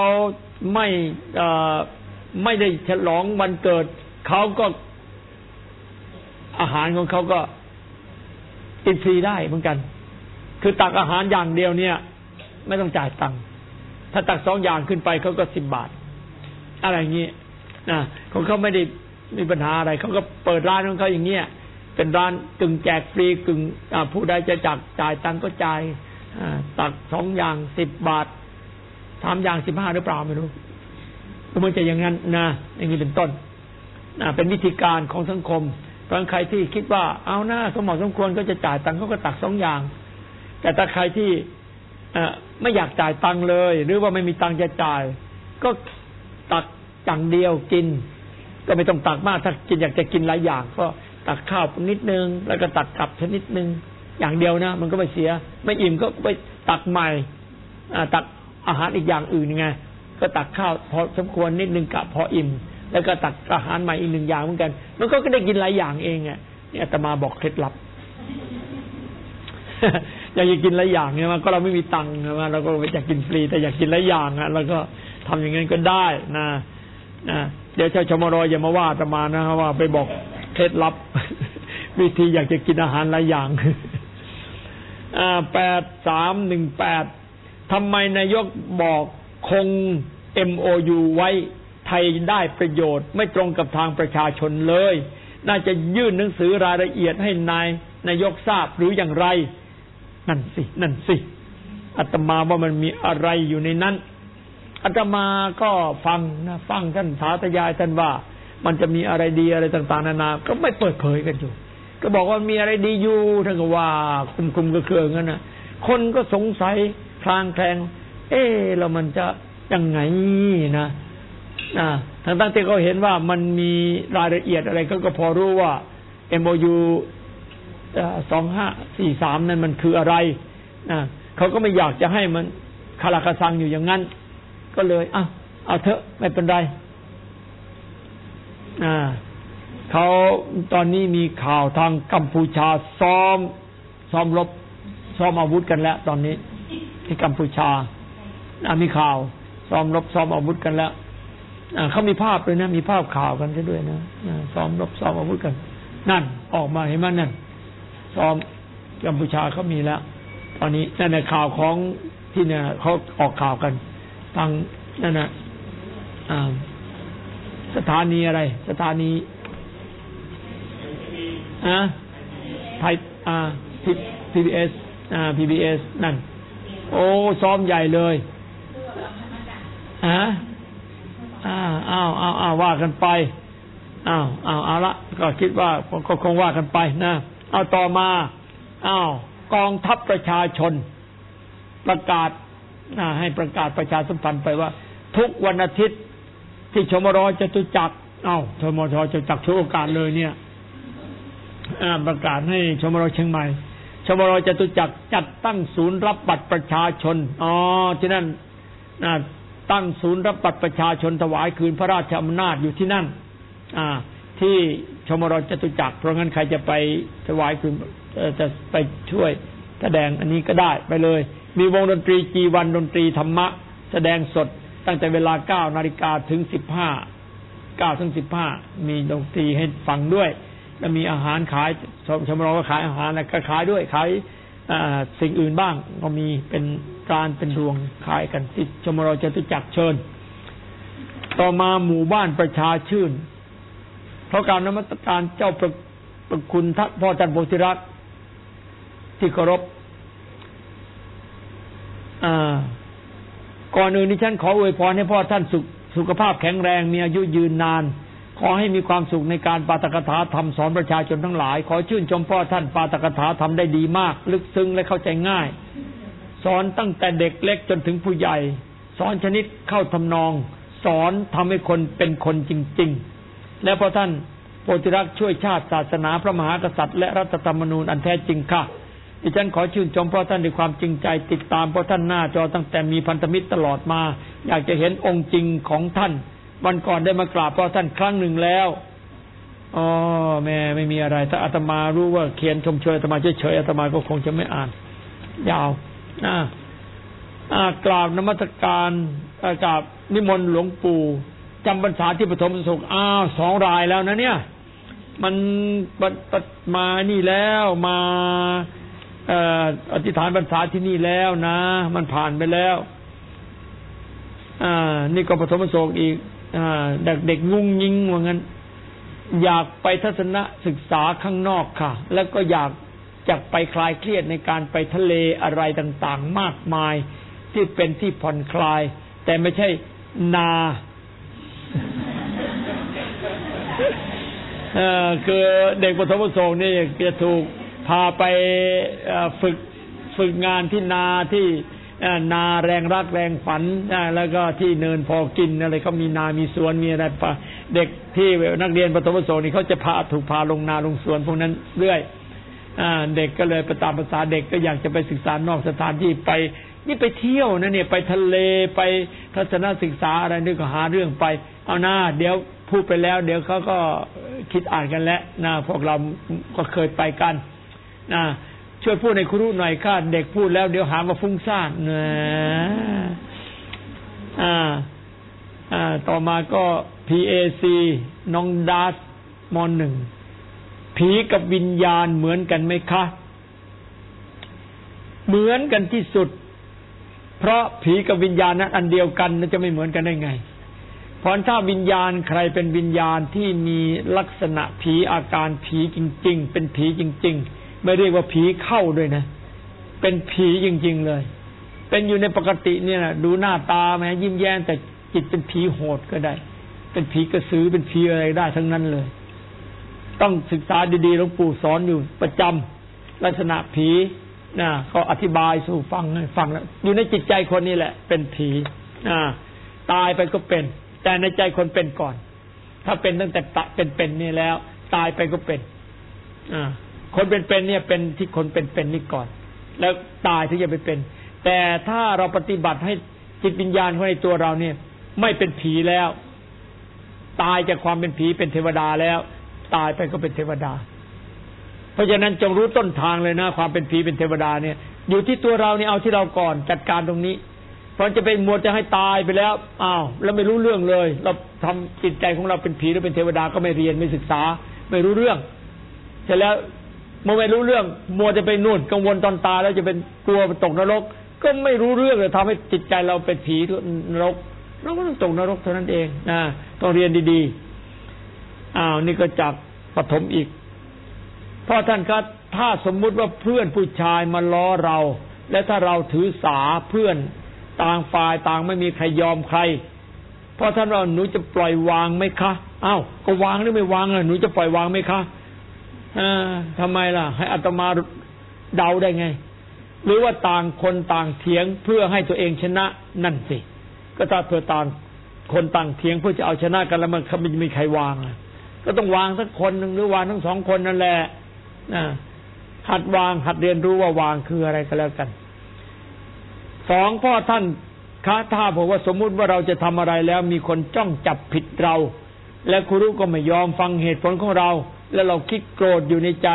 ไม่ได้ฉลองวันเกิดเขาก็อาหารของเขาก็กินฟรีได้เหมือนกันคือตักอาหารอย่างเดียวเนี่ยไม่ต้องจ่ายตังค์ถ้าตัก2 อย่างขึ้นไปเขาก็10 บาทอะไรอย่างนี้ของเขาไม่ได้มีปัญหาอะไรเขาก็เปิดร้านของเขาอย่างเงี้ยเป็นร้านกึ่งแจกฟรีกึ่งผู้ใดจะจ่ายตังค์ก็จ่ายตัก2 อย่าง10 บาท3 อย่าง15หรือเปล่าไม่รู้มันจะอย่างนั้นนะอย่างนี้เป็นต้นเป็นวิธีการของสังคมเพราะใครที่คิดว่าเอาหน้าสมเหมาะสมควรก็จะจ่ายตังค์เขาก็ตัก2 อย่างแต่ถ้าใครที่ไม่อยากจ่ายตังค์เลยหรือว่าไม่มีตังค์จะจ่ายก็ตักอย่างเดียวกินก็ไม่ต้องตักมากถ้ากินอยากจะกินหลายอย่างก็ตักข้าวนิดนึงแล้วก็ตักกลับชนิดนึงอย่างเดียวนะมันก็ไม่เสียไม่อิ่มก็ไปตักใหม่ตักอาหารอีกอย่างอื่นไงก็ตักข้าวพอสมควรนิดนึงกะพออิ่มแล้วก็ตักอาหารใหม่อีก1 อย่างเหมือนกันมันก็ได้กินหลายอย่างเองนี่อาตมาบอกเคล็ดลับ อยากกินหลายอย่างเนี่ยมันก็เราไม่มีตังค์นะเราก็อยากกินฟรีแต่อยากกินหลายอย่างเราก็ทำอย่างนั้นก็ได้นะเดี๋ยวชมรอย่ามาว่าอาตมานะว่าไปบอกเคล็ดลับ วิธีอยากจะกินอาหารหลายอย่าง 8318ทำไมนายกบอกคง MOU ไว้ไทยได้ประโยชน์ไม่ตรงกับทางประชาชนเลยน่าจะยื่นหนังสือรายละเอียดให้นายกทราบหรืออย่างไรนั่นสิอาตมาว่ามันมีอะไรอยู่ในนั้นอาตมาก็ฟังท่านสาธยายท่านว่ามันจะมีอะไรดีอะไรต่างๆนานาก็ไม่เปิดเผยกันอยู่ก็บอกว่ามีอะไรดีอยู่ท่านก็ว่าคุมๆก็เคืองงั้นนะคนก็สงสัยคลางแคลงแล้วมันจะยังไงนะทั้งที่เขาเห็นว่ามันมีรายละเอียดอะไรก็พอรู้ว่า MOU 2543นั่นมันคืออะไรเขาก็ไม่อยากจะให้มันคาราคาซังอยู่อย่างนั้นก็เลยเอาเถอะไม่เป็นไรเขาตอนนี้มีข่าวทางกัมพูชาซ้อมรบซ้อมอาวุธกันแล้วตอนนี้ที่กัมพูชามีข่าวซ้อมรบซ้อมอาวุธกันแล้วเขามีภาพเลยนะมีภาพข่าวกันด้วยนะซ้อมรบซ้อมอาวุธกันนั่นออกมาเห็นมั้ยนั่นซ้อมกัมพูชาเขามีแล้วตอนนี้นั่นในข่าวของที่เนี่ยเขาออกข่าวกันทางนั่นน่ะสถานีอะไรสถานีไทยPBS PBS นั่นโอ้ซ้อมใหญ่เลยว่ากันไปเอาละก็คิดว่าก็คงว่ากันไปนะเอาต่อมากองทัพประชาชนประกาศให้ประกาศประชาสัมพันธ์ไปว่าทุกวันอาทิตย์ที่ชมรจตุจักรชมรจตุจักรช่วยโอกาสเลยเนี่ยประกาศให้ชมรเชียงใหม่ชมรจตุจักรจัดตั้งศูนย์รับบัตรประชาชนที่นั่นตั้งศูนย์รับบัตรประชาชนถวายคืนพระราชอำนาจอยู่ที่นั่นที่ชมรจตุจักรเพราะงั้นใครจะไปถวายคืนจะไปช่วยแสดงอันนี้ก็ได้ไปเลยมีวงดนตรีจีวันดนตรีธรรมะแสดงสดตั้งแต่เวลา 9 นาฬิกาถึง 9 ถึง 15มีดนตรีให้ฟังด้วยแล้วมีอาหารขายชมรก็ขายอาหารแล้วก็ขายด้วยขายสิ่งอื่นบ้างก็มีเป็นร้านเป็นรวงขายกันที่ชมรจตุจักรเชิญต่อมาหมู่บ้านประชาชื่นเพราะการนมัสการเจ้าประคุณพ่อท่านโพธิรักษ์ที่เคารพก่อนอื่นนี้ฉันขออวยพรให้พ่อท่านสุขภาพแข็งแรงมีอายุยืนนานขอให้มีความสุขในการปาฐกถาธรรมสอนประชาชนทั้งหลายขอชื่นชมพ่อท่านปาฐกถาธรรมได้ดีมากลึกซึ้งและเข้าใจง่ายสอนตั้งแต่เด็กเล็กจนถึงผู้ใหญ่สอนชนิดเข้าทำนองสอนทำให้คนเป็นคนจริงๆและพ่อท่านโพธิรักษ์ช่วยชาติศาสนาพระมหากษัตริย์และรัฐธรรมนูญอันแท้จริงค่ะดิฉันขอชื่นชมพ่อท่านด้วยความจริงใจติดตามพ่อท่านหน้าจอตั้งแต่มีพันธมิตรตลอดมาอยากจะเห็นองค์จริงของท่านวันก่อนได้มากราบพ่อท่านครั้งหนึ่งแล้วแม่ไม่มีอะไรถ้าอาตมารู้ว่าเขียนชมเชยอาตมาเฉยๆอาตมาก็คงจะไม่อ่านยาวกราบนมัสการกราบนิมนต์หลวงปู่จำพรรษาที่ปฐมสุข2 รายแล้วนะเนี่ยมันมานี่แล้วมาอธิษฐานพรรษาที่นี่แล้วนะมันผ่านไปแล้วนี่ก็ปฐมสุขอีกเด็กงุ้งยิงว่างั้นอยากไปทัศนศึกษาข้างนอกค่ะแล้วก็อยากจะไปคลายเครียดในการไปทะเลอะไรต่างๆมากมายที่เป็นที่ผ่อนคลายแต่ไม่ใช่นาคือเด็กปฐมสุขนี่จะถูกพาไปฝึกงานที่นาที่นาแรงรักแรงฝันแล้วก็ที่เนินพอกินอะไรเขามีนามีสวนมีอะไรเด็กที่นักเรียนปฐมสุขนี่เขาจะถูกพาลงนาลงสวนพวกนั้นเรื่อยเด็กก็เลยไปตามภาษาเด็กก็อยากจะไปศึกษานอกสถานที่ไปนี่ไปเที่ยวนะเนี่ยไปทะเลไปทัศนศึกษาอะไรนี่ก็หาเรื่องไปเอาหน้าเดี๋ยวพูดไปแล้วเดี๋ยวเขาก็คิดอ่านกันแล้วนะพวกเราก็เคยไปกันนะช่วยพูดในครูหน่อยค่ะเด็กพูดแล้วเดี๋ยวหาว่าฟุ้งซ่านต่อมาก็ PAC น้องดัสม.1 ผีกับวิญญาณเหมือนกันไหมคะเหมือนกันที่สุดเพราะผีกับวิญญาณนั้นอันเดียวกันจะไม่เหมือนกันได้ไงเพราะถ้าวิญญาณใครเป็นวิญญาณที่มีลักษณะผีอาการผีจริงๆเป็นผีจริงๆไม่เรียกว่าผีเข้าด้วยนะเป็นผีจริงๆเลยเป็นอยู่ในปกติเนี่ยนะดูหน้าตาแม้ยิ้มแย้มแต่จิตเป็นผีโหดก็ได้เป็นผีกระสือเป็นผีอะไรได้ทั้งนั้นเลยต้องศึกษาดีๆหลวงปู่สอนอยู่ประจำลักษณะผีนะก็อธิบายสู่ฟังให้ฟังแล้วอยู่ในจิตใจคนนี่แหละเป็นผีตายไปก็เป็นแต่ในใจคนเป็นก่อนถ้าเป็นตั้งแต่เป็นนี่แล้วตายไปก็เป็นคนเป็นเนี่ยเป็นที่คนเป็นนี่ก่อนแล้วตายถึงจะไปเป็นแต่ถ้าเราปฏิบัติให้จิตวิญญาณของในตัวเราเนี่ยไม่เป็นผีแล้วตายจากความเป็นผีเป็นเทวดาแล้วตายไปก็เป็นเทวดาเพราะฉะนั้นจงรู้ต้นทางเลยนะความเป็นผีเป็นเทวดาเนี่ยอยู่ที่ตัวเราเนี่ยเอาที่เราก่อนจัดการตรงนี้เพราะจะไปมัวจะให้ตายไปแล้วอ้าวแล้วไม่รู้เรื่องเลยเราทำจิตใจของเราเป็นผีหรือเป็นเทวดาก็ไม่เรียนไม่ศึกษาไม่รู้เรื่องเสร็จแล้วเมื่อไม่รู้เรื่องมัวจะไปนู่นกังวลตอนตายแล้วจะเป็นกลัวตกนรกก็ไม่รู้เรื่องเลยทำให้จิตใจเราเป็นผีนรกเราก็ต้องตกนรกเท่านั้นเองนะต้องเรียนดีๆนี่ก็จากปฐมอีกเพราะท่านครับถ้าสมมุติว่าเพื่อนผู้ชายมาล้อเราและถ้าเราถือสาเพื่อนต่างฝ่ายต่างไม่มีใครยอมใครเพราะท่านว่าหนูจะปล่อยวางไหมคะก็วางหรือไม่วางหนูจะปล่อยวางไหมคะทำไมล่ะให้อาตมาเดาได้ไงหรือว่าต่างคนต่างเถียงเพื่อให้ตัวเองชนะนั่นสิก็ถ้าเพื่อต่างคนต่างเถียงเพื่อจะเอาชนะกันแล้วมันไม่มีใครวางก็ต้องวางสักคนหนึ่งหรือวางทั้งสองคนนั่นแหละหัดวางหัดเรียนรู้ว่าวางคืออะไรก็แล้วกันสองพ่อท่านถ้าบอกว่าสมมุติว่าเราจะทำอะไรแล้วมีคนจ้องจับผิดเราและครูก็ไม่ยอมฟังเหตุผลของเราแล้วเราคิดโกรธอยู่ในใจ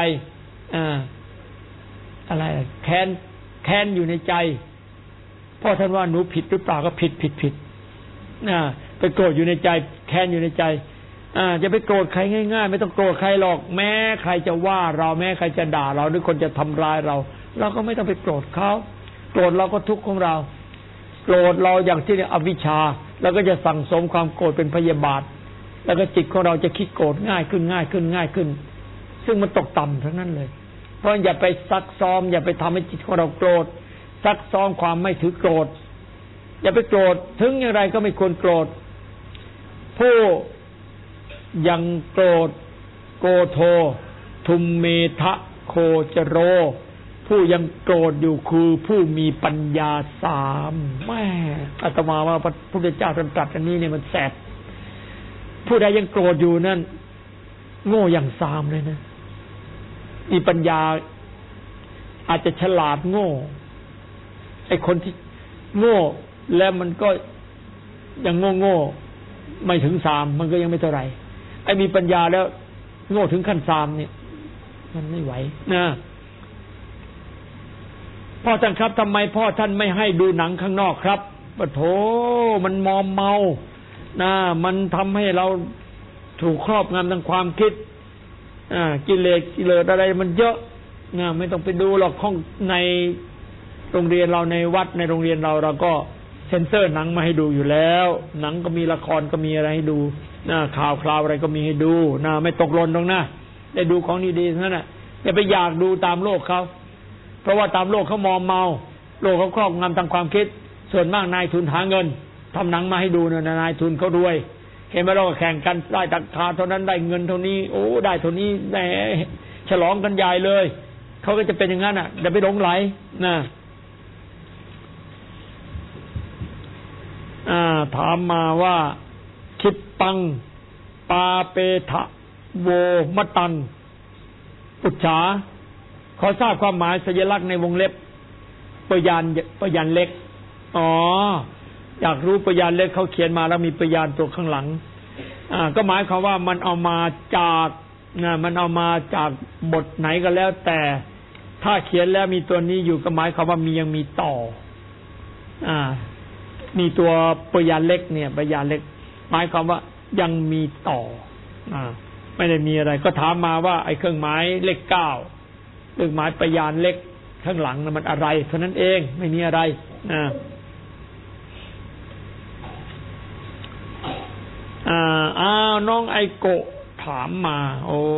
อะไรแค้นอยู่ในใจพ่อท่านว่าหนูผิดหรือเปล่าก็ผิดไปโกรธอยู่ในใจแค้นอยู่ในใจจะไปโกรธใครง่ายๆไม่ต้องโกรธใครหรอกแม้ใครจะว่าเราแม้ใครจะด่าเราหรือคนจะทำร้ายเราเราก็ไม่ต้องไปโกรธเขาโกรธเราก็ทุกข์ของเราโกรธเราอย่างที่อวิชชาเราก็จะสั่งสมความโกรธเป็นพยาบาทแล้วก็จิตของเราจะคิดโกรธง่ายขึ้นซึ่งมันตกต่ำทั้งนั้นเลยเพราะอย่าไปซักซ้อมอย่าไปทำให้จิตของเราโกรธซักซ้อมความไม่ถือโกรธอย่าไปโกรธถึงอย่างไรก็ไม่ควรโกรธผู้ยังโกรธโกโททุมเมทะโคจโรผู้ยังโกรธอยู่คือผู้มีปัญญาสามแม่อาตมาว่าพระพุทธเจ้าตรัสอันนี้เนี่ยมันแสบผู้ใดยังโกรธอยู่นั่นโง่อย่างสามเลยนะมีปัญญาอาจจะฉลาดโง่ไอ้คนที่โง่แล้วมันก็ยังโง่ไม่ถึงสามมันก็ยังไม่เท่าไหร่ไอ้มีปัญญาแล้วโง่ถึงขั้นสามเนี่ยมันไม่ไหวนะพ่อท่านครับทำไมพ่อท่านไม่ให้ดูหนังข้างนอกครับปะโถมันมอมเมามันทำให้เราถูกครอบงำทางความคิดกิเลสอะไรมันเยอะไม่ต้องไปดูหรอกของในโรงเรียนเราในวัดในโรงเรียนเราก็เซ็นเซอร์หนังมาให้ดูอยู่แล้วหนังก็มีละครก็มีอะไรให้ดูข่าวคราวอะไรก็มีให้ดูไม่ตกหล่นตรงนะได้ดูของดีๆนั่นน่ะอย่าไปอยากดูตามโลกเขาเพราะว่าตามโลกเขามอมเมาโลกเขาครอบงำทางความคิดส่วนมากนายทุนหาเงินทำหนังมาให้ดูเนี่ยนายทุนเขารวยเห็นไหมเราก็แข่งกันได้ราคาเท่านั้นได้เงินเท่านี้โอ้ได้เท่านี้แหมฉลองกันใหญ่เลยเขาก็จะเป็นอย่างนั้นอย่าไปหลงไหลนะถามมาว่าคิดตังปาเปทะโวมตังปุจฉาขอทราบความหมายสัญลักษณ์ในวงเล็บปยานเล็กอยากรู้ปยานเล็กเขาเขียนมาแล้วมีปยานตัวข้างหลังก็หมายความว่ามันเอามาจากบทไหนก็แล้วแต่ถ้าเขียนแล้วมีตัวนี้อยู่ก็หมายความว่ายังมีต่อมีตัวปยานเล็กเนี่ยปยานเล็กหมายความว่ายังมีต่อไม่ได้มีอะไรก็ถามมาว่าไอ้เครื่องหมายเลข9เครื่องหมายปยานเล็กข้างหลังนั้นมันอะไรเท่านั้นเองไม่มีอะไรน้องไอโกะถามมาโอ้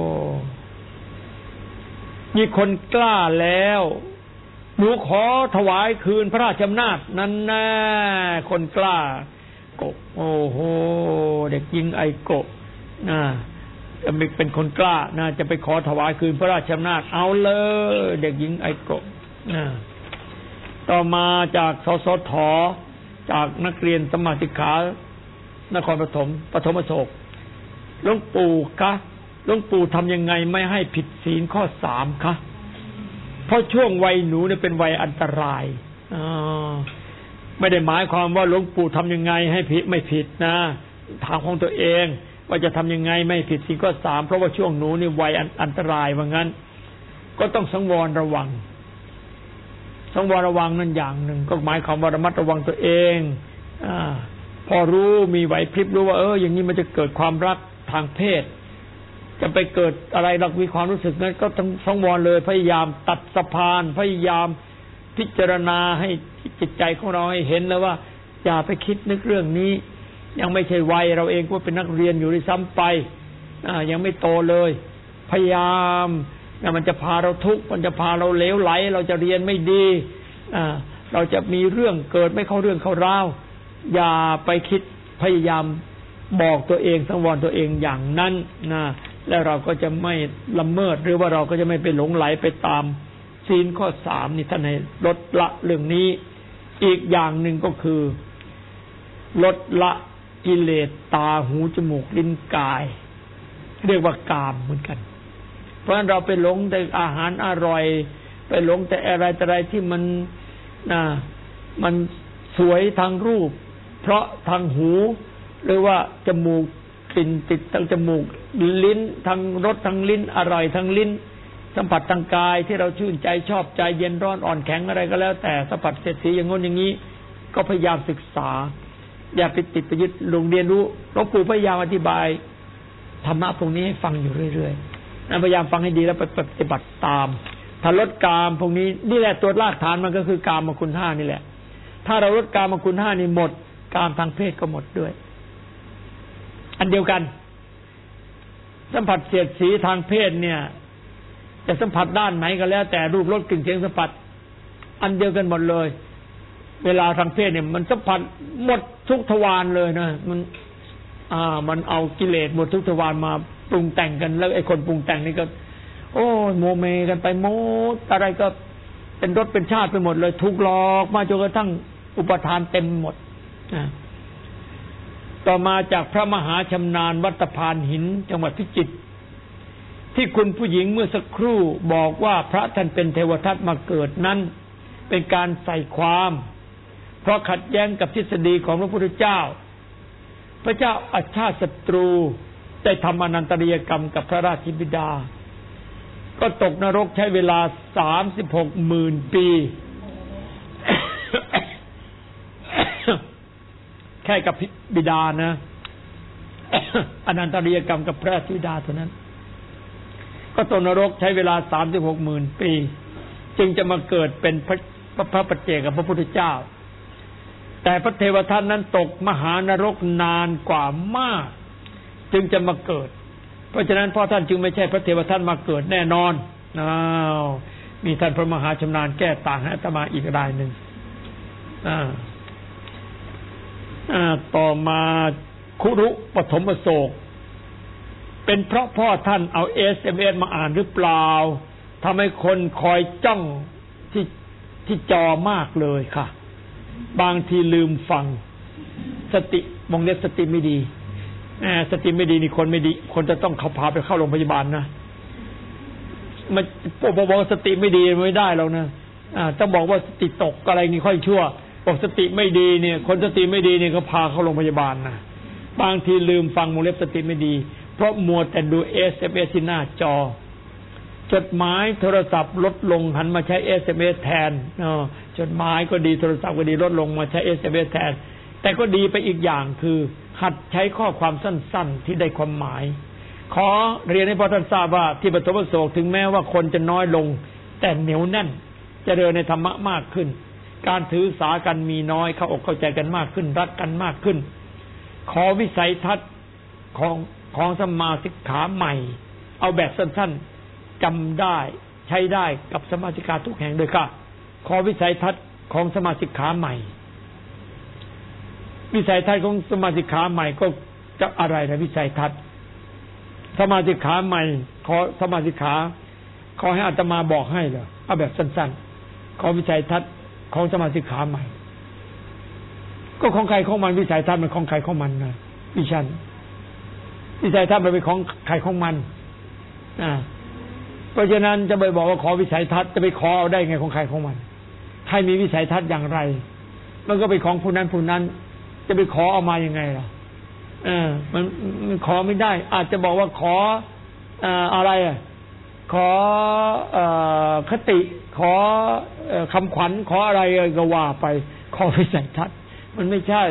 มีคนกล้าแล้วหนูขอถวายคืนพระราชอำนาจนั่นแน่คนกล้าโกะโอ้โหเด็กหญิงไอโกะจะเป็นคนกล้าจะไปขอถวายคืนพระราชอำนาจเอาเลยเด็กหญิงไอโกะต่อมาจากสสทจากนักเรียนสมาธิขานครปฐมอโศกหลวงปู่คะหลวงปู่ทำยังไงไม่ให้ผิดศีลข้อ3คะเพราะช่วงวัยหนูเนี่ยเป็นวัยอันตรายไม่ได้หมายความว่าหลวงปู่ทำยังไงให้ผิดไม่ผิดนะทางของตัวเองว่าจะทำยังไงไม่ผิดศีลข้อ3เพราะว่าช่วงหนูนี่วัยอันตรายว่างั้นก็ต้องสังวรระวังสังวรระวังนั่นอย่างหนึ่งก็หมายความว่าระมัดระวังตัวเองพอรู้มีไหวพริบรู้ว่าอย่างนี้มันจะเกิดความรักทางเพศจะไปเกิดอะไรเรามีความรู้สึกนั้นก็ต้องสังวรเลยพยายามตัดสะพานพยายามพิจารณาให้จิตใจของเราให้เห็นแล้วว่าอย่าไปคิดนึกเรื่องนี้ยังไม่ใช่วัยเราเองก็เป็นนักเรียนอยู่ด้วยซ้ำไปยังไม่โตเลยพยายามมันจะพาเราทุกข์มันจะพาเราเลวไหลเราจะเรียนไม่ดีเราจะมีเรื่องเกิดไม่เข้าเรื่องเข้าราวอย่าไปคิดพยายามบอกตัวเองสังวรตัวเองอย่างนั้นนะแล้วเราก็จะไม่ละเมิดหรือว่าเราก็จะไม่ไปหลงไหลไปตามศีลข้อ3นี่ท่านให้ลดละเรื่องนี้อีกอย่างหนึ่งก็คือลดละกิเลสตาหูจมูกลิ้นกายเรียกว่ากามเหมือนกันเพราะฉะนั้นเราไปหลงแต่อาหารอร่อยไปหลงแต่อะไรที่มันสวยทางรูปเพราะทางหูหรือว่าจมูกกลิ่นติดทางจมูกลิ้นทางรสทางลิ้นอร่อยทางลิ้นสัมผัสทางกายที่เราชื่นใจชอบใจเย็นร้อนอ่อนแข็งอะไรก็แล้วแต่สัมผัสเสร็จสีอย่างงนอย่างนี้ก็พยายามศึกษาอย่าไปติดไปยึดลงเรียนรู้หลวงปู่พยายามอธิบายธรรมะพวกนี้ให้ฟังอยู่เรื่อยๆพยายามฟังให้ดีแล้วไปปฏิบัติตามถ้าลดกามพวกนี้นี่แหละตัวรากฐานมันก็คือกามคุณ5นี่แหละถ้าเราลดกามคุณ5นี่หมดกามทางเพศก็หมดด้วยอันเดียวกันสัมผัสเสียดสีทางเพศเนี่ยจะสัมผัสด้านไหนก็แล้วแต่รูปรสกลิ่นเสียงสัมผัสอันเดียวกันหมดเลยเวลาทางเพศเนี่ยมันสัมผัสหมดทุกทวารเลยนะมันเอากิเลสหมดทุกทวารมาปรุงแต่งกันแล้วไอ้คนปรุงแต่งนี่ก็โอ้โมเมกันไปหมดอะไรก็เป็นรสเป็นชาติไปหมดเลยถูกหลอกมาจนกระทั่งอุปทานเต็มหมดต่อมาจากพระมหาชำนาญวัดตะพานหินจังหวัดพิจิตรที่คุณผู้หญิงเมื่อสักครู่บอกว่าพระท่านเป็นเทวทัตมาเกิดนั้นเป็นการใส่ความเพราะขัดแย้งกับทฤษฎีของพระพุทธเจ้าพระเจ้าอาชาติศัตรูได้ทำอนันตริยกรรมกับพระราชบิดาก็ตกนรกใช้เวลา 36,000 ปีแค่กับบิดานะอนันตริยกรรมกับพระราชบิดาเท่านั้นก็ตกนรกใช้เวลา 36,000 ปีจึงจะมาเกิดเป็นพระปัจเจกกับพระพุทธเจ้าแต่พระเทวทัตนั้นตกมหานรกนานกว่ามากจึงจะมาเกิดเพราะฉะนั้นพ่อท่านจึงไม่ใช่พระเทวทัตมาเกิดแน่นอนมีท่านพระมหาชำนาญแก้ต่างให้อาตมาอีกรายหนึ่งต่อมาคุรุปฐมโศกเป็นเพราะพ่อท่านเอา SMS มาอ่านหรือเปล่าทำให้คนคอยจ้องที่จอมากเลยค่ะบางทีลืมฟังสติมองเล็บสติไม่ดีสติไม่ดีนี่คนไม่ดีคนจะต้องพาไปเข้าโรงพยาบาลนะมันบอกสติไม่ดีไม่ได้แล้วนะต้องบอกว่าสติตกอะไรนี่ค่อยชั่วบอกสติไม่ดีเนี่ยคนสติไม่ดีเนี่ยเขาพาเข้าโรงพยาบาลนะบางทีลืมฟังมองเล็บสติไม่ดีเพราะมัวแต่ดู SMS ที่หน้าจอจดหมายโทรศัพท์ลดลงหันมาใช้ SMS แทนจดหมายก็ดีโทรศัพท์ก็ดีลดลงมาใช้ SMS แทนแต่ก็ดีไปอีกอย่างคือหัดใช้ข้อความสั้นๆที่ได้ความหมายขอเรียนให้พ่อท่านทราบว่าที่ปฐมโศกถึงแม้ว่าคนจะน้อยลงแต่เหนียวแน่นเจริญในธรรมะมากขึ้นการถือสากันมีน้อยเข้าอกเข้าใจกันมากขึ้นรักกันมากขึ้นขอวิสัยทัศน์ของสมาสิกขาใหม่เอาแบบสั้นๆจำได้ใช้ได้กับสมาสิกขาทุกแห่งด้วยค่ะขอวิสัยทัศน์ของสมาสิกขาใหม่วิสัยทัศน์ของสมาสิกขาใหม่ก็จะอะไรนะวิสัยทัศน์สมาสิกขาใหม่ขอสมาสิกขาขอให้อาตมาบอกให้เหรอเอาแบบสั้นๆขอวิสัยทัศน์ของสมาสิกขาใหม่ก็ของใครของมันวิสัยทัศน์มันของใครของมันนะวิชันวิสัยทัศน์มันเป็นของใครของมันเพราะฉะนั้นจะไปบอกว่าขอวิสัยทัศน์จะไปขอเอาได้ไงของใครของมันใครมีวิสัยทัศน์อย่างไรมันก็เป็นของผู้นั้นผู้นั้นจะไปขอเอามายังไงล่ะมันขอไม่ได้อาจจะบอกว่าขออะไรขอคติขอคำขวัญขออะไรก็ว่าไปขอวิสัยทัศน์มันไม่ใช่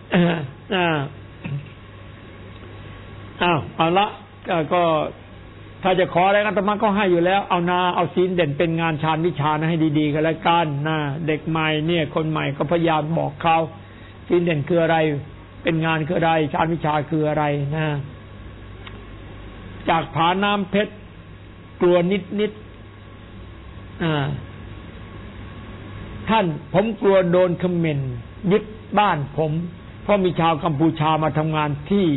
เอาละก็ถ้าจะขออะไรอาตมาก็ให้อยู่แล้วเอาศีลเด่นเป็นงานฌานวิชานะให้ดีๆกันแล้วกันนะเด็กใหม่เนี่ยคนใหม่ก็พยายามบอกเขาศีลเด่นคืออะไรเป็นงานคืออะไรฌานวิชาคืออะไรนะจากผาน้ำเพชรกลัวนิดท่านผมกลัวโดนเขม่นยึดบ้านผมเพราะมีชาวกัมพูชามาทำงานที่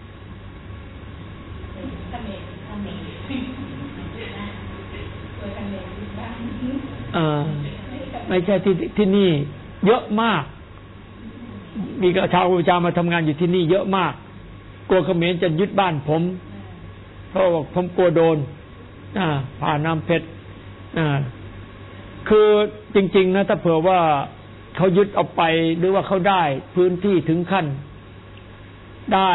ไม่ใช่ที่นี่เยอะมากมีชาวกัมพูชามาทำงานอยู่ที่นี่เยอะมากกลัวเขมรจะยึดบ้านผมเพราะว่าผมกลัวโดนผ่าน้ำเพชรคือจริงๆนะถ้าเผื่อว่าเขายึดเอาไปหรือว่าเขาได้พื้นที่ถึงขั้นได้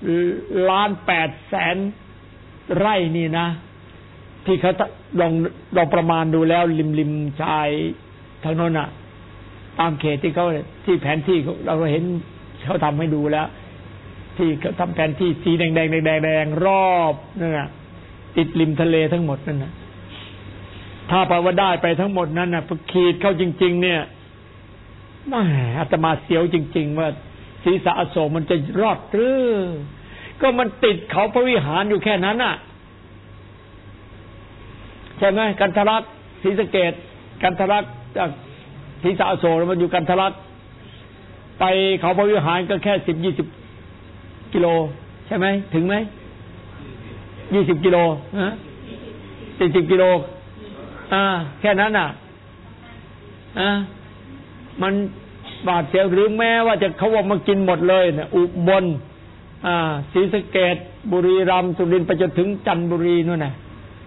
1,800,000 ไร่นี่นะที่เขาลองประมาณดูแล้วริมชายทางโน้นตามเขตที่เขาที่แผนที่เราเห็นเขาทำให้ดูแล้วที่เขาทำแผนที่สีแดงรอบนั่นน่ะติดริมทะเลทั้งหมดนั่นน่ะถ้าแปลว่าได้ไปทั้งหมดนั้นน่ะขีดเข้าจริงๆเนี่ยแหมอาตมาเสียวจริงๆว่าศีรษะอโศกมันจะรอดหรือก็มันติดเขาพระวิหารอยู่แค่นั้นน่ะใช่ไหมกันทรักศรีสะเกษกันทรักจากศีรษะอโศกมันอยู่กันทรักไปเขาพระวิหารก็แค่10-20 กิโลใช่ไหมถึงไหม20 กิโล40 กิโลแค่นั้นน่ะมันบาดเสียหรือแม้ว่าจะเขาว่ามากินหมดเลยเนี่ยอุบลศรีสะเกษบุรีรัมย์สุรินทร์ไปจนถึงจันทบุรีนู่นน่ะ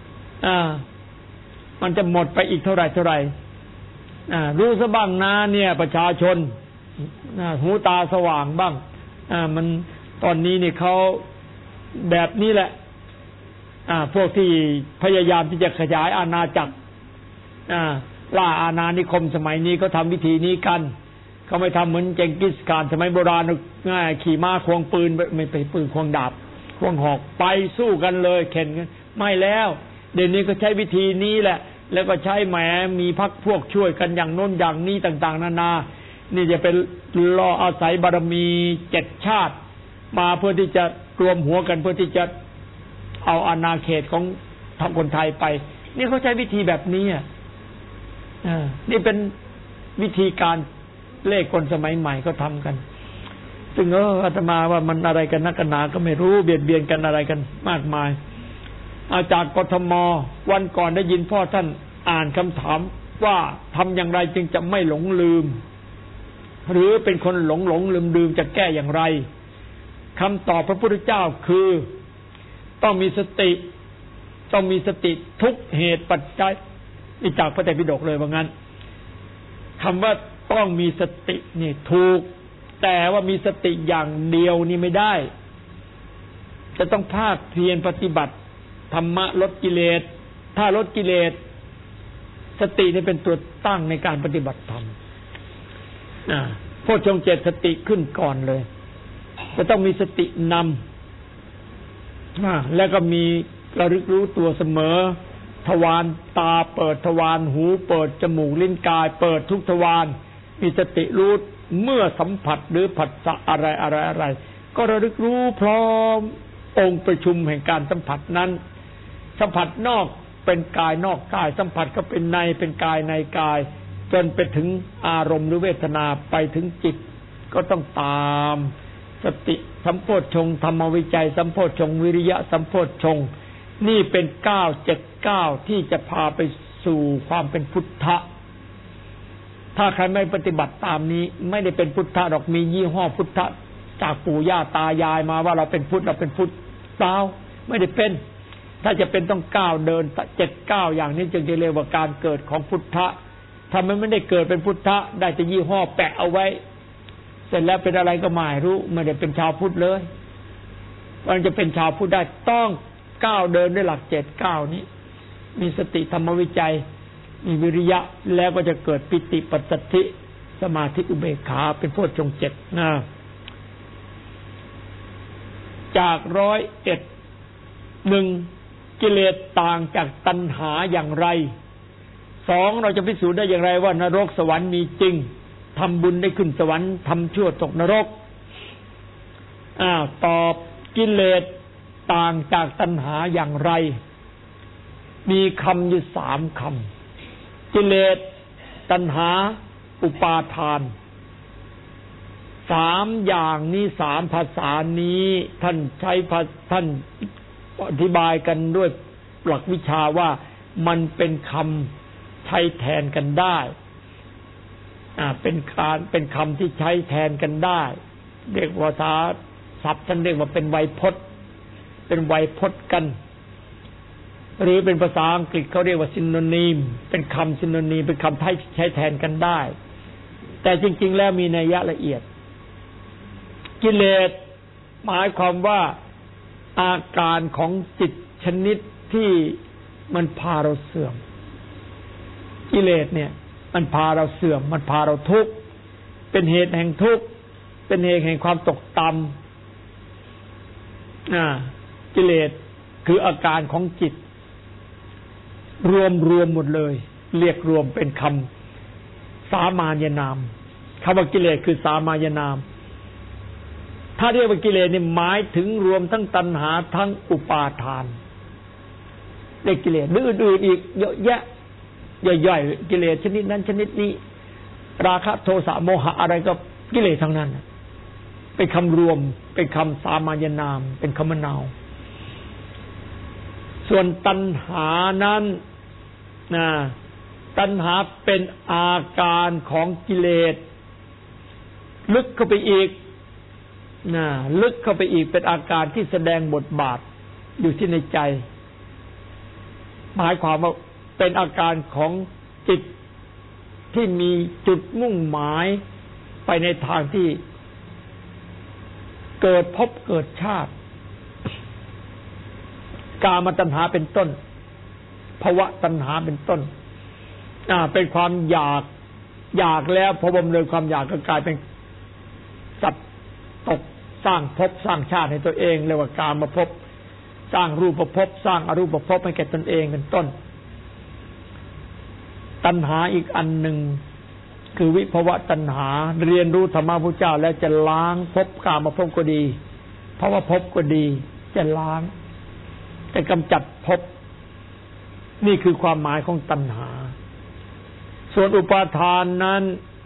มันจะหมดไปอีกเท่าไหร่รู้ซะบ้างนะเนี่ยประชาชนหูตาสว่างบ้างมันตอนนี้นี่เขาแบบนี้แหละพวกที่พยายามที่จะขยายอาณาจักรล่าอาณานิคมสมัยนี้ก็ทำวิธีนี้กันเขาไม่ทำเหมือนเจงกิสข่านสมัยโบราณง่ายขี่ม้าควงปืนไม่ไปปืนควงดาบควงหอกไปสู้กันเลยเข็นกันไม่แล้วเดี๋ยวนี้ก็ใช้วิธีนี้แหละแล้วก็ใช้แหมมีพรรคพวกช่วยกันอย่างโน้นอย่างนี้ต่างๆนานานี่จะเป็นรออาศัยบารมี7 ชาติมาเพื่อที่จะรวมหัวกันเพื่อที่จะเอาอาณาเขตของทางคนไทยไปนี่เขาใช้วิธีแบบนี้นี่เป็นวิธีการเลขคนสมัยใหม่ก็ทำกันซึ่งอาตมาว่ามันอะไรกันนักกันหนาก็ไม่รู้เบียดเบียนกันอะไรกันมากมายจากกทมวันก่อนได้ยินพ่อท่านอ่านคำถามว่าทำอย่างไรจึงจะไม่หลงลืมหรือเป็นคนหลงลืมจะแก้อย่างไรคำตอบพระพุทธเจ้าคือต้องมีสติทุกเหตุปัจจัยนี่จากพระไตรปิฎกเลยว่างั้นคำว่าต้องมีสตินี่ถูกแต่ว่ามีสติอย่างเดียวนี่ไม่ได้จะต้องภาคเพียรปฏิบัติธรรมะลดกิเลสถ้าลดกิเลสสตินี่เป็นตัวตั้งในการปฏิบัติธรรมโพชฌงค์ 7สติขึ้นก่อนเลยจะต้องมีสตินำแล้วก็มีระลึกรู้ตัวเสมอทวารตาเปิดทวารหูเปิดจมูกลิ้นกายเปิดทุกทวารมีสติรู้เมื่อสัมผัสหรือผัสสะอะไรก็ระลึกรู้พร้อมองค์ประชุมแห่งการสัมผัสนั้นสัมผัสนอกเป็นกายนอกกายสัมผัสก็เป็นในเป็นกายในกายจนไปถึงอารมณ์หรือเวทนาไปถึงจิตก็ต้องตามสติสัมโพชฌงค์ธรรมวิจัยสัมโพชฌงค์วิริยะสัมโพชฌงค์นี่เป็น9 ที่จะพาไปสู่ความเป็นพุทธะถ้าใครไม่ปฏิบัติตามนี้ไม่ได้เป็นพุทธะหรอกมียี่ห้อพุทธะจากปู่ย่าตายายมาว่าเราเป็นพุทธเปล่าไม่ได้เป็นถ้าจะเป็นต้องก้าวเดิน7 อย่างนี้จึงจะเรียกว่าการเกิดของพุทธะถ้ามันไม่ได้เกิดเป็นพุทธะได้แต่ยี่ห้อแปะเอาไว้เสร็จแล้วเป็นอะไรก็ไม่รู้ไม่ได้เป็นชาวพุทธเลยมันจะเป็นชาวพุทธได้ต้องก้าวเดินด้วยหลัก7 นี้มีสติธรรมวิจัยมีวิริยะแล้วก็จะเกิดปิติปัสสัทธิสมาธิอุเบกขาเป็นโพชฌงค์ 7นะจาก101กิเลสต่างจากตัณหาอย่างไร2เราจะพิสูจน์ได้อย่างไรว่านรกสวรรค์มีจริงทำบุญได้ขึ้นสวรรค์ทำชั่วตกนรกตอบกิเลสต่างจากตัณหาอย่างไรมีคำอยู่3คำกิเลสตัณหาอุปาทาน3อย่างนี้3ภาษานี้ท่านใช้ท่านอธิบายกันด้วยหลักวิชาว่ามันเป็นคำใช้แทนกันได้เป็นคำที่ใช้แทนกันได้เรียกภาษาศัพท์ท่านเรียกว่าเป็นไวยพจน์เป็นไวยพจน์กันหรือเป็นภาษาอังกฤษเขาเรียกว่าซิโนนิมเป็นคำซิโนนิมเป็นคำใช้แทนกันได้แต่จริงๆแล้วมีนัยยะละเอียดกิเลสหมายความว่าอาการของจิตชนิดที่มันพาเราเสื่อมกิเลสเนี่ยมันพาเราเสื่อมมันพาเราทุกข์เป็นเหตุแห่งทุกข์เป็นเหตุแห่งความตกต่ำกิเลสคืออาการของจิตรวมหมดเลยเรียกรวมเป็นคำสามัญนามคำว่ากิเลสคือสามัญนามถ้าเรียกว่ากิเลสนี่หมายถึงรวมทั้งตัณหาทั้งอุปาทานเรียกกิเลสหรืออื่นๆอีกเยอะแยะย่อยๆกิเลสชนิดนั้นชนิดนี้ราคะโทสะโมหะอะไรก็กิเลสทั้งนั้นเป็นคำรวมเป็นคำสามัญนามเป็นคำมะนาวส่วนตัณหานั้นตัณหาเป็นอาการของกิเลสลึกเข้าไปอีกลึกเข้าไปอีกเป็นอาการที่แสดงบทบาทอยู่ที่ในใจหมายความว่าเป็นอาการของจิตที่มีจุดมุ่งหมายไปในทางที่เกิดภพเกิดชาติกามตัณหาเป็นต้นภวตัณหาเป็นต้นเป็นความอยากแล้วพอบำเรอความอยากก็กลายเป็นสัตว์ตกสร้างภพสร้างชาติให้ตัวเองเรียกว่ากามภพสร้างรูปภพสร้างอรูปภพให้แก่ตนเองเป็นต้นตัณหาอีกอันหนึ่งคือวิภวตัณหาเรียนรู้ธรรมะพุทธเจ้าแล้วจะล้างภพกามภพก็ดีภวภพก็ดีจะล้างจะกำจัดภพนี่คือความหมายของตัณหาส่วนอุปาทานนั้น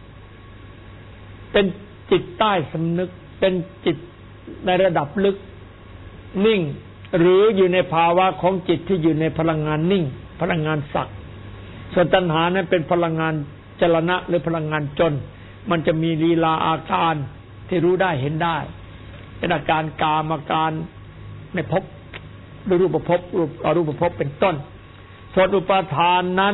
เป็นจิตใต้สำนึกเป็นจิตในระดับลึกนิ่งหรืออยู่ในภาวะของจิตที่อยู่ในพลังงานนิ่งพลังงานสักส่วนตัณหานั้นเป็นพลังงานจรณะหรือพลังงานจนมันจะมีลีลาอาการที่รู้ได้เห็นได้เป็นอาการกามอาการในภพรูปภพอรูปภพเป็นต้นส่วนอุปาทานนั้น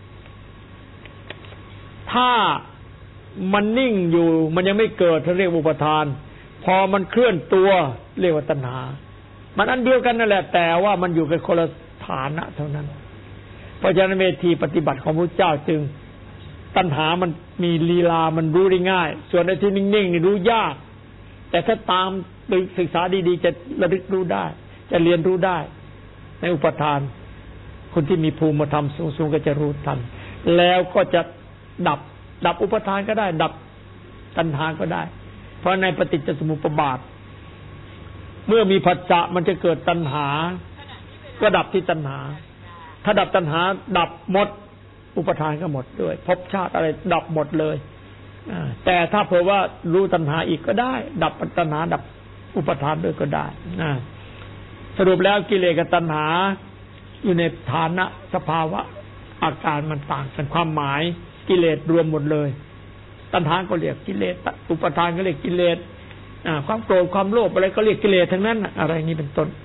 ถ้ามันนิ่งอยู่มันยังไม่เกิดเรียกอุปาทานพอมันเคลื่อนตัวเรียกว่าตัณหามันอันเดียวกันนั่นแหละแต่ว่ามันอยู่กันคนละฐานะเท่านั้นเพราะฉะนั้นเวทีปฏิบัติของพระเจ้าจึงตัณหามันมีลีลามันรู้ได้ง่ายส่วนไอ้ที่นิ่งๆนี่รู้ยากแต่ถ้าตามศึกษาดีๆจะระลึกรู้ได้จะเรียนรู้ได้ในอุปทานคนที่มีภูมิธรรมสูงๆก็จะรู้ทันแล้วก็จะดับอุปทานก็ได้ดับตัณหาก็ได้เพราะในปฏิจจสมุปบาทเมื่อมีผัสสะมันจะเกิดตัณหาก็ดับที่ตัณหาถ้าดับตัณหาดับหมดอุปทานก็หมดด้วยภพชาติอะไรดับหมดเลยแต่ถ้าเผื่อว่ารู้ตัณหาอีกก็ได้ดับตัณหาดับอุปทานด้วยก็ได้สรุปแล้วกิเลสกับตัณหาอยู่ในฐานะสภาวะอาการมันต่างกันความหมายกิเลสรวมหมดเลยตัณหาก็เรียกกิเลสอุปทานก็เรียกกิเลสความโกรธความโลภอะไรก็เรียกกิเลสทั้งนั้นอะไรนี้เป็นต้น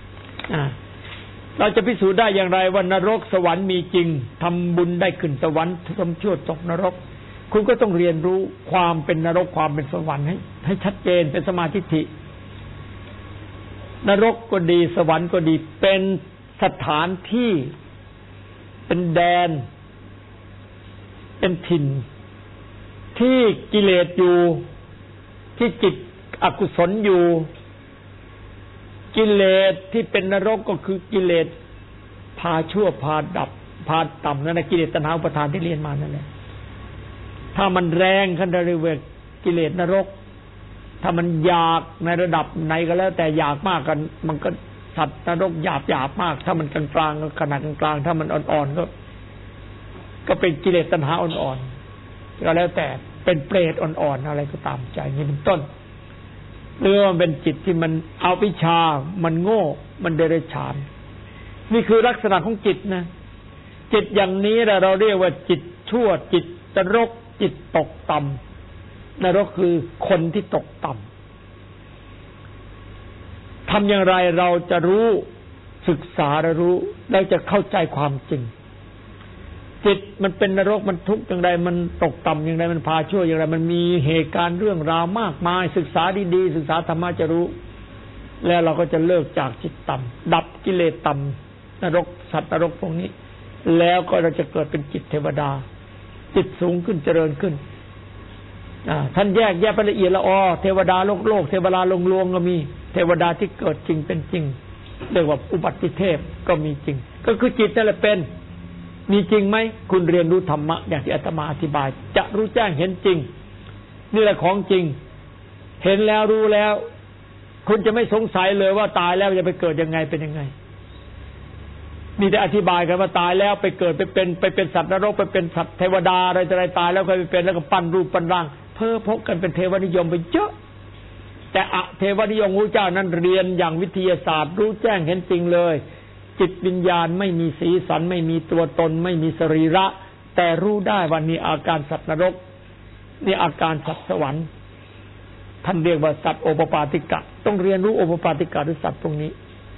เราจะพิสูจน์ได้อย่างไรว่านรกสวรรค์มีจริงทำบุญได้ขึ้นสวรรค์ทำชั่วตกนรกคุณก็ต้องเรียนรู้ความเป็นนรกความเป็นสวรรค์ให้ชัดเจนเป็นสมาธิินรกก็ดีสวรรค์ก็ดีเป็นสถานที่เป็นแดนเป็นถิ่นที่กิเลสอยู่ที่จิตอกุศลอยู่กิเลสที่เป็นนรกก็คือกิเลสพาชั่วพาดับพาต่ำนั่นแหละกิเลสตัณหาอุปาทานที่เรียนมานั่นแหละถ้ามันแรงขึ้นเรื่อยๆกิเลสนรกถ้ามันอยากในระดับไหนก็แล้วแต่อยากมากกันมันก็สัตว์นรกหยาบมากถ้ามันกลางๆก็ขนาดกลางๆถ้ามันอ่อนๆก็เป็นกิเลสตัณหาอ่อนๆก็แล้วแต่เป็นเปรตอ่อนๆอะไรก็ตามใจนี่เป็นต้นหรือว่าเป็นจิตที่มันเอาวิชามันโง่มันเดรัจฉานนี่คือลักษณะของจิตนะจิตอย่างนี้เราเรียกว่าจิตชั่วจิตนรกจิตตกต่ำนรกคือคนที่ตกต่ำทำอย่างไรเราจะรู้ศึกษาและรู้แล้วจะเข้าใจความจริงจิตมันเป็นนรกมันทุกข์อย่างไรมันตกต่ำอย่างไรมันพาชั่วอย่างไรมันมีเหตุการณ์เรื่องราวมากมายศึกษาดีๆศึกษาธรรมะจะรู้แล้วเราก็จะเลิกจากจิตต่ำดับกิเลสต่ำนรกสัตว์นรกพวกนี้แล้วก็เราจะเกิดเป็นจิตเทวดาจิตสูงขึ้นเจริญขึ้นท่านแยกไปละเอียดละออเทวดาโลกเทวดาลวงก็มีเทวดาที่เกิดจริงเป็นจริงเรียกว่าอุบัติเทพก็มีจริงก็คือจิตนั่นแหละเป็นมีจริงไหมคุณเรียนรู้ธรรมะอย่างที่อาตมาอธิบายจะรู้แจ้งเห็นจริงนี่แหละของจริงเห็นแล้วรู้แล้วคุณจะไม่สงสัยเลยว่าตายแล้วจะไปเกิดยังไงเป็นยังไงมีแต่อธิบายกันว่าตายแล้วไปเกิดไปเป็นสัตว์นรกไปเป็นสัตว์เทวดาอะไรตายแล้วก็ไปเป็นแล้วก็ปั้นรูปปั้นร่างเพ้อพกกันเป็นเทวนิยมไปเยอะแต่เทวนิยมพระเจ้านั้นเรียนอย่างวิทยาศาสตร์รู้แจ้งเห็นจริงเลยจิตวิญญาณไม่มีสีสันไม่มีตัวตนไม่มีสรีระแต่รู้ได้ว่านี่อาการสัตว์นรกนี่อาการสัตว์สวรรค์ท่านเรียกว่าสัตว์โอปปาติกะต้องเรียนรู้โอปปาติกะหรือสัตว์ตรงนี้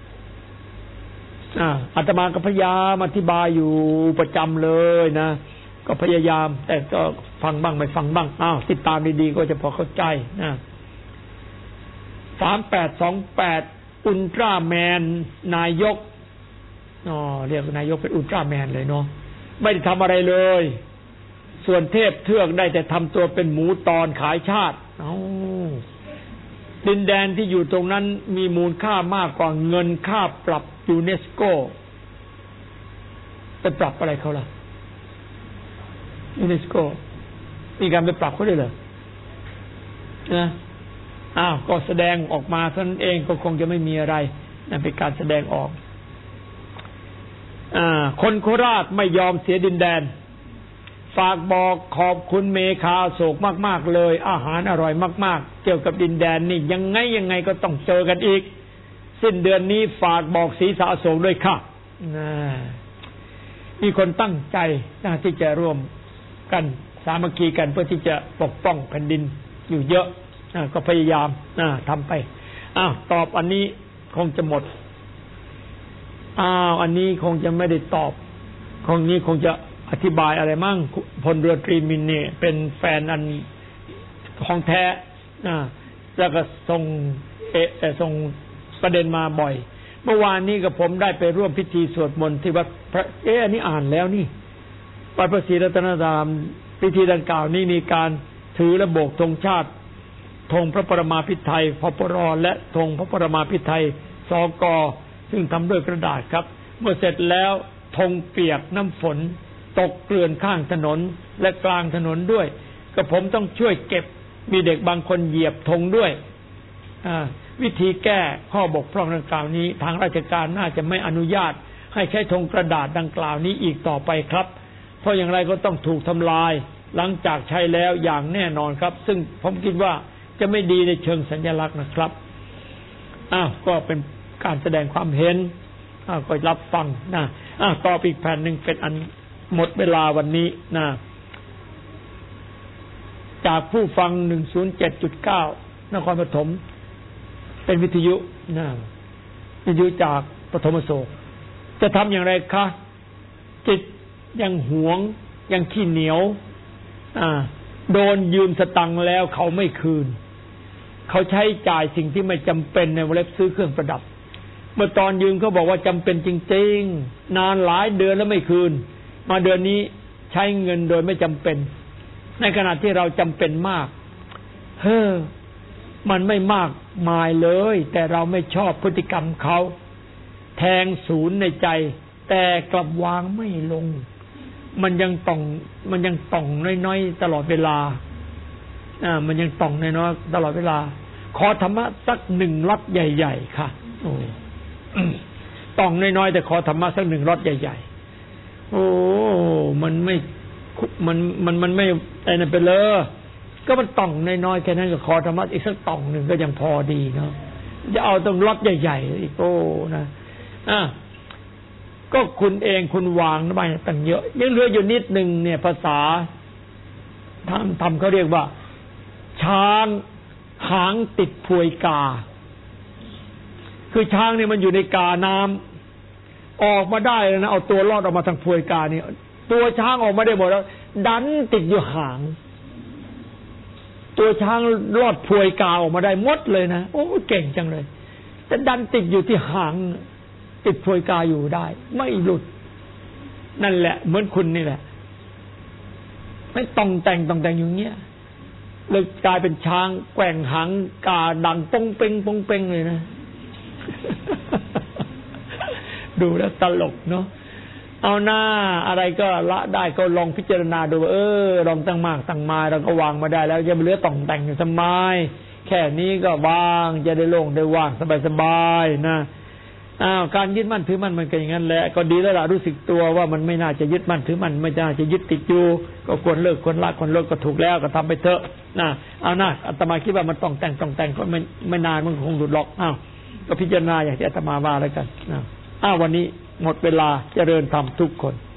อาตมาก็พยายามอธิบายอยู่ประจำเลยนะก็พยายามแต่ก็ฟังบ้างไม่ฟังบ้างติดตามดีๆก็จะพอเข้าใจนะ3828อุลตร้าแมนนายกเรียกนายกเป็นอุลตร้าแมนเลยเนาะไม่ได้ทำอะไรเลยส่วนเทพเทือกได้แต่ทำตัวเป็นหมูตอนขายชาติดินแดนที่อยู่ตรงนั้นมีมูลค่ามากกว่าเงินค่าปรับยูเนสโกไปปรับอะไรเขาล่ะยูเนสโกมีการไปปรับเขาด้วยเหรอนะก็แสดงออกมาเท่านั้นเองก็คงจะไม่มีอะไรนั่นเป็นการแสดงออกคนโคราชไม่ยอมเสียดินแดนฝากบอกขอบคุณเมฆาโศกมากๆเลยอาหารอร่อยมากๆเกี่ยวกับดินแดนนี่ยังไงก็ต้องเจอกันอีกสิ้นเดือนนี้ฝากบอกศรีสะโศกด้วยค่ะมีคนตั้งใจที่จะร่วมกันสามัคคีกันเพื่อที่จะปกป้องแผ่นดินอยู่เยอะก็พยายามทำไปตอบอันนี้คงจะหมดอันนี้คงจะไม่ได้ตอบคงจะอธิบายอะไรมั่งพลเรือตรีมินเนี่ยเป็นแฟนอันของแท้แล้วก็ส่งประเด็นมาบ่อยเมื่อวานนี้กับผมได้ไปร่วมพิธีสวดมนต์ที่วัดพระอันนี้อ่านแล้วนี่วัดพระศรีรัตนารามพิธีดังกล่าวนี้มีการถือและโบกธงชาติธงพระปรมาภิไธยพปรและธงพระปรมาภิไธยสกซึ่งทำด้วยกระดาษครับเมื่อเสร็จแล้วธงเปียกน้ำฝนตกเกลื่อนข้างถนนและกลางถนนด้วยก็ผมต้องช่วยเก็บมีเด็กบางคนเหยียบธงด้วยวิธีแก้ข้อบกพร่องดังกล่าวนี้ทางราชการน่าจะไม่อนุญาตให้ใช้ธงกระดาษดังกล่าวนี้อีกต่อไปครับเพราะอย่างไรก็ต้องถูกทำลายหลังจากใช้แล้วอย่างแน่นอนครับซึ่งผมคิดว่าจะไม่ดีในเชิงสัญลักษณ์นะครับก็เป็นการแสดงความเห็นก็รับฟังนะต่ออีกแผ่นหนึ่งเป็นอันหมดเวลาวันนี้นะจากผู้ฟัง 107.9 นครปฐมเป็นวิทยุนะวิทยุจากปฐมโศกจะทำอย่างไรคะจิตยังหวงยังขี้เหนียวโดนยืมสตังค์แล้วเขาไม่คืนเขาใช้จ่ายสิ่งที่ไม่จำเป็นในวงเล็บซื้อเครื่องประดับเมื่อตอนยืมเขาบอกว่าจำเป็นจริงๆนานหลายเดือนแล้วไม่คืนมาเดือนนี้ใช้เงินโดยไม่จำเป็นในขณะที่เราจำเป็นมากมันไม่มากมายเลยแต่เราไม่ชอบพฤติกรรมเขาแทงศูนย์ในใจแต่กลับวางไม่ลงมันยังต่องน้อยๆตลอดเวลามันยังต่องน้อยๆตลอดเวลาขอธรรมะสัก1 ล็อตใหญ่ๆค่ะโอ้ต่องน้อยๆแต่ขอธรรมะสัก1 ล็อตใหญ่ๆโอ้มันไม่ไอ้นั่นไปเลยก็มันต่องน้อยๆแค่นั้นก็ขอธรรมะอีกสักต่องหนึ่งก็ยังพอดีเนาะจะเอาต้องล็อตใหญ่ๆอีกโอ้นะก็คุณเองคุณวางไปตั้งเยอะยังเหลืออยู่นิดนึงเนี่ยภาษาทำเขาเรียกว่าช้างหางติดพวยกาคือช้างเนี่ยมันอยู่ในกาน้ำออกมาได้แล้วนะเอาตัวรอดออกมาทางพวยกาเนี่ยตัวช้างออกมาได้หมดแล้วดันติดอยู่หางตัวช้างรอดพวยกาออกมาได้หมดเลยนะโอ้เก่งจังเลยแต่ดันติดอยู่ที่หางติดพวยกาอยู่ได้ไม่หลุดนั่นแหละเหมือนคุณนี่แหละไม่ต้องแต่งอยู่เงี้ยเลยกลายเป็นช้างแกว่งหางกาดังปงเป้งเลยนะ ดูแล้วตลกเนาะเอาหน้าอะไรก็ละได้ก็ลองพิจารณาดูลองตั้งมากตั้งมาเราก็วางมาได้แล้วจะเหลือต้องแต่งอยู่ทำไมแค่นี้ก็วางจะได้โล่งได้ว่างสบายๆนะการยึดมั่นถือมั่นมันก็อย่างนั้นแหละก็ดีแล้วล่ะรู้สึกตัวว่ามันไม่น่าจะยึดมั่นถือมั่นไม่น่าจะยึดติดอยู่ก็ควรเลิกควรละควรลดก็ถูกแล้วก็ทำไปเถอะนะเอานะอาตมาคิดว่ามันต้องแต่งก็ไม่นานมันคงหลุดหรอกก็พิจารณาอย่างที่อาตมาว่าแล้วกันวันนี้หมดเวลาเจริญธรรมทุกคน